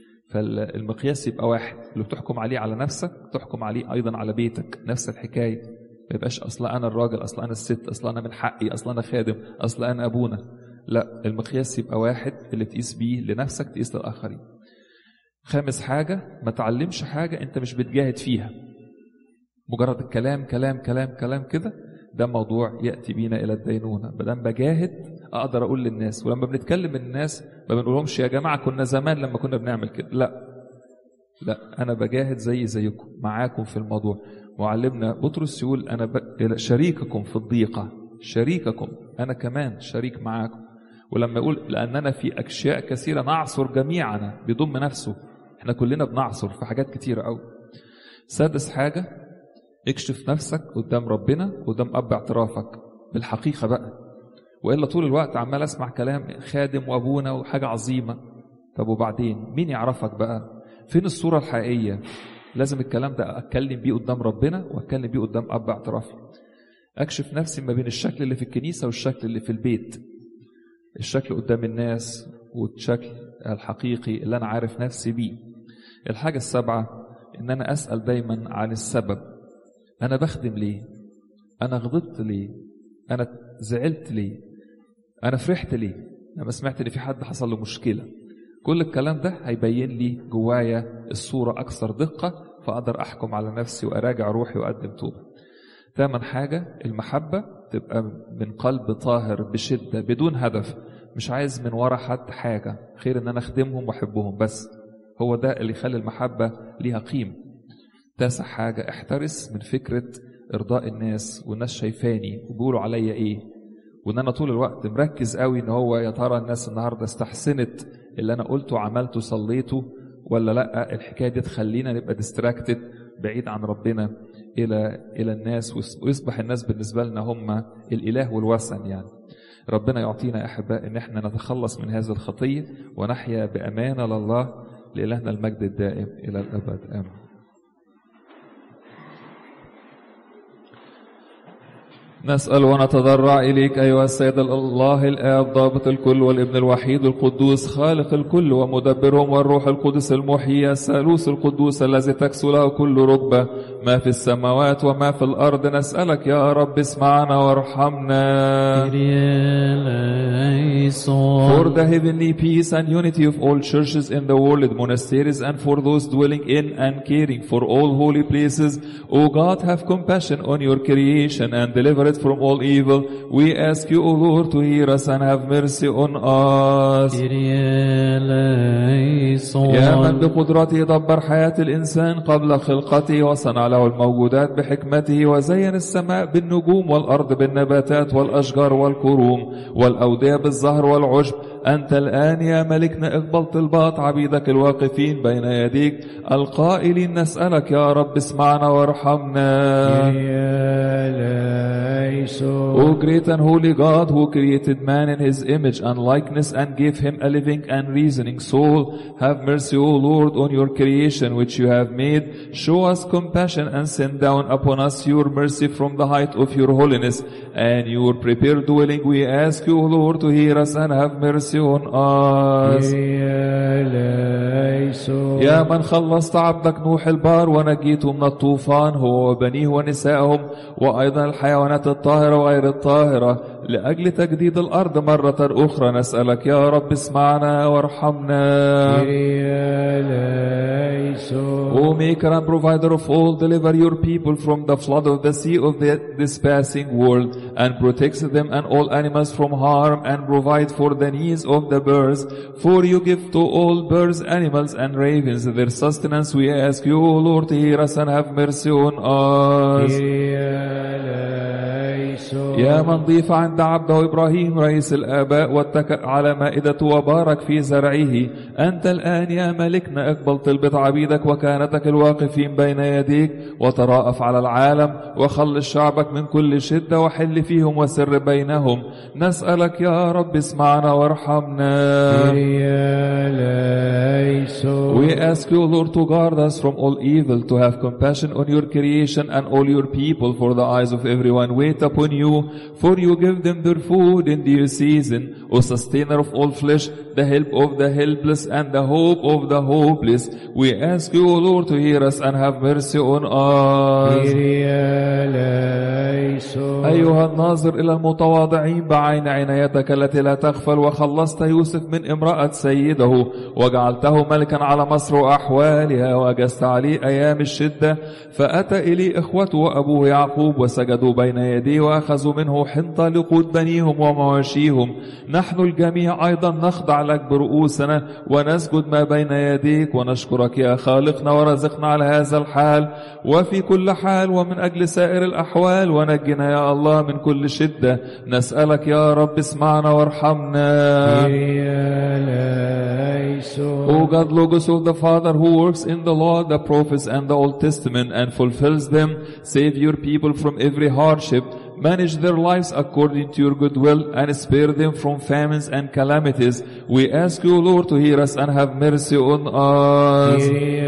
فالمقياس يبقى واحد، اللي بتحكم عليه على نفسك تحكم عليه أيضا على بيتك، نفس الحكاية. ما يبقاش أصلا أنا الراجل، أصلا أنا الست، أصلا أنا من حقي، أصلا أنا خادم، أصلا أنا أبونا. لا، المقياس يبقى واحد، اللي تقيس بيه لنفسك تقيس للآخرين. خامس حاجة، ما تعلمش حاجة أنت مش بتجاهد فيها. مجرد الكلام كلام كلام كلام كده، ده موضوع يأتي بينا إلى الدينونة. بدل بجاهد أقدر أقول للناس، ولما بنتكلم الناس ما بنقولهمش يا جماعة كنا زمان لما كنا بنعمل كده. لا لا، أنا بجاهد زي زيكم معاكم في الموضوع. معلمنا بطرس يقول أنا ب... شريككم في الضيقة، شريككم، أنا كمان شريك معاكم. ولما يقول لأننا في أشياء كثيرة نعصر جميعنا، بيضم نفسه، احنا كلنا بنعصر في حاجات كتيرة أوي. سادس حاجة، اكشف نفسك قدام ربنا، قدام أب اعترافك بالحقيقة بقى. وإلا طول الوقت عمال أسمع كلام خادم وأبونا وحاجة عظيمة. طب وبعدين مين يعرفك بقى؟ فين الصورة الحقيقية؟ لازم الكلام ده أتكلم بيه قدام ربنا وأتكلم بيه قدام أب اعترافي. أكشف نفسي ما بين الشكل اللي في الكنيسة والشكل اللي في البيت، الشكل قدام الناس والشكل الحقيقي اللي أنا عارف نفسي بيه. الحاجة السابعة إن أنا أسأل دايما عن السبب. أنا بخدم ليه؟ أنا غضبت ليه؟ أنا زعلت ليه؟ أنا فرحت ليه؟ لما سمعت إن في حد حصل له مشكلة. كل الكلام ده هيبين لي جوايا الصورة أكثر دقة، فأقدر أحكم على نفسي وأراجع روحي وأقدم توبة. ثامن حاجة، المحبة تبقى من قلب طاهر بشدة بدون هدف، مش عايز من ورا حد حاجة، خير إن أنا أخدمهم وأحبهم بس. هو ده اللي يخلي المحبة ليها قيمة. تاسع حاجة، احترس من فكرة إرضاء الناس والناس شايفاني وبيقولوا عليا إيه، وإن أنا طول الوقت مركز قوي إن هو يا ترى الناس النهاردة استحسنت اللي أنا قلته عملته صليته ولا لأ. الحكاية دي تخلينا نبقى ديستراكتد بعيد عن ربنا إلى إلى الناس، ويصبح الناس بالنسبة لنا هم الإله والوثن. يعني ربنا يعطينا يا أحباء إن احنا نتخلص من هذه الخطية ونحيا بأمانة لله، لإلهنا المجد الدائم إلى الأبد، آمين. نسأل ونتضرع إليك أيها السيد الله الآب ضابط الكل والابن الوحيد القدوس خالق الكل ومدبرهم، والروح القدس المحيي الثالوث القدوس الذي تكسو له كل ركبة ما في السماوات وما في الأرض. نسألك يا رب اسمعنا وارحمنا. For the heavenly peace and unity of all churches in the world, monasteries, and for those dwelling in and caring for all holy places, O God, have compassion on your creation and deliver it from all evil. We ask you, O Lord, to hear us and have mercy on us. يا من بقدرته دبر حياة الإنسان قبل خلقته وصنع له الموجودات بحكمته، وزين السماء بالنجوم والأرض بالنباتات والأشجار والكروم والأودية بالزهر والعشب. أنت الآن يا ملكنا اقبل طلبات عبيدك الواقفين بين يديك القائلين نسألك يا رب اسمعنا وارحمنا. O great and holy God, who created man in his image and likeness and gave him a living and reasoning soul, have mercy, O Lord, on your creation which you have made. Show us compassion and send down upon us your mercy from the height of your holiness and your prepared dwelling. We ask you, O Lord, to hear us and have mercy on us. يا من خلصت عبدك نوح البار ونجيته من الطوفان هو وبنيه ونسائهم وأيضا الحيوانات الطاهرة وغير الطاهرة. لأجل تجديد الأرض مرة أخرى نسألك يا رب اسمعنا وارحمنا. O Maker and Provider of all, deliver your people from the flood of the sea of the, this passing world, and protect them and all animals from harm, and provide for the needs of the birds. For you give to all birds, animals, and ravens their sustenance. We ask you, O Lord, to hear us and have mercy on us. يا من ضيف عند عبده إبراهيم رئيس الآباء واتكأ على مائدته وبارك في زرعه، أنت الآن يا ملكنا اقبل طلبة عبيدك وكانتك الواقفين بين يديك، وتراءف على العالم وخلص شعبك من كل شدة وحل فيهم وسر بينهم. نسألك يا رب اسمعنا وارحمنا. We ask you, Lord, to guard us from all evil, to have compassion on your creation and all your people, for the eyes of everyone wait upon you, for you give them their food in due season. O sustainer of all flesh, the help of the helpless and the hope of the hopeless, we ask you, O Lord, to hear us and have mercy on us. أيها الناظر إلى المتواضعين بعين عنايتك التي لا تغفل، وخلصت يوسف من امرأة سيده وجعلته ملكا على مصر وأحوالها، وأجزت عليه أيام الشدة، فأتى إليه إخوته وأبوه يعقوب وسجدوا بين يديه وأخذوا منه حنطة لقوت بنيهم ومواشيهم. نحن الجميع أيضا نخضع لك برؤوسنا ونسجد ما بين يديك ونشكرك يا خالقنا ورزقنا على هذا الحال وفي كل حال ومن أجل سائر الأحوال، ونجنا يا الله من كل شدة. نسألك يا رب اسمعنا وارحمنا. O God, Logos of the Father, who works in the law, the prophets and the Old Testament and fulfills them, save your people from every hardship, manage their lives according to your good will, and spare them from famines and calamities. We ask you, Lord, to hear us and have mercy on us.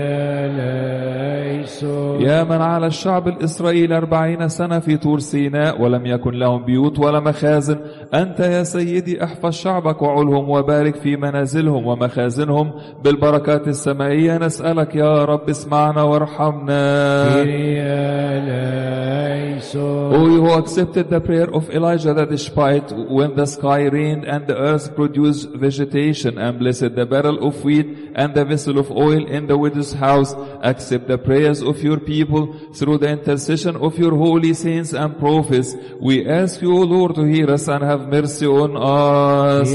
يا من على الشعب الإسرائيلي أربعين سنة في طور سيناء ولم يكن لهم بيوت ولا مخازن، أنت يا سيدي احفظ شعبك وعلهم وبارك في منازلهم ومخازنهم بالبركات السمائية. نسألك يا رب اسمعنا وارحمنا. O you who accepted the prayer of Elijah the Tishbite when the sky rained and the earth produced vegetation, and blessed the barrel of wheat and the vessel of oil in the widow's house, accept the prayers of your people through the intercession of your holy saints and prophets. We ask you, O Lord, to hear us and have mercy on us.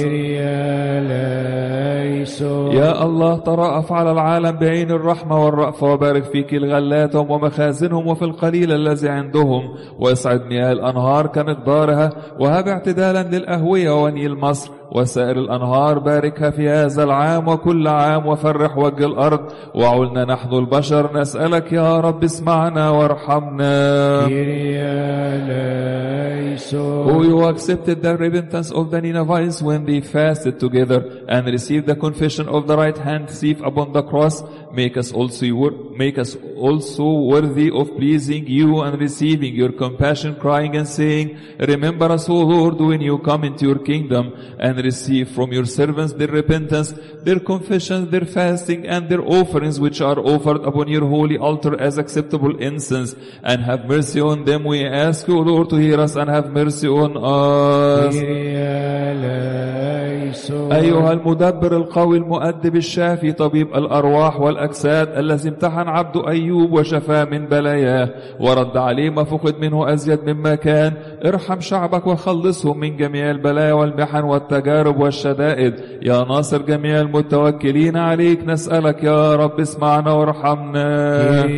يا الله تراءف على العالم بعين الرحمة والرأفة، وبارك في كل غلاتهم ومخازنهم وفي القليل الذي عندهم، واسعد مياه الأنهار كمقدارها، وهب اعتدالا للأهوية ونيل مصر وسائر الأنهار. باركها في هذا العام وكل عام، وفرح وجه الأرض وعلنا نحن البشر. نسألك يا رب اسمعنا وارحمنا. O you accepted the repentance of the Ninevites when they fasted together and received the confession of the right hand thief upon the cross, make us also make us also worthy of pleasing you and receiving your compassion, crying and saying, remember us, O Lord, when you come into your kingdom, and receive from your servants their repentance, their confessions, their fasting, and their offerings which are offered upon your holy altar as acceptable incense, and have mercy on them. We ask you, Lord, to hear us and have mercy on us. أيها المدبر القوي المؤدب الشافي طبيب الأرواح والأجساد، الذي امتحن عبد أيوب وشفاه من بلاياه ورد عليه ما فقد منه أزيد مما كان، ارحم شعبك وخلصهم من جميع البلايا والمحن والتجارب والشدائد. يا ناصر جميع المتوكلين عليك، نسألك يا رب اسمعنا وارحمنا.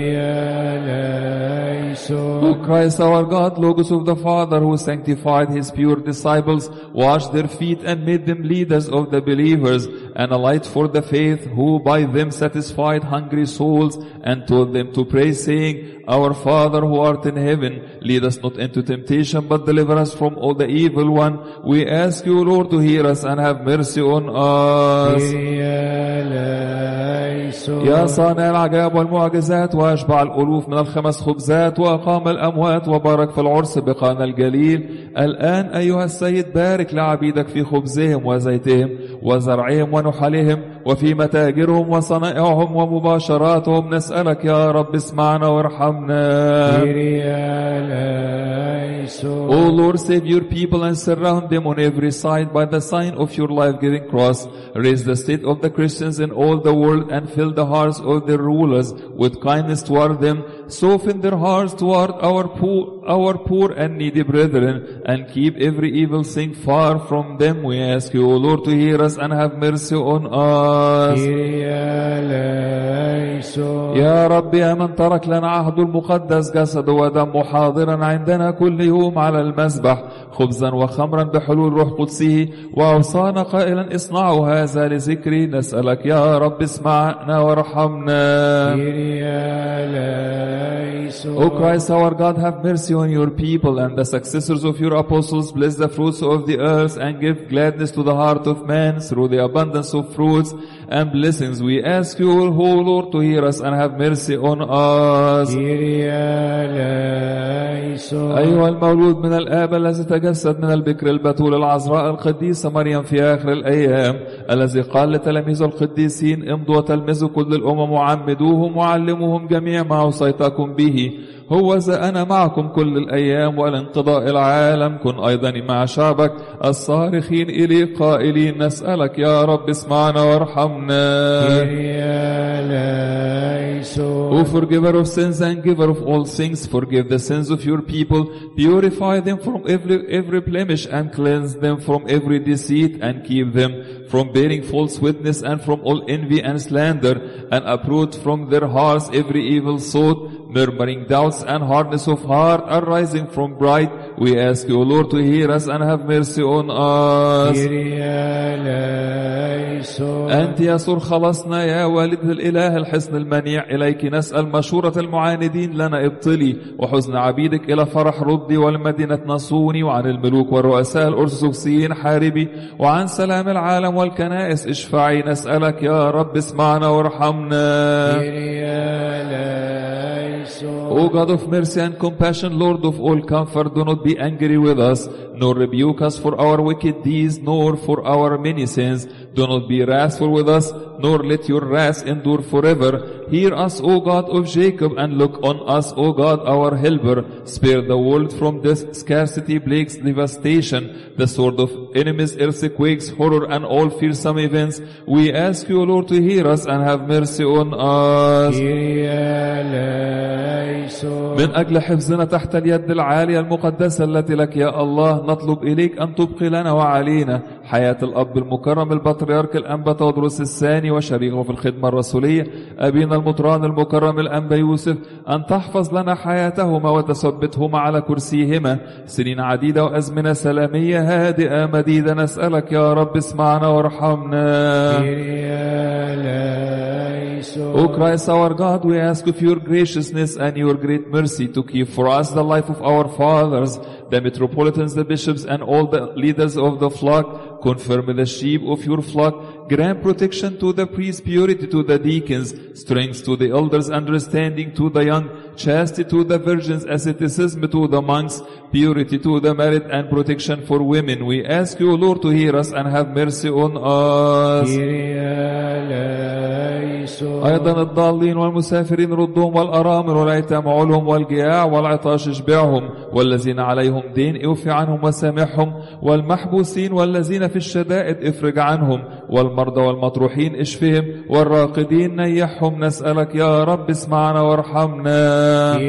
O Christ our God, Logos of the Father, who sanctified his pure disciples, washed their feet and made them leaders of the believers, and a light for the faith, who by them satisfied hungry souls and taught them to pray, saying, Our Father who art in heaven, lead us not into temptation, but deliver us from all the evil one. We ask you, Lord, to hear us and have mercy on us. يا صانع العجائب والمعجزات، وأشبع الألوف من الخمس خبزات، وأقام الأموات، وبارك في العرس بقانا الجليل. الآن أيها السيد بارك لعبيدك في خبزهم وزيتهم وزرعهم ونحلهم وفي متاجرهم وصنائعهم ومباشراتهم. نسألك يا رب اسمعنا وارحمنا. O Lord, save your people and surround them on every side by the sign of your life-giving cross. Raise the state of the Christians in all the world and fill the hearts of their rulers with kindness toward them. Soften their hearts toward our poor, our poor and needy brethren, and keep every evil thing far from them. We ask you, O Lord, to hear us and have mercy on us. يا رب يا من ترك لنا عهد المقدس جسد ودم حاضرا عندنا كل يوم على المذبح خبزا وخمرا بحلول روح قدسه وأوصانا قائلا اصنعوا هذا لذكري. نسألك يا رب اسمعنا وارحمنا. O Christ our God, have mercy on your people and the successors of your apostles. Bless the fruits of the earth and give gladness to the heart of man through the abundance of fruits and blessings. We ask you, O Lord, to hear us and have mercy on us. أيها المولود من الآب الذي تجسد من البكر البتول العذراء القديسة مريم في آخر الأيام، الذي قال لتلاميذ القديسين امضوا وتلمذوا كل الأمم وعمدوهم وعلموهم جميع ما أوصيتكم به. هو ذا أنا معكم كل الأيام والانقضاء العالم. كن أيضا مع شعبك الصارخين إليه قائلين نسألك يا رب اسمعنا وارحمنا. O forgiver of sins and giver of all things, forgive the sins of your people, purify them from every every blemish and cleanse them from every deceit, and keep them from bearing false witness and from all envy and slander, and uproot from their hearts every evil thought, murmuring doubts and hardness of heart arising from pride. We ask you, O Lord, to hear us and have mercy on us. أنت يسوع خلصنا يا والد الإله الحصن المنيع. إليك نسأل مشورة المعاندين لنا ابطلي، وحزن عبيدك إلى فرح ردي، والمدينة نصوني، وعن الملوك والرؤساء الأرثوذكسيين حاربي، وعن سلام العالم والكنائس اشفعي. نسألك يا رب اسمعنا وارحمنا. O God of mercy and compassion, Lord of all comfort, do not be angry with us, nor rebuke us for our wicked deeds, nor for our many sins. Do not be wrathful with us, nor let your wrath endure forever. Hear us, O God of Jacob, and look on us, O God, our helper. Spare the world from death, scarcity, plagues, devastation, the sword of enemies, earthquakes, horror, and all fearsome events. We ask you, Lord, to hear us and have mercy on us. من أجل حفظنا تحت اليد العالية المقدسة التي لك يا الله، نطلب إليك أن تبقي لنا وعلينا حياة الأب المكرم البطريرك الأنبا تودروس الثاني وشريكه في الخدمة الرسولية أبينا المطران المكرم الأنبا يوسف، أن تحفظ لنا حياتهما وتثبتهما على كرسيهما سنين عديدة وأزمنة سلامية هادئة مديدة. نسألك يا رب اسمعنا وارحمنا. O Christ our God, we ask of your graciousness and your great mercy to keep for us the life of our fathers, the metropolitans, the bishops, and all the leaders of the flock. Confirm the sheep of your flock. Grant protection to the priests, purity to the deacons, strength to the elders, understanding to the young, chastity to the virgins, asceticism to the monks, purity to the married, and protection for women. We ask you, Lord, to hear us and have mercy on us. أيضا الضالين والمسافرين ردهم، والأرامل والأيتام عولهم، والجياع والعطاش اشبعهم، والذين عليهم دين اوفي عنهم وسامحهم، والمحبوسين والذين في الشدائد افرج عنهم، والمرضى والمطروحين اشفهم، والراقدين نيحهم. نسألك يا رب اسمعنا وارحمنا.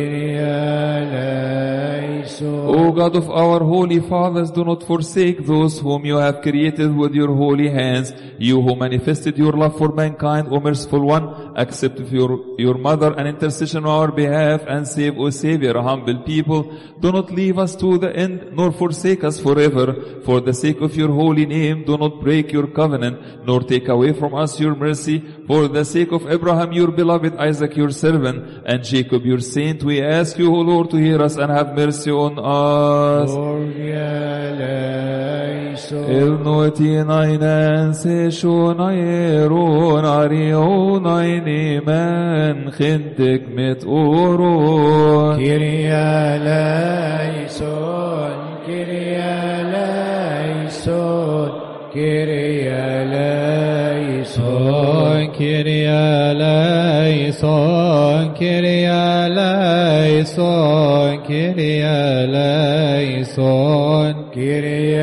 O God of our holy fathers, do not forsake those whom you have created with your holy hands. You who manifested your love for mankind, O merciful one, accept your, your mother an intercession on our behalf, and save, O Savior, a humble people. Do not leave us to the end, nor forsake us forever. For the sake of your holy name, do not break your covenant, nor take away from us your mercy. For the sake of Abraham, your beloved, Isaac, your servant, and Jacob, your saint, we ask you, O Lord, to hear us and have mercy on us. Il noitinainen se shonairon arionaini men chintik mit oron. Kyrie eleison, Kyrie eleison, Kyrie eleison. Kyrie eleison, Kyrie eleison, Kyrie eleison, Kyrie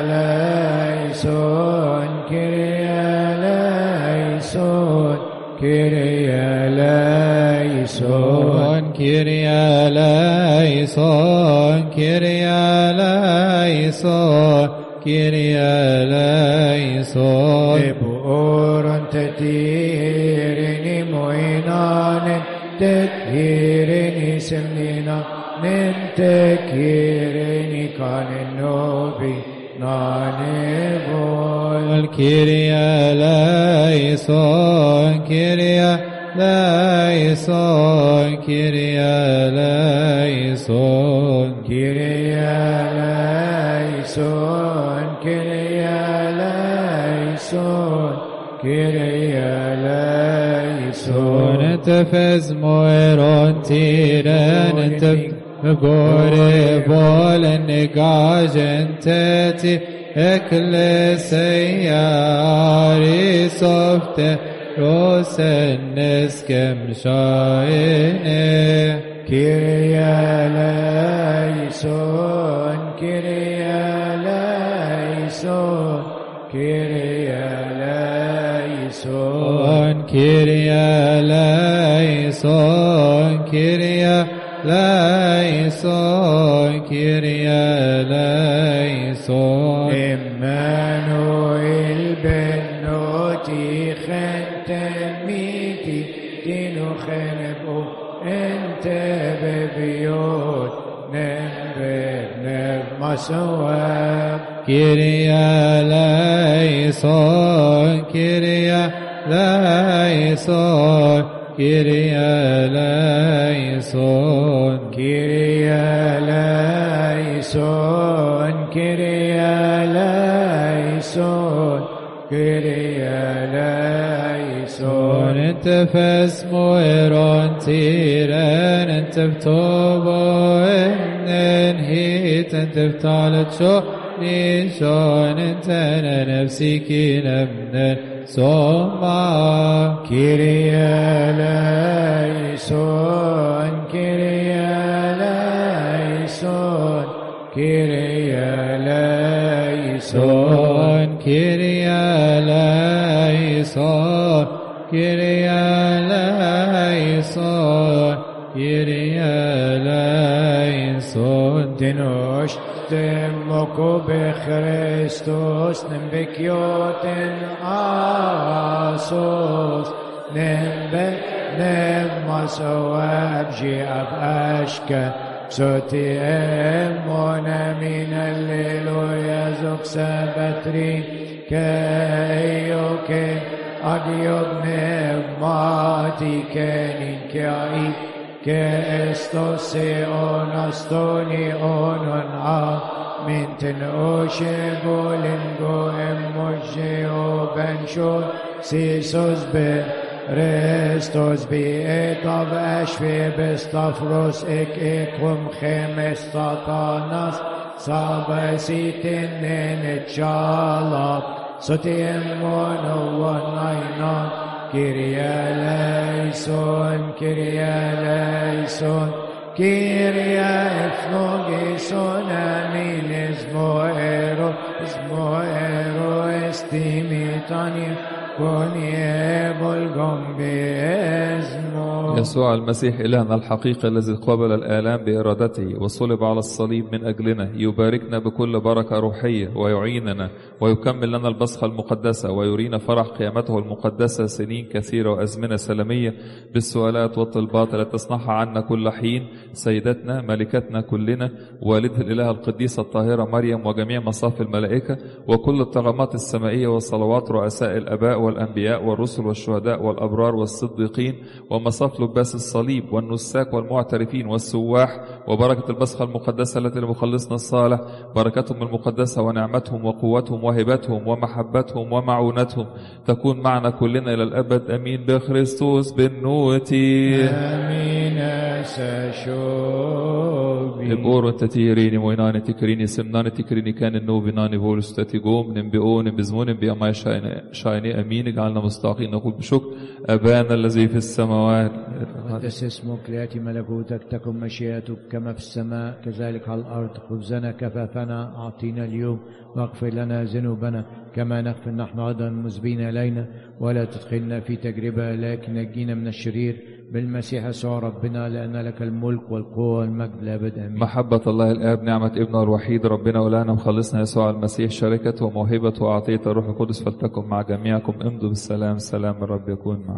eleison, Kyrie eleison, Kyrie eleison, Kyrie eleison, Kyrie eleison, Kyrie eleison. Ebuoron tetirini moinanen, tekirini semnina, nentekirini kanen nobi, nanevol. Kyrie eleison, Kyrie eleison, Kyrie eleison, Kyrie eleison, Kyrie eleison, Kyrie eleison. Nentefes moeron tiren, nentef gore bolen negajenteti, ecclesia risofte, rosen eskem shaine. Kyrie eleison, Kyrie eleison, Kyrie eleison, Kyrie eleison, Kyrie eleison, Kyrie eleison. Emmanuel benoti خنتميتي دينو خنبو انت ببيوت نبب نب مسواب. Kyrie eleison, Kyrie eleison, Kyrie eleison, Kyrie eleison, Kyrie eleison, Kyrie eleison. Nentefes moeron tiren, nenteftobo enen hit, nenteftalet sho nishon, entene nefsiki nemnen soma. Kyrie eleison, Kyrie eleison, Kyrie eleison, Kyrie eleison, Kyrie eleison, Kyrie eleison. Dinosh temoko bechristos nembekyoten asos nembe nemmasoab jiab ashka soti emona min alleluia zok sabatri keyoke agyob nevmati kenin kai ke estos eon astoni onon a minten oshe bolingo emojeo benshon sisos be restos be etav ashve bestafros ek ekum chemes satanas sabasitin nenechala sotiem mono one Kyrie eleison, Kyrie eleison, Kyrie efflogison, amin esmoero, esmoero estimitania, coniebol gombe esmo. يسوع المسيح إلهنا الحقيقي الذي قبل الآلام بإرادته وصلب على الصليب من أجلنا يباركنا بكل بركة روحية ويعيننا ويكمل لنا البصخة المقدسة ويرينا فرح قيامته المقدسة سنين كثيرة وأزمنة سلامية بالسؤالات والطلبات التي تصنعها عنا كل حين سيدتنا ملكتنا كلنا والدة الإله القديسة الطاهرة مريم وجميع مصاف الملائكة وكل الطغمات السمائية وصلوات رؤساء الآباء والأنبياء والرسل والشهداء والأبرار والصديقين ومصاف لباس الصليب والنساك والمعترفين والسواح وبركة البصخة المقدسة التي لمخلصنا الصالح بركتهم المقدسة ونعمتهم وقوتهم وهبتهم ومحبتهم ومعونتهم تكون معنا كلنا إلى الأبد أمين بخريستوس بالنوتي آمين سشوبي بور تتيريني مويناني تكريني سمناني تكريني كان النو بناني بولس تتيقوم نبئون بزمون بأما شايني أمين جعلنا مستحقين نقول بشكر أبانا الذي في السماوات قدس اسمك ليأتي ملكوتك تكن مشيئتك كما في السماء كذلك على الأرض خبزنا كفافنا أعطينا اليوم واغفر لنا ذنوبنا كما نغفر نحن أيضا المذنبين إلينا ولا تدخلنا في تجربة لكن نجينا من الشرير بالمسيح يسوع ربنا لأن لك الملك والقوة والمجد لأبد آمين. محبة الله الآب نعمة ابنه الوحيد ربنا ولانا مخلصنا يسوع المسيح شركة وموهبة وعطية الروح القدس فلتكن مع جميعكم امضوا بالسلام سلام الرب يكون معكم.